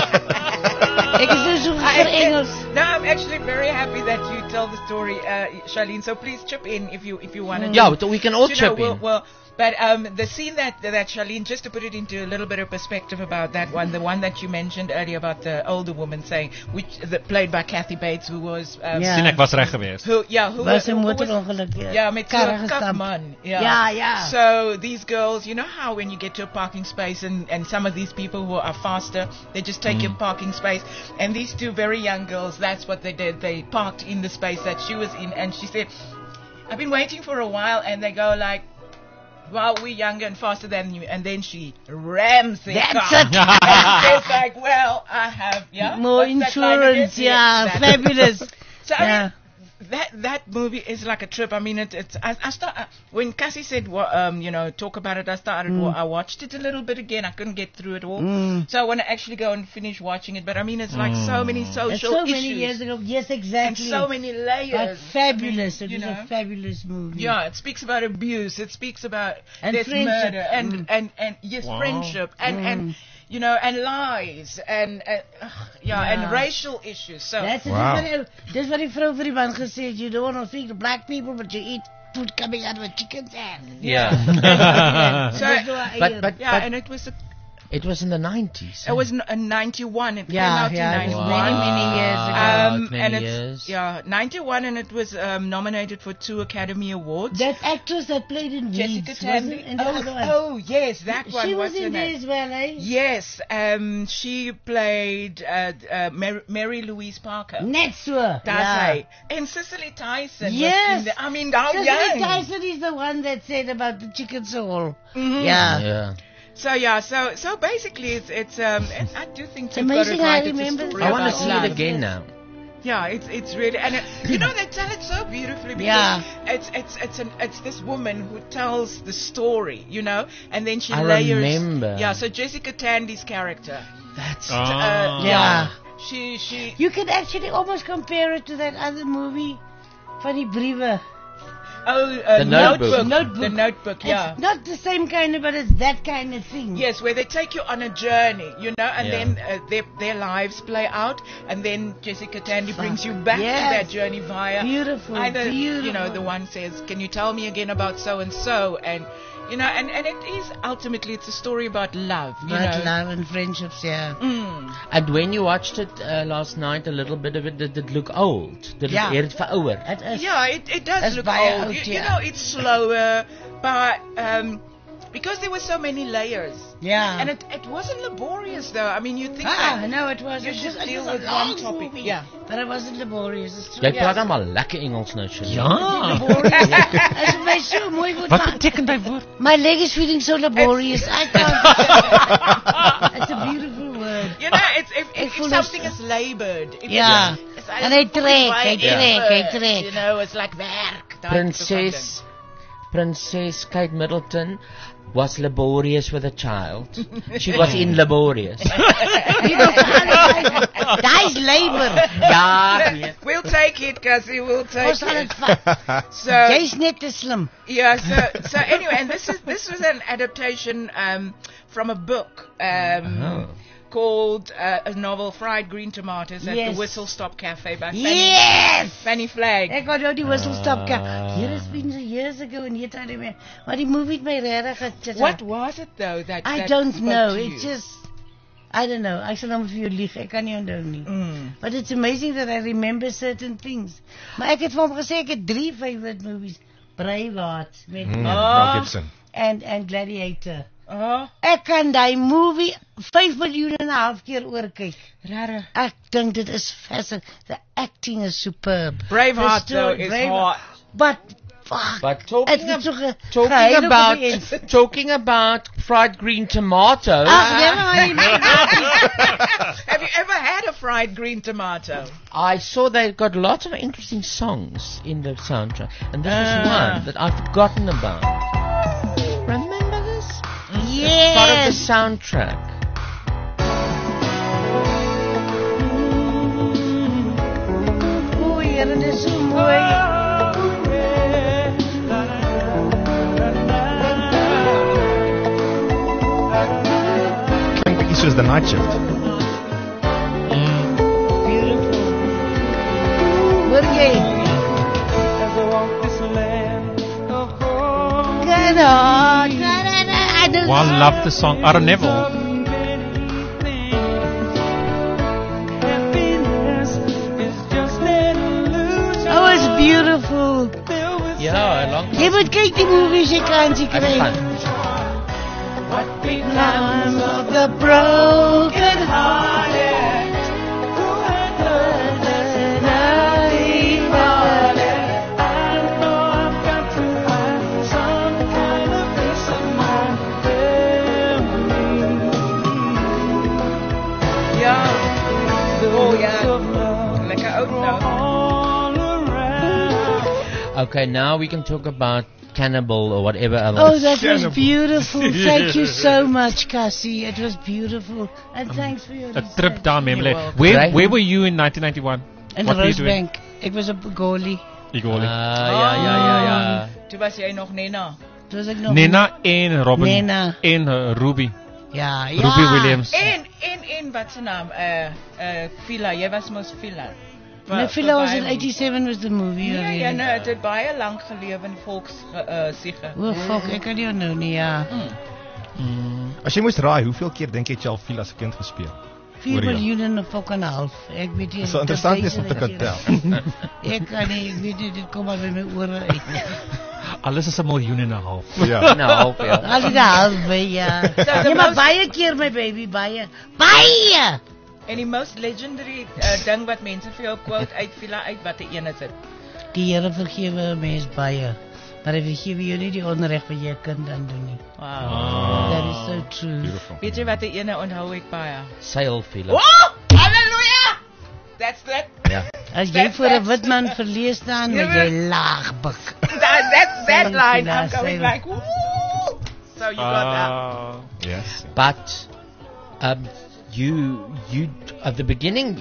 [SPEAKER 5] Ek is nou so vir Engels.
[SPEAKER 7] No, I'm actually very happy that you tell the story, uh, Charlene. So please chip in if you if you want to.
[SPEAKER 4] Yeah, we can all
[SPEAKER 7] you
[SPEAKER 4] chip
[SPEAKER 7] know, we'll,
[SPEAKER 4] in.
[SPEAKER 7] Well, but um, the scene that that Charlene, just to put it into a little bit of perspective about that one, the one that you mentioned earlier about the older woman saying, which that played by Kathy Bates, who was um,
[SPEAKER 6] Sien ek was reg geweest.
[SPEAKER 7] Who, yeah, who
[SPEAKER 5] Was
[SPEAKER 7] was,
[SPEAKER 5] een
[SPEAKER 7] who was
[SPEAKER 5] motorongeluk, ja.
[SPEAKER 7] yeah, met
[SPEAKER 5] Karre
[SPEAKER 7] zo'n
[SPEAKER 5] gestampt.
[SPEAKER 7] man. Yeah.
[SPEAKER 5] Ja, ja.
[SPEAKER 7] So these girls, you know how when you get to a parking space and, and some of these people who are faster, they just take
[SPEAKER 6] Mm.
[SPEAKER 7] your parking space. And these two very young girls, that's what they did. They parked in the space that she was in. And she said, I've been waiting for a while. And they go like, well, we're younger and faster than you. And then she rams their
[SPEAKER 5] That's
[SPEAKER 7] car.
[SPEAKER 5] it.
[SPEAKER 7] And it's like, well, I have, yeah.
[SPEAKER 5] More
[SPEAKER 7] what's that line again?
[SPEAKER 5] insurance, yeah,
[SPEAKER 7] That's-
[SPEAKER 5] fabulous.
[SPEAKER 7] So I
[SPEAKER 5] Yeah.
[SPEAKER 7] mean, that that movie is like a trip. I mean, it, it's I, I start uh, when Cassie said, well, um, you know, talk about it. I started.
[SPEAKER 5] Mm.
[SPEAKER 7] wa- I watched it a little bit again. I couldn't get through it all,
[SPEAKER 5] Mm.
[SPEAKER 7] so I want to actually go and finish watching it. But I mean, it's like so many
[SPEAKER 5] It's
[SPEAKER 7] social
[SPEAKER 5] so
[SPEAKER 7] issues.
[SPEAKER 5] many years ago. Yes, exactly.
[SPEAKER 7] And so many layers.
[SPEAKER 5] But fabulous.
[SPEAKER 7] I mean,
[SPEAKER 5] it
[SPEAKER 7] you
[SPEAKER 5] was
[SPEAKER 7] know.
[SPEAKER 5] a fabulous movie.
[SPEAKER 7] Yeah, it speaks about abuse. It speaks about
[SPEAKER 5] And
[SPEAKER 7] there's
[SPEAKER 5] friendship.
[SPEAKER 7] murder and,
[SPEAKER 5] Mm.
[SPEAKER 7] and, and yes,
[SPEAKER 5] Wow.
[SPEAKER 7] friendship and,
[SPEAKER 5] Mm.
[SPEAKER 7] and you know and lies and, and uh, yeah,
[SPEAKER 5] Yeah.
[SPEAKER 7] and racial issues. So
[SPEAKER 5] That's it.
[SPEAKER 7] wow.
[SPEAKER 5] Dis wat die- Dis wat die vrou vir die man gesê het, you don't want to speak to black people, but you eat food coming out of a chicken's ass.
[SPEAKER 4] Yeah.
[SPEAKER 7] So,
[SPEAKER 5] Dis wat hy-
[SPEAKER 4] But- but-
[SPEAKER 7] yeah,
[SPEAKER 4] but-
[SPEAKER 7] and it was a,
[SPEAKER 4] It was in the nineties.
[SPEAKER 7] it was n- a ninety-one. It
[SPEAKER 5] Yeah,
[SPEAKER 7] came out
[SPEAKER 5] yeah,
[SPEAKER 7] in
[SPEAKER 5] it was
[SPEAKER 7] ninety-one.
[SPEAKER 5] many, many years ago.
[SPEAKER 7] Um,
[SPEAKER 4] Many
[SPEAKER 7] and it's
[SPEAKER 4] years.
[SPEAKER 7] yeah, ninety-one, and it was um, nominated for two Academy Awards.
[SPEAKER 5] That actress that played in
[SPEAKER 7] Jessica
[SPEAKER 5] Weeds,
[SPEAKER 7] Tandy.
[SPEAKER 5] wasn't- and the
[SPEAKER 7] Oh,
[SPEAKER 5] other one.
[SPEAKER 7] oh, yes, that one.
[SPEAKER 5] She was
[SPEAKER 7] What's her
[SPEAKER 5] in there
[SPEAKER 7] name?
[SPEAKER 5] as well, eh?
[SPEAKER 7] Yes, um, she played uh, uh, Mary, Mary Louise Parker.
[SPEAKER 5] Net so.
[SPEAKER 7] That's
[SPEAKER 5] ja.
[SPEAKER 7] right. And Cicely Tyson. was
[SPEAKER 5] Yes.
[SPEAKER 7] in there. I mean, how
[SPEAKER 5] Cicely
[SPEAKER 7] young.
[SPEAKER 5] Tyson is the one that said about the chicken soul.
[SPEAKER 7] Mhm.
[SPEAKER 5] Yeah.
[SPEAKER 4] Yeah.
[SPEAKER 7] So yeah, so so basically, it's it's um, and I do think
[SPEAKER 5] It's
[SPEAKER 7] you've got
[SPEAKER 5] amazing
[SPEAKER 7] it
[SPEAKER 5] how
[SPEAKER 7] right.
[SPEAKER 5] I
[SPEAKER 7] It's a
[SPEAKER 5] remember
[SPEAKER 7] story
[SPEAKER 4] I want to
[SPEAKER 7] about
[SPEAKER 4] see
[SPEAKER 7] love.
[SPEAKER 4] it again now.
[SPEAKER 7] Yeah, it's it's really and it, you know they tell it so beautifully because
[SPEAKER 5] Yeah.
[SPEAKER 7] it's it's it's an it's this woman who tells the story, you know, and then she
[SPEAKER 4] I
[SPEAKER 7] layers.
[SPEAKER 4] remember.
[SPEAKER 7] Yeah, so Jessica Tandy's character.
[SPEAKER 4] That's
[SPEAKER 7] Uh,
[SPEAKER 5] Yeah.
[SPEAKER 7] She she
[SPEAKER 5] You can actually almost compare it to that other movie Van die briewe.
[SPEAKER 7] Oh, uh,
[SPEAKER 4] The notebook.
[SPEAKER 5] Notebook.
[SPEAKER 7] The notebook, yeah.
[SPEAKER 5] It's not the same kind of, but it's that kind of thing.
[SPEAKER 7] Yes, where they take you on a journey, you know, and
[SPEAKER 4] Yeah.
[SPEAKER 7] then uh, their their lives play out, and then Jessica Tandy brings you back
[SPEAKER 5] Yes.
[SPEAKER 7] to that journey via
[SPEAKER 5] Beautiful,
[SPEAKER 7] either you know
[SPEAKER 5] beautiful.
[SPEAKER 7] the one says, "Can you tell me again about so and so?" and you know, and and it is ultimately it's a story about love, you
[SPEAKER 5] But
[SPEAKER 7] know.
[SPEAKER 5] love and friendships, yeah.
[SPEAKER 7] Mm.
[SPEAKER 4] And when you watched it uh, last night, a little bit of it, did it look old? Did
[SPEAKER 7] Yeah.
[SPEAKER 4] it, het verouwer?
[SPEAKER 5] It is.
[SPEAKER 7] Yeah, it, it does
[SPEAKER 5] That's
[SPEAKER 7] look
[SPEAKER 5] baie
[SPEAKER 7] old.
[SPEAKER 5] oud,
[SPEAKER 7] You, you
[SPEAKER 5] yeah.
[SPEAKER 7] know, it's slower, but um, because there were so many layers.
[SPEAKER 5] Yeah.
[SPEAKER 7] And it, it wasn't laborious though. I mean, you think
[SPEAKER 5] Ah,
[SPEAKER 7] that
[SPEAKER 5] no, it was.
[SPEAKER 7] you
[SPEAKER 5] It
[SPEAKER 7] just
[SPEAKER 5] was, it
[SPEAKER 7] deal
[SPEAKER 5] was
[SPEAKER 7] with
[SPEAKER 5] a long
[SPEAKER 7] one topic.
[SPEAKER 5] movie,
[SPEAKER 7] Yeah.
[SPEAKER 5] but it wasn't laborious. It's true.
[SPEAKER 4] Jy praat dan maar lekker Engels nou, Shirley.
[SPEAKER 5] Ja. As my so mooi woord.
[SPEAKER 6] Wat beteken daai woord?
[SPEAKER 5] My leg is feeling so laborious. I can't. It's a beautiful word.
[SPEAKER 7] You know, it's if,
[SPEAKER 5] Ek
[SPEAKER 7] if,
[SPEAKER 5] voel
[SPEAKER 7] if something
[SPEAKER 5] ons-
[SPEAKER 7] is labored. If
[SPEAKER 5] Ja.
[SPEAKER 7] It's, it's
[SPEAKER 5] En hy trek, hy trek, hy trek.
[SPEAKER 7] You know, it's like werk. daai tipe van
[SPEAKER 4] Princess, Princess Kate Middleton was laborious with a child. She was in laborious.
[SPEAKER 5] Daai's labor.
[SPEAKER 4] Ja, nee.
[SPEAKER 7] We'll take it, Cassie. We'll take
[SPEAKER 5] Ons gaan
[SPEAKER 7] it.
[SPEAKER 5] dit vat.
[SPEAKER 7] So
[SPEAKER 5] Jy's net te slim.
[SPEAKER 7] yeah. So so anyway, and this is this was an adaptation um, from a book. Um,
[SPEAKER 4] Oh.
[SPEAKER 7] Called uh, a novel, Fried Green Tomatoes at
[SPEAKER 5] Yes.
[SPEAKER 7] the Whistle Stop Cafe by Fanny,
[SPEAKER 5] Yes!
[SPEAKER 7] Fanny Flagg.
[SPEAKER 5] Ek onthou die whistle stop cat.
[SPEAKER 4] Ah.
[SPEAKER 5] Here has been years ago and yet I remember. Maar die movie het my regtig get-
[SPEAKER 7] What was it though that
[SPEAKER 5] I
[SPEAKER 7] that
[SPEAKER 5] don't
[SPEAKER 7] spoke
[SPEAKER 5] know.
[SPEAKER 7] to
[SPEAKER 5] It's
[SPEAKER 7] you?
[SPEAKER 5] just I don't know. Ek sal nou vir jou lieg. Ek kan nie onthou nie.
[SPEAKER 7] Mm.
[SPEAKER 5] But it's amazing that I remember certain things. Maar ek het vir hom gesê ek het drie favorite movies. Braveheart met
[SPEAKER 8] Mm,
[SPEAKER 5] Mel
[SPEAKER 8] Mel Gibson.
[SPEAKER 5] and and Gladiator.
[SPEAKER 7] Oh,
[SPEAKER 5] Ek kan daai movie vyf miljoen en 'n half keer oorkyk.
[SPEAKER 7] rare.
[SPEAKER 5] Ek dink dit is fascinating. The acting is superb.
[SPEAKER 7] Braveheart
[SPEAKER 5] The
[SPEAKER 7] though
[SPEAKER 5] story-
[SPEAKER 7] is
[SPEAKER 5] Braveheart.
[SPEAKER 7] hot.
[SPEAKER 5] But fuck.
[SPEAKER 4] But talking,
[SPEAKER 5] Het het so ge-
[SPEAKER 4] talking
[SPEAKER 5] gehuil op
[SPEAKER 4] about
[SPEAKER 5] die end.
[SPEAKER 4] talking about fried green tomatoes.
[SPEAKER 5] Ag, ja, maar jy
[SPEAKER 7] Have you ever had a fried green tomato?
[SPEAKER 4] I saw they've got lots of interesting songs in the soundtrack, and this is
[SPEAKER 7] Ah.
[SPEAKER 4] one that I've forgotten about. Remember this?
[SPEAKER 5] Yes.
[SPEAKER 4] Part of the soundtrack.
[SPEAKER 5] O, Here, dit is so mooi.
[SPEAKER 8] Klink bietjie soos The Night Shift.
[SPEAKER 5] Beautiful. Hoor jy? Good on. I don't
[SPEAKER 6] Well, I love the song. Aaron Neville.
[SPEAKER 5] Oh, it's beautiful.
[SPEAKER 4] Yeah, a long
[SPEAKER 5] Jy moet kyk die movies jy kan jy kry.
[SPEAKER 4] I've
[SPEAKER 5] Lamb of the broken hearted.
[SPEAKER 7] Ja. Oh ja. Lekker oud nou.
[SPEAKER 4] Okay, now we can talk about Cannibal or whatever else.
[SPEAKER 5] Oh, that was
[SPEAKER 8] Cannibal.
[SPEAKER 5] beautiful. Thank you so much, Cassie. It was beautiful. And thanks for your
[SPEAKER 6] A trip down memory lane.
[SPEAKER 7] welcome.
[SPEAKER 6] Where
[SPEAKER 4] Right.
[SPEAKER 6] where were you in nineteen ninety-one?
[SPEAKER 5] In
[SPEAKER 6] What were you doing?
[SPEAKER 5] Rosebank. Ek was op goalie.
[SPEAKER 6] Ek hoor nie.
[SPEAKER 4] Ah, ja, ja, ja, ja.
[SPEAKER 7] Toe was jy nog Nena.
[SPEAKER 5] Toe was ek nog
[SPEAKER 6] Nena en Robin
[SPEAKER 5] Nena.
[SPEAKER 6] en uh, Ruby.
[SPEAKER 5] Ja, ja.
[SPEAKER 6] Ruby Williams.
[SPEAKER 7] En en en wat se naam? Uh uh Villa, jy was mos Villa.
[SPEAKER 5] My Philo was in eighty-seven was the movie.
[SPEAKER 7] Ja,
[SPEAKER 5] already.
[SPEAKER 7] ja, nee, dit het baie lank gelewe in volks uh siege.
[SPEAKER 5] Oh, fuck, ek kan nie onthou nie, ja.
[SPEAKER 8] As jy moes raai, hoeveel keer dink jy het jy al veel as 'n kind gespeel?
[SPEAKER 5] vier
[SPEAKER 8] Oor jou.
[SPEAKER 5] miljoen en 'n fuck en 'n half. Ek weet nie.
[SPEAKER 8] Dis wel interessant is om te kan tel.
[SPEAKER 5] Ek kan nie, ek weet nie, dit kom maar by my ore uit.
[SPEAKER 6] Alles is 'n miljoen en 'n half.
[SPEAKER 8] Ja.
[SPEAKER 4] Nou, half, ja.
[SPEAKER 5] Al die half by ja. Ja, maar baie keer my baby, baie. Baie.
[SPEAKER 7] En die most legendary uh, ding wat mense vir jou quote uit Villa uit, watter een is dit?
[SPEAKER 5] Die Here vergewe 'n mens baie. Maar hy vergewe jou nie die onreg wat jy 'n kind aan doen nie.
[SPEAKER 7] Wow.
[SPEAKER 5] That is so true.
[SPEAKER 8] Beautiful.
[SPEAKER 7] Weet jy watter ene onthou ek baie?
[SPEAKER 4] Sailfiller.
[SPEAKER 7] Oh! Hallelujah! That's that.
[SPEAKER 4] Ja.
[SPEAKER 5] As jy voor 'n wit man verlees staan, moet jy laag buk.
[SPEAKER 7] That that's that
[SPEAKER 5] Sail
[SPEAKER 7] line.
[SPEAKER 5] Villa,
[SPEAKER 7] I'm going
[SPEAKER 5] sail.
[SPEAKER 7] like, woo! So you got that.
[SPEAKER 6] Ah.
[SPEAKER 8] Yes.
[SPEAKER 4] But um, you you at the beginning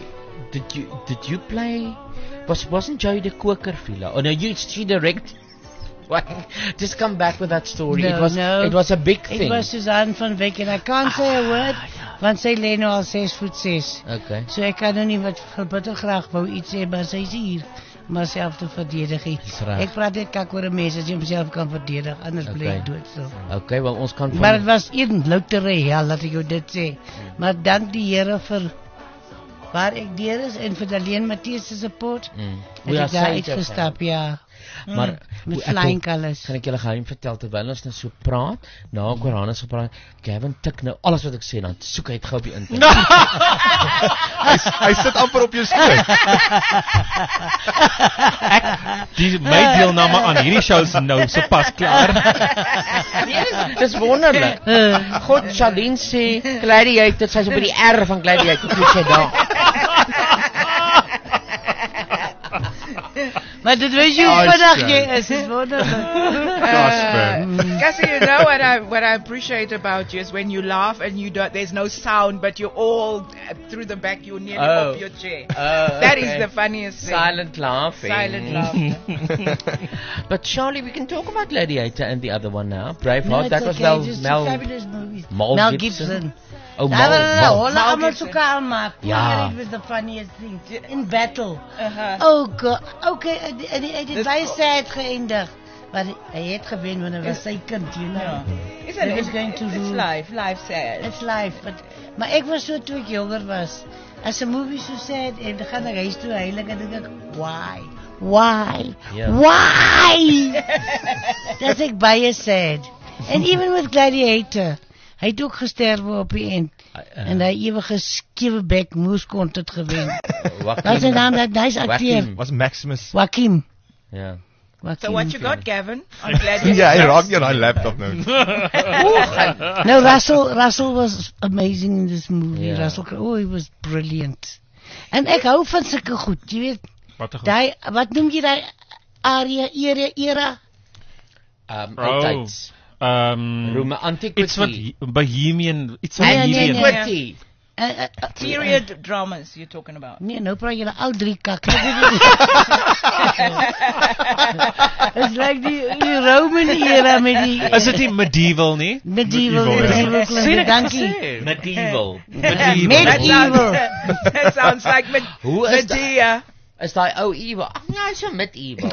[SPEAKER 4] did you did you play? Was wasn't Joey the Koker Villa? Oh no, you she direct. What? Just come back with that story.
[SPEAKER 5] No,
[SPEAKER 4] it was
[SPEAKER 5] no.
[SPEAKER 4] it was a big thing.
[SPEAKER 5] It was Suzanne van Wyk and I can't say a word, want sy lê nou al six voet six.
[SPEAKER 4] Okay.
[SPEAKER 5] So ek kan nou nie wat bitter graag wou iets sê, maar sy is hier om haarself te verdedig. Ek praat net kak oor 'n mens as jy homself kan verdedig, anders bly
[SPEAKER 4] Okay.
[SPEAKER 5] jy dood so.
[SPEAKER 4] Okay, wel ons kan van
[SPEAKER 5] Maar dit was een loutere hel, laat ek jou dit sê. Maar dank die Here vir waar ek deur is en vir alleen Matthias se support.
[SPEAKER 4] Mm.
[SPEAKER 5] Het ek daar uitgestap, ja.
[SPEAKER 4] Maar
[SPEAKER 5] met
[SPEAKER 4] ek wil-
[SPEAKER 5] flying colours.
[SPEAKER 4] Kan ek julle geheim vertel terwyl ons nou so praat, na ek oor Hannes gepraat, Gavin tik nou alles wat ek sê dan soek hy dit gou op die internet.
[SPEAKER 8] hy, hy sit amper op jou skoot.
[SPEAKER 6] Die my deelname aan hierdie show is nou so pas klaar.
[SPEAKER 4] Nee, dis, dis wonderlik. God, Charlene sê Gladiator, sy's op by die R van Gladiator, hoe sê daar.
[SPEAKER 5] Maar dit weet jy hoe vinnig jy is, is wonderlik.
[SPEAKER 7] Cassie, you know what I what I appreciate about you is when you laugh and you don't. There's no sound, but you're all uh, through the back. You're nearly
[SPEAKER 4] Oh.
[SPEAKER 7] off your chair.
[SPEAKER 4] Oh,
[SPEAKER 7] That
[SPEAKER 4] okay.
[SPEAKER 7] is the funniest thing.
[SPEAKER 4] Silent laughing.
[SPEAKER 7] Silent laughter.
[SPEAKER 4] But Charlie, we can talk about Gladiator and the other one now. Braveheart,
[SPEAKER 5] No, it's
[SPEAKER 4] that was
[SPEAKER 5] okay,
[SPEAKER 4] Mel,
[SPEAKER 5] just
[SPEAKER 4] Mel,
[SPEAKER 5] fabulous movies.
[SPEAKER 4] Mel,
[SPEAKER 5] Mel
[SPEAKER 4] Gibson.
[SPEAKER 5] Gibson.
[SPEAKER 4] Oh,
[SPEAKER 5] Ja,
[SPEAKER 4] Mel,
[SPEAKER 5] maar
[SPEAKER 4] Mel.
[SPEAKER 5] hulle
[SPEAKER 7] Mel
[SPEAKER 5] almal
[SPEAKER 7] Gibson.
[SPEAKER 5] so kaal maak.
[SPEAKER 4] Ja.
[SPEAKER 5] It was the funniest thing. In battle.
[SPEAKER 7] Uh-huh.
[SPEAKER 5] Oh god. Okay, en en hy het dit baie sad geëindig. Maar hy het gewen want hy was sy kind, you know.
[SPEAKER 7] Ja. It's,
[SPEAKER 5] He
[SPEAKER 7] an,
[SPEAKER 5] was
[SPEAKER 7] it's,
[SPEAKER 5] going to
[SPEAKER 7] it's
[SPEAKER 5] rule.
[SPEAKER 7] life. Life sad.
[SPEAKER 5] It's life, but maar ek was so toe ek jonger was. As 'n movie so sad en dan gaan ek huis toe heilig en dink ek, why? Why?
[SPEAKER 4] Ja.
[SPEAKER 5] Why? That's ek baie sad. And even with Gladiator, hy het ook gesterwe op die end. En hy ewige skewe bek moes kon dit gewen. Wat is sy naam, dat nice acteur?
[SPEAKER 8] Was Maximus.
[SPEAKER 5] Joaquin.
[SPEAKER 4] Ja.
[SPEAKER 7] So what you got, Gavin? On Gladiator?
[SPEAKER 8] Ja, hy raak nie aan daai laptop nou.
[SPEAKER 5] No, Russell, Russell was amazing in this movie.
[SPEAKER 4] Yeah.
[SPEAKER 5] Russell, oh, he was brilliant. En ek hou van sulke goed, jy weet.
[SPEAKER 6] Wat 'n goed.
[SPEAKER 5] Daai, wat noem jy daai area, era, era?
[SPEAKER 4] Um,
[SPEAKER 6] Oh.
[SPEAKER 4] Altyds.
[SPEAKER 6] Um,
[SPEAKER 4] Rome antiquity.
[SPEAKER 6] Iets wat Bohemian, iets wat
[SPEAKER 5] Nee, nee, nee,
[SPEAKER 6] Bohemian.
[SPEAKER 4] Antiquity.
[SPEAKER 5] Uh, uh, uh,
[SPEAKER 7] Period dramas you're talking about.
[SPEAKER 5] Nee, nou praat julle al drie kakke. It's like die, die Roman era met die...
[SPEAKER 6] Is dit nie medieval nie?
[SPEAKER 5] Medieval,
[SPEAKER 6] Medieval, ja.
[SPEAKER 5] medieval,
[SPEAKER 7] Sien
[SPEAKER 5] klink,
[SPEAKER 7] ek
[SPEAKER 5] dankie.
[SPEAKER 4] Medieval.
[SPEAKER 6] Medieval.
[SPEAKER 7] That
[SPEAKER 5] Medieval.
[SPEAKER 7] sounds, that sounds like med-
[SPEAKER 4] Hoe is dat?
[SPEAKER 7] Medea.
[SPEAKER 4] Is daai ou evil? Ag nee, hy's so medieval.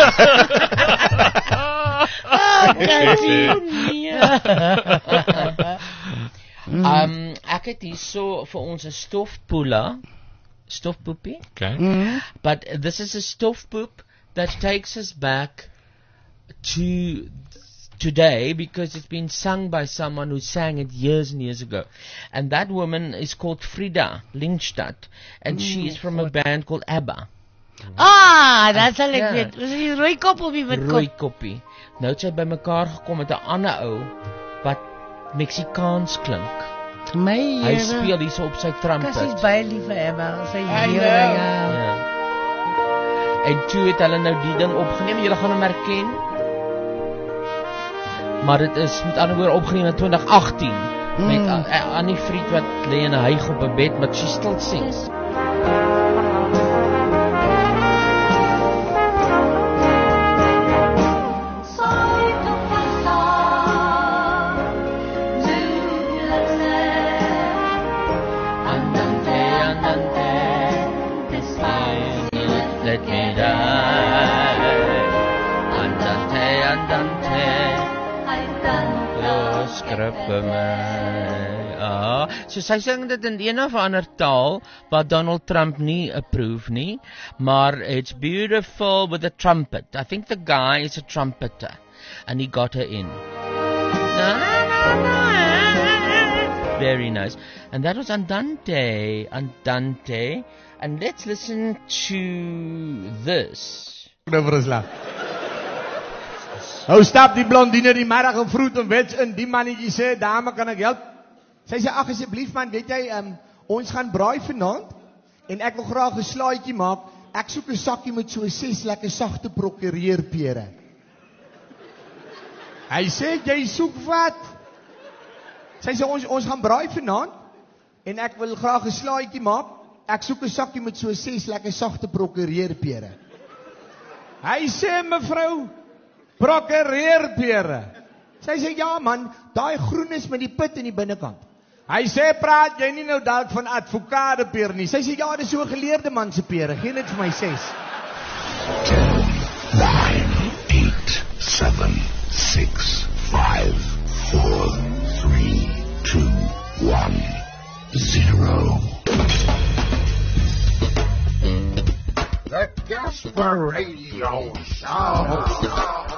[SPEAKER 4] Um, ek het hier so vir ons 'n stofpoela, stofpoepie.
[SPEAKER 6] Okay.
[SPEAKER 5] Mm.
[SPEAKER 4] But this is a stofpoep that takes us back to today because it's been sung by someone who sang it years and years ago. And that woman is called Frida Lindstad, and she is from a band called ABBA.
[SPEAKER 5] Ah, dat sal ek
[SPEAKER 4] Ja.
[SPEAKER 5] weet. Was die rooi kop of die wit kop?
[SPEAKER 4] Rooi koppie. Nou het sy bymekaar gekom met 'n ander ou wat Mexikaans klink.
[SPEAKER 5] My
[SPEAKER 4] Hy
[SPEAKER 5] Here.
[SPEAKER 4] speel hierso op sy trumpet.
[SPEAKER 5] Kassie is baie lief vir Emma. Sy
[SPEAKER 7] I
[SPEAKER 5] Here,
[SPEAKER 7] know.
[SPEAKER 5] ja.
[SPEAKER 4] Ja. En toe het hulle nou die ding opgeneem. Julle gaan hom herken. Maar dit is met ander woorde opgeneem in twintig agttien
[SPEAKER 5] Mm.
[SPEAKER 4] met A- A- Annie Fried wat lê in 'n hyg op 'n bed, but she still sings. Andante, andante, let me die. Andante, andante, los skrippe my. Ah, so sy sing dit in een of ander taal wat Donald Trump nie approve nie, maar it's beautiful with a trumpet. I think the guy is a trumpeter and he got her in. Na, na, na, na. Very nice. And that was Andante, Andante. And let's listen to this.
[SPEAKER 18] Nou vir ons lag. Hou stap die blondine die middag en vroeg en wits in. Die mannetjie sê, dame, kan ek help? Sy sê, ag asseblief man, weet jy, um, ons gaan braai vanaand en ek wil graag 'n slaaitjie maak. Ek soek 'n sakkie met so ses lekker sagte prokureerpere. Hy sê, jy soek wat? Sy sê, ons ons gaan braai vanaand en ek wil graag 'n slaaitjie maak ek soek 'n sakkie met so ses lekker sagte prokureerpere. Hy sê, mevrou, prokureerpere. Sy sê, ja man, daai groen is met die pit in die binnekant. Hy sê, praat jy nie nou dalk van advokadepeer nie? Sy sê, ja, dis so 'n geleerde man se pere, gee net vir my ses.
[SPEAKER 3] nine, eight, seven, six, five, four, three, two, one, zero. The Casper Radio Show.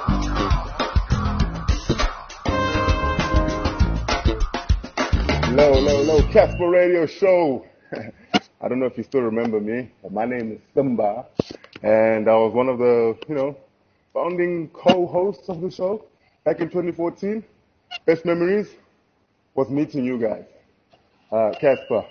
[SPEAKER 19] Hello, hello, hello, Casper Radio Show. I don't know if you still remember me, but my name is Simba, and I was one of the, you know, founding co-hosts of the show back in twenty fourteen. Best memories was meeting you guys. Uh, Casper,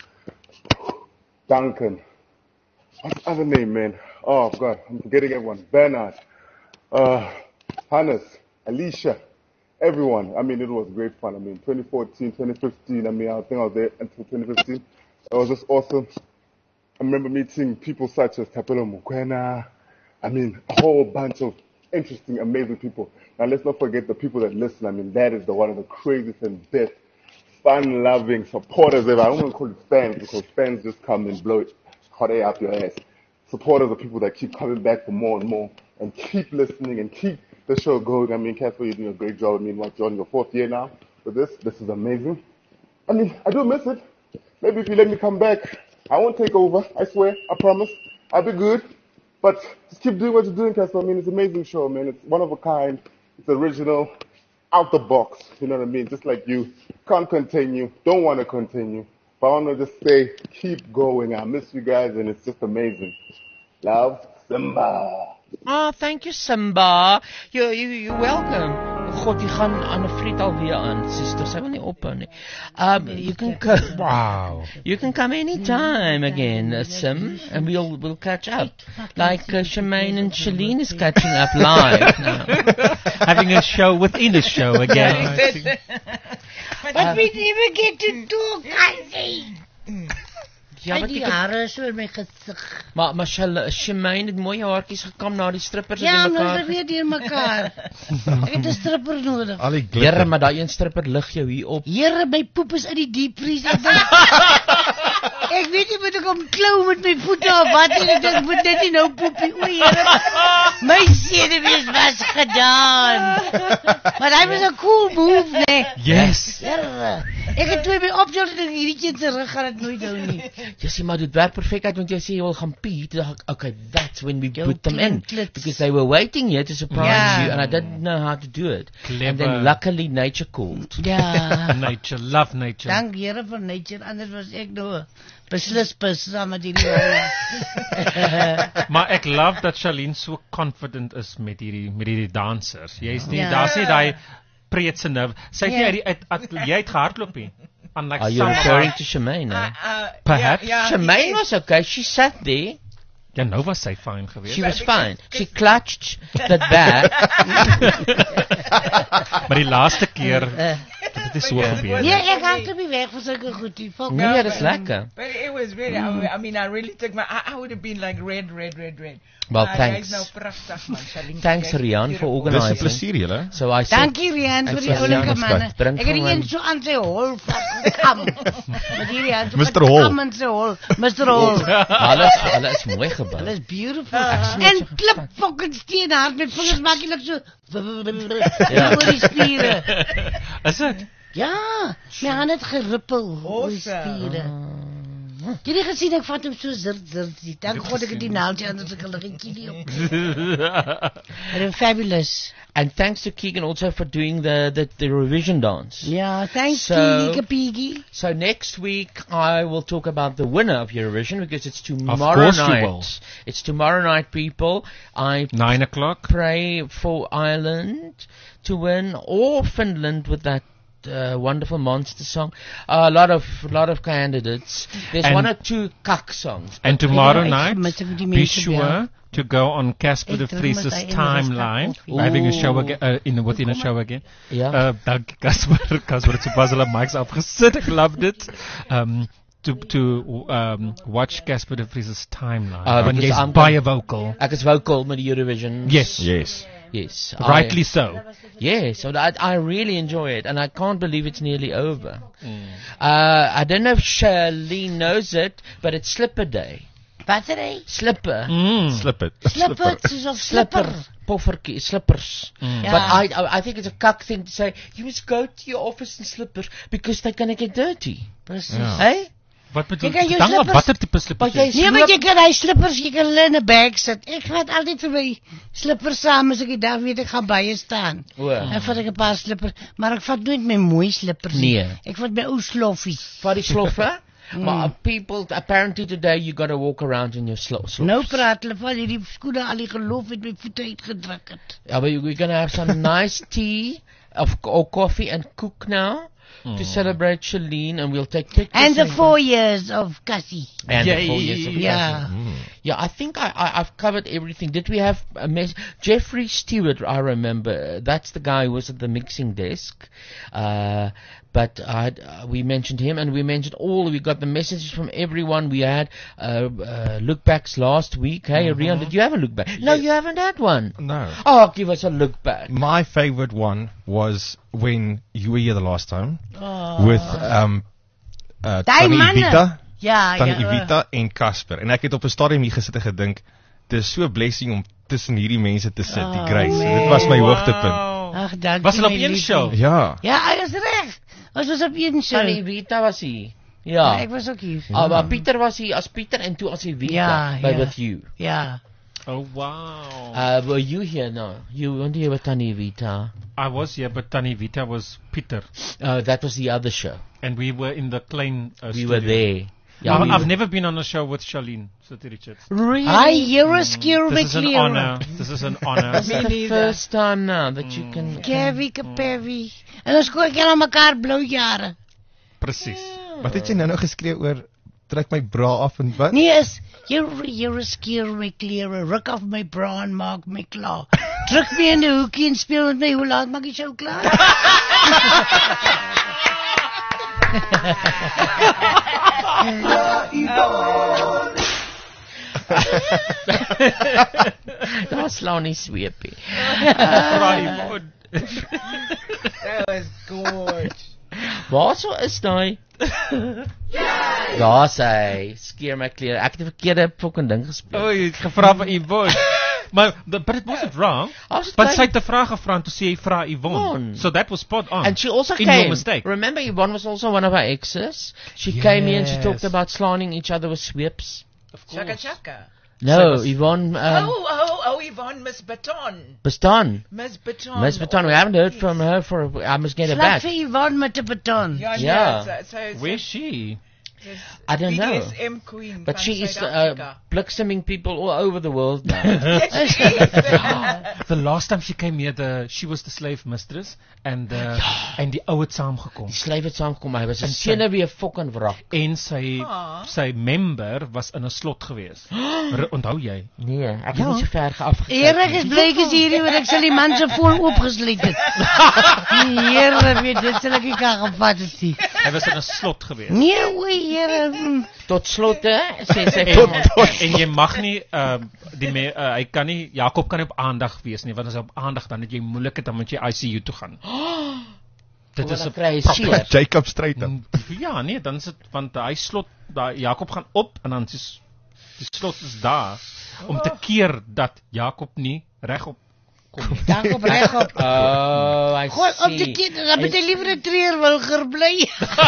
[SPEAKER 19] Duncan, what's the other name, man? Oh, God, I'm forgetting everyone. Bernard, uh, Hannes, Alicia, everyone. I mean, it was great fun. I mean, twenty fourteen, twenty fifteen, I mean, I think I was there until twenty fifteen. It was just awesome. I remember meeting people such as Tapelo Mukwena. I mean, a whole bunch of interesting, amazing people. Now, let's not forget the people that listen. I mean, that is the one of the craziest and best, fun-loving supporters ever. I don't want to call it fans because fans just come and blow it hot air up your ass. Supporters are people that keep coming back for more and more and keep listening and keep the show going. I mean, Casper, you're doing a great job. I mean, what, you're on your fourth year now with this. This is amazing. I mean, I do miss it. Maybe if you let me come back, I won't take over. I swear. I promise. I'll be good. But just keep doing what you're doing, Casper. I mean, it's an amazing show, man. It's one of a kind. It's original. Out the box. You know what I mean? Just like you. Can't continue. Don't want to continue. But I want to just say, keep going. I miss you guys, and it's just amazing. Love, Simba.
[SPEAKER 4] Oh, thank you, Simba. You, you, you're welcome. God, die gaan aan 'n friet alweer aan, sister. Sy wil nie ophou nie. Um, you can come. Wow. You can come anytime again, uh, Sim, and we'll we'll catch up. Like uh, Shemaine and Shalene is catching up live now,
[SPEAKER 6] having a show within a show again.
[SPEAKER 5] But uh, we never get to talk, Auntie.
[SPEAKER 4] Ja,
[SPEAKER 5] maar die hare is oor my gesig.
[SPEAKER 4] Maar, maar Shemaine het mooie haartjies gekam na die strippers
[SPEAKER 5] ja,
[SPEAKER 4] in mekaar.
[SPEAKER 5] Ja, maar weer deur mekaar. Ek het 'n stripper nodig.
[SPEAKER 4] Al die glitter. Here, maar daai een stripper lig jou hier op.
[SPEAKER 5] Here, my poep is uit die diep vries. Ek weet nie moet ek om klou met my voete of wat nie. Ek dink moet net nie nou poepie. O, Here. My senuwees was gedaan. Maar hy was 'n cool move, nee.
[SPEAKER 6] Yes.
[SPEAKER 5] Here. Ek het toe by opjol en hierdie keer terug gaan dit nooit hou nie.
[SPEAKER 4] Jy sê maar dit werk perfek uit want jy sê jy wil gaan pee. Okay, that's when we put them in because they were waiting here to surprise yeah. you and I didn't know how to do it. Clever. And then luckily nature called.
[SPEAKER 5] Ja.
[SPEAKER 6] Nature, love nature.
[SPEAKER 5] Dank Here vir nature, anders was ek nou beslis beslis met hierdie.
[SPEAKER 6] Maar ek love dat Shalene so confident is met hierdie met hierdie dansers. Jy's nie
[SPEAKER 5] ja.
[SPEAKER 6] daar's nie daai preetse nerve. Sy het nie uit jy het gehardloop nie. Like
[SPEAKER 4] are you referring to Shemaine?
[SPEAKER 7] Uh, uh,
[SPEAKER 6] Perhaps.
[SPEAKER 7] Yeah, yeah,
[SPEAKER 4] Shemaine was okay. She sat there.
[SPEAKER 6] Ja, nou was sy fine geweest.
[SPEAKER 4] She was fine. She clutched that bag.
[SPEAKER 6] Maar die laaste keer dit is so gebeur.
[SPEAKER 5] Ja, ek gaan toe weg vir sulke goedie.
[SPEAKER 4] Nee, dit is lekker.
[SPEAKER 7] But it was really mm. I mean I really took my I, I would have been like red red red red.
[SPEAKER 4] Well, uh, thanks.
[SPEAKER 7] Nou prachtig, man,
[SPEAKER 4] thanks Rian for organising.
[SPEAKER 8] Dis 'n plesier julle.
[SPEAKER 4] So I said
[SPEAKER 5] dankie Rian vir die oulike manne. Ek het een so aan sy hol gekam. Met hierdie aan
[SPEAKER 8] Mister Hol.
[SPEAKER 5] Mister Hol. Mister Hol.
[SPEAKER 4] Alles alles is mooi gebou.
[SPEAKER 5] Alles is beautiful. En klip fucking steen hard met vingers maak jy net so. Ja, oor die spiere.
[SPEAKER 6] Is dit?
[SPEAKER 5] Ja, my hand het gerippel oor die spiere. Jy het gesien ek vat hom so zert zert. Dan God ek die naaldjie anders ek hulle gekielie op. They're fabulous.
[SPEAKER 4] And thanks to Keegan also for doing the the, the revision dance.
[SPEAKER 5] Yeah, thanks
[SPEAKER 4] so,
[SPEAKER 5] Keegan Piggy.
[SPEAKER 4] So next week I will talk about the winner of Eurovision because it's tomorrow
[SPEAKER 6] of course
[SPEAKER 4] night.
[SPEAKER 6] You will.
[SPEAKER 4] It's tomorrow night, people. I
[SPEAKER 6] nine o'clock.
[SPEAKER 4] Pray for Ireland to win or Finland with that. Uh, wonderful monster song. Uh, a lot of lot of candidates. There's
[SPEAKER 6] and
[SPEAKER 4] one or two kak songs.
[SPEAKER 6] And tomorrow night, be sure to go on Casper de Vries's timeline. We're having a show again uh, in within a show again.
[SPEAKER 4] Yeah.
[SPEAKER 6] Uh, dank Casper. Casper het so pas hulle mics afgesit. Ek loved it. Um, to to um, watch Casper de Vries's timeline.
[SPEAKER 4] Uh,
[SPEAKER 6] Want
[SPEAKER 4] because
[SPEAKER 6] jy's
[SPEAKER 4] I'm
[SPEAKER 6] baie
[SPEAKER 4] gonna-
[SPEAKER 6] vocal.
[SPEAKER 4] Ek is vocal met die Eurovision.
[SPEAKER 6] Yes.
[SPEAKER 8] Yes.
[SPEAKER 4] Yes.
[SPEAKER 6] Rightly
[SPEAKER 4] I-
[SPEAKER 6] so.
[SPEAKER 4] Yes, so I, I really enjoy it, and I can't believe it's nearly over. Uh, I don't know if Charlene knows it, but it's Slipper Day.
[SPEAKER 5] Battery?
[SPEAKER 4] Slipper.
[SPEAKER 8] Slip it.
[SPEAKER 5] Slippers is of slipper.
[SPEAKER 4] Poffertjie, slippers.
[SPEAKER 5] Mm.
[SPEAKER 4] But
[SPEAKER 5] Yeah.
[SPEAKER 4] I, I I think it's a cuck thing to say, you must go to your office in slippers because they're going to get dirty.
[SPEAKER 5] Precies.
[SPEAKER 4] Ja. Hey?
[SPEAKER 6] Wat bedoel
[SPEAKER 5] Jy kan jou
[SPEAKER 6] dan
[SPEAKER 5] slippers-
[SPEAKER 6] watter tipe slippers?
[SPEAKER 4] Maar jy
[SPEAKER 5] Nee, maar jy kan hy slippers, jy kan hulle in 'n bag sit. Ek vat altyd vir my slippers saam as ek die dag weet ek gaan by jou staan.
[SPEAKER 4] O.
[SPEAKER 5] Dan vat ek 'n paar slippers, maar ek vat nooit my mooi slippers nie.
[SPEAKER 4] Nee.
[SPEAKER 5] Ek vat my ou sloffie.
[SPEAKER 4] Vat die sloffe?
[SPEAKER 5] Mm.
[SPEAKER 4] Maar uh, people, apparently today you got to walk around in your slo- slops.
[SPEAKER 5] Nou praat hulle van hierdie skoene al die geloof het my voete uitgedruk het.
[SPEAKER 4] Yeah, but we're going to have some nice tea of, or coffee and cook now to celebrate Charlene, and we'll take pictures.
[SPEAKER 5] And the four years of Cassie.
[SPEAKER 4] And the four years of
[SPEAKER 5] Yeah.
[SPEAKER 4] Cassie. Yeah, I think I, I, I've covered everything. Did we have a mess? Jeffrey Stewart, I remember. That's the guy who was at the mixing desk. Uh, but I, uh, we mentioned him, and we mentioned all. We got the messages from everyone. We had uh, uh, look backs last week. Hey,
[SPEAKER 8] Mhm.
[SPEAKER 4] Rian, did you have a look back? No, you haven't had one.
[SPEAKER 8] No.
[SPEAKER 4] Oh, give us a look back.
[SPEAKER 8] My favorite one was when you were here the last time
[SPEAKER 5] Oh.
[SPEAKER 8] with um uh,
[SPEAKER 5] Daai
[SPEAKER 8] Tannie
[SPEAKER 5] manne.
[SPEAKER 8] Evita,
[SPEAKER 5] Ja,
[SPEAKER 8] Tannie
[SPEAKER 5] ja.
[SPEAKER 8] Evita en Casper. En ek het op 'n stadium hier gesit en gedink, dis so 'n blessing om tussen hierdie mense te sit, die
[SPEAKER 5] Oh,
[SPEAKER 8] Grace.
[SPEAKER 5] man.
[SPEAKER 8] Dit was my hoogtepunt.
[SPEAKER 5] Ag, dankie.
[SPEAKER 6] Was hulle op
[SPEAKER 5] my
[SPEAKER 6] een
[SPEAKER 5] liefie.
[SPEAKER 6] show?
[SPEAKER 8] Ja.
[SPEAKER 5] Ja, hy is reg. Ons was op een show.
[SPEAKER 4] Tannie Vita was hier. Ja.
[SPEAKER 5] Ja, ek was ook hier.
[SPEAKER 4] Ah, maar Pieter was hier as Pieter en toe as hy Vita
[SPEAKER 5] Ja,
[SPEAKER 4] by
[SPEAKER 5] ja.
[SPEAKER 4] with you.
[SPEAKER 5] Ja.
[SPEAKER 6] Oh wow.
[SPEAKER 4] Uh, were you here? No, you weren't here with Tannie Vita.
[SPEAKER 6] I was here, but Tannie Vita was Pieter.
[SPEAKER 4] Uh, that was the other show.
[SPEAKER 6] And we were in the Klein uh,
[SPEAKER 4] We
[SPEAKER 6] studio.
[SPEAKER 4] were there. Yeah,
[SPEAKER 6] I've,
[SPEAKER 4] we
[SPEAKER 6] I've
[SPEAKER 4] were-
[SPEAKER 6] never been on a show with Charlene City Richards.
[SPEAKER 4] Really?
[SPEAKER 5] Hi, you're a scare
[SPEAKER 6] This is an
[SPEAKER 5] McLeod.
[SPEAKER 6] honor. This is an honor.
[SPEAKER 4] It's the first time now that you can.
[SPEAKER 5] Kevie, Kevie. En ons kook aan mekaar blou jare.
[SPEAKER 6] Precies.
[SPEAKER 8] Wat het jy nou nou geskree oor trek my bra af en wat?
[SPEAKER 5] Nee, is you're, you're a scare McLeod. Ruk af my bra en maak my klaar. Druk my in die hoekie en speel met my. Hoe laat maak jy show klaar?
[SPEAKER 4] Daar slaan nie sweepie.
[SPEAKER 6] Vra Yvonne.
[SPEAKER 7] That was gorge.
[SPEAKER 4] Waar so is daai? Daar sê, skeer my klere. Ek het die verkeerde fucking ding gespeel.
[SPEAKER 6] Oh, jy het gevra vir Yvonne. Maar the- but it wasn't wrong.
[SPEAKER 4] I was just
[SPEAKER 6] But
[SPEAKER 4] playing-
[SPEAKER 6] sy het 'n vraag gevra en toe sê jy vra Yvonne.
[SPEAKER 4] Yvonne.
[SPEAKER 6] So that was spot on.
[SPEAKER 4] And she also
[SPEAKER 6] in
[SPEAKER 4] came.
[SPEAKER 6] your mistake.
[SPEAKER 4] Remember, Yvonne was also one of our exes. She came here and she talked
[SPEAKER 6] Yes.
[SPEAKER 4] about slaning each other with sweeps.
[SPEAKER 7] Chaka chaka.
[SPEAKER 4] No,
[SPEAKER 6] was-
[SPEAKER 4] Yvonne um,
[SPEAKER 7] oh, oh, oh, Yvonne, Miss Baton.
[SPEAKER 4] Baston.
[SPEAKER 7] Miss Baton.
[SPEAKER 4] Miss Baton. We haven't heard from her for. A, I must get her
[SPEAKER 5] Slag
[SPEAKER 4] back.
[SPEAKER 5] vir Yvonne met 'n baton.
[SPEAKER 7] Ja,
[SPEAKER 4] Yeah.
[SPEAKER 7] nee, so, so, so,
[SPEAKER 6] Where's she?
[SPEAKER 4] I don't know.
[SPEAKER 7] B D S M queen
[SPEAKER 4] But
[SPEAKER 7] van
[SPEAKER 4] she is uh,
[SPEAKER 7] Suid-Afrika.
[SPEAKER 4] bliksemming people all over the world now.
[SPEAKER 7] Yes, she is.
[SPEAKER 6] The last time she came here, the she was the slave mistress and uh, en die ou het saamgekom.
[SPEAKER 4] Die slyf het saamgekom. Hy was 'n
[SPEAKER 6] En sy-
[SPEAKER 4] sene weer fucking wrak.
[SPEAKER 6] En sy
[SPEAKER 7] Ah.
[SPEAKER 6] sy member was in 'n slot gewees. R onthou jy?
[SPEAKER 4] Nee, ek het
[SPEAKER 6] Ja.
[SPEAKER 4] nie so ver geafgekyk.
[SPEAKER 5] Erik is blyk as hierdie wat ek sal die man se foon oopgesluit het. Die Here weet dit sal ek nie kan gevat het nie.
[SPEAKER 6] Hy was in 'n slot gewees.
[SPEAKER 5] Nee, o Here. mm.
[SPEAKER 4] Tot slot hè, sê sy
[SPEAKER 6] En,
[SPEAKER 4] vir ons.
[SPEAKER 6] en jy mag nie uh, die me, uh, hy kan nie Jakob kan nie op aandag wees nie want as hy op aandag dan het jy moeilikheid dan moet jy I C U toe gaan. Dit
[SPEAKER 4] Want
[SPEAKER 6] is
[SPEAKER 4] dan
[SPEAKER 6] 'n
[SPEAKER 4] kry hy
[SPEAKER 6] proper-
[SPEAKER 4] seer.
[SPEAKER 8] Jacob Straight up.
[SPEAKER 6] Ja, nee, dan is dit want hy slot daai Jakob gaan op en dan is die slot is daar om te keer dat Jakob nie regop kom nie.
[SPEAKER 5] Jakob regop.
[SPEAKER 4] Oh, I
[SPEAKER 5] God, op die
[SPEAKER 4] see.
[SPEAKER 5] kind, dan moet hy liever 'n treurwilger bly.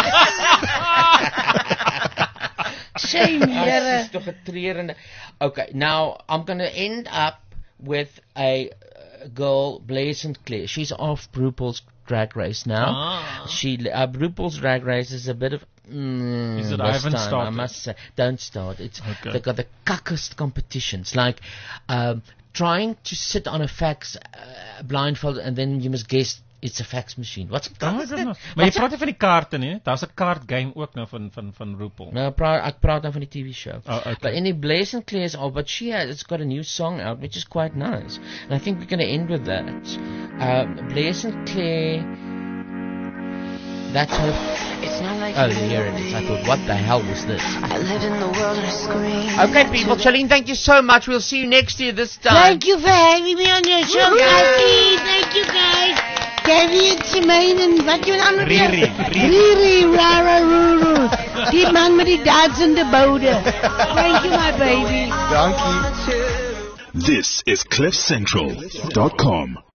[SPEAKER 5] Shame, Here.
[SPEAKER 4] Dis tog 'n treurende. Okay, now I'm going to end up with a uh, girl, Blaise Saint Clair. She's off RuPaul's Drag Race now.
[SPEAKER 6] Ah.
[SPEAKER 4] She uh, RuPaul's Drag Race is a bit of. Mm,
[SPEAKER 6] Is it?
[SPEAKER 4] this
[SPEAKER 6] I haven't
[SPEAKER 4] time, I
[SPEAKER 6] started.
[SPEAKER 4] must say, don't start. It's
[SPEAKER 6] Okay.
[SPEAKER 4] they've got the cuckest competitions, like um, trying to sit on a fax uh, blindfolded, and then you must guess it's a fax machine. What's
[SPEAKER 6] Maar
[SPEAKER 4] what's
[SPEAKER 6] jy
[SPEAKER 4] What's
[SPEAKER 6] praat nie van die kaarte nie. Daar's 'n kaart game ook nou van van van RuPaul.
[SPEAKER 4] No, pra- ek praat nou van die T V show.
[SPEAKER 6] Oh, okay.
[SPEAKER 4] But any Blaise Saint Clair's oh, but she has it's got a new song out which is quite nice. And I think we're going to end with that. Um, Blaise Saint Clair, that's her.
[SPEAKER 5] It's not like
[SPEAKER 4] Oh, here it is. I thought, what the hell was this?
[SPEAKER 3] I live in the world and I scream.
[SPEAKER 4] Okay, people. Charlene, thank you so much. We'll see you next year this time.
[SPEAKER 5] Thank you for having me on your show, guys. Thank you, guys. Gary en Shemaine en wat jou ander
[SPEAKER 6] Riri,
[SPEAKER 5] Riri, Rara, Ruru. Die man met die dansende boude. Thank you, my baby.
[SPEAKER 1] This is cliff central dot com.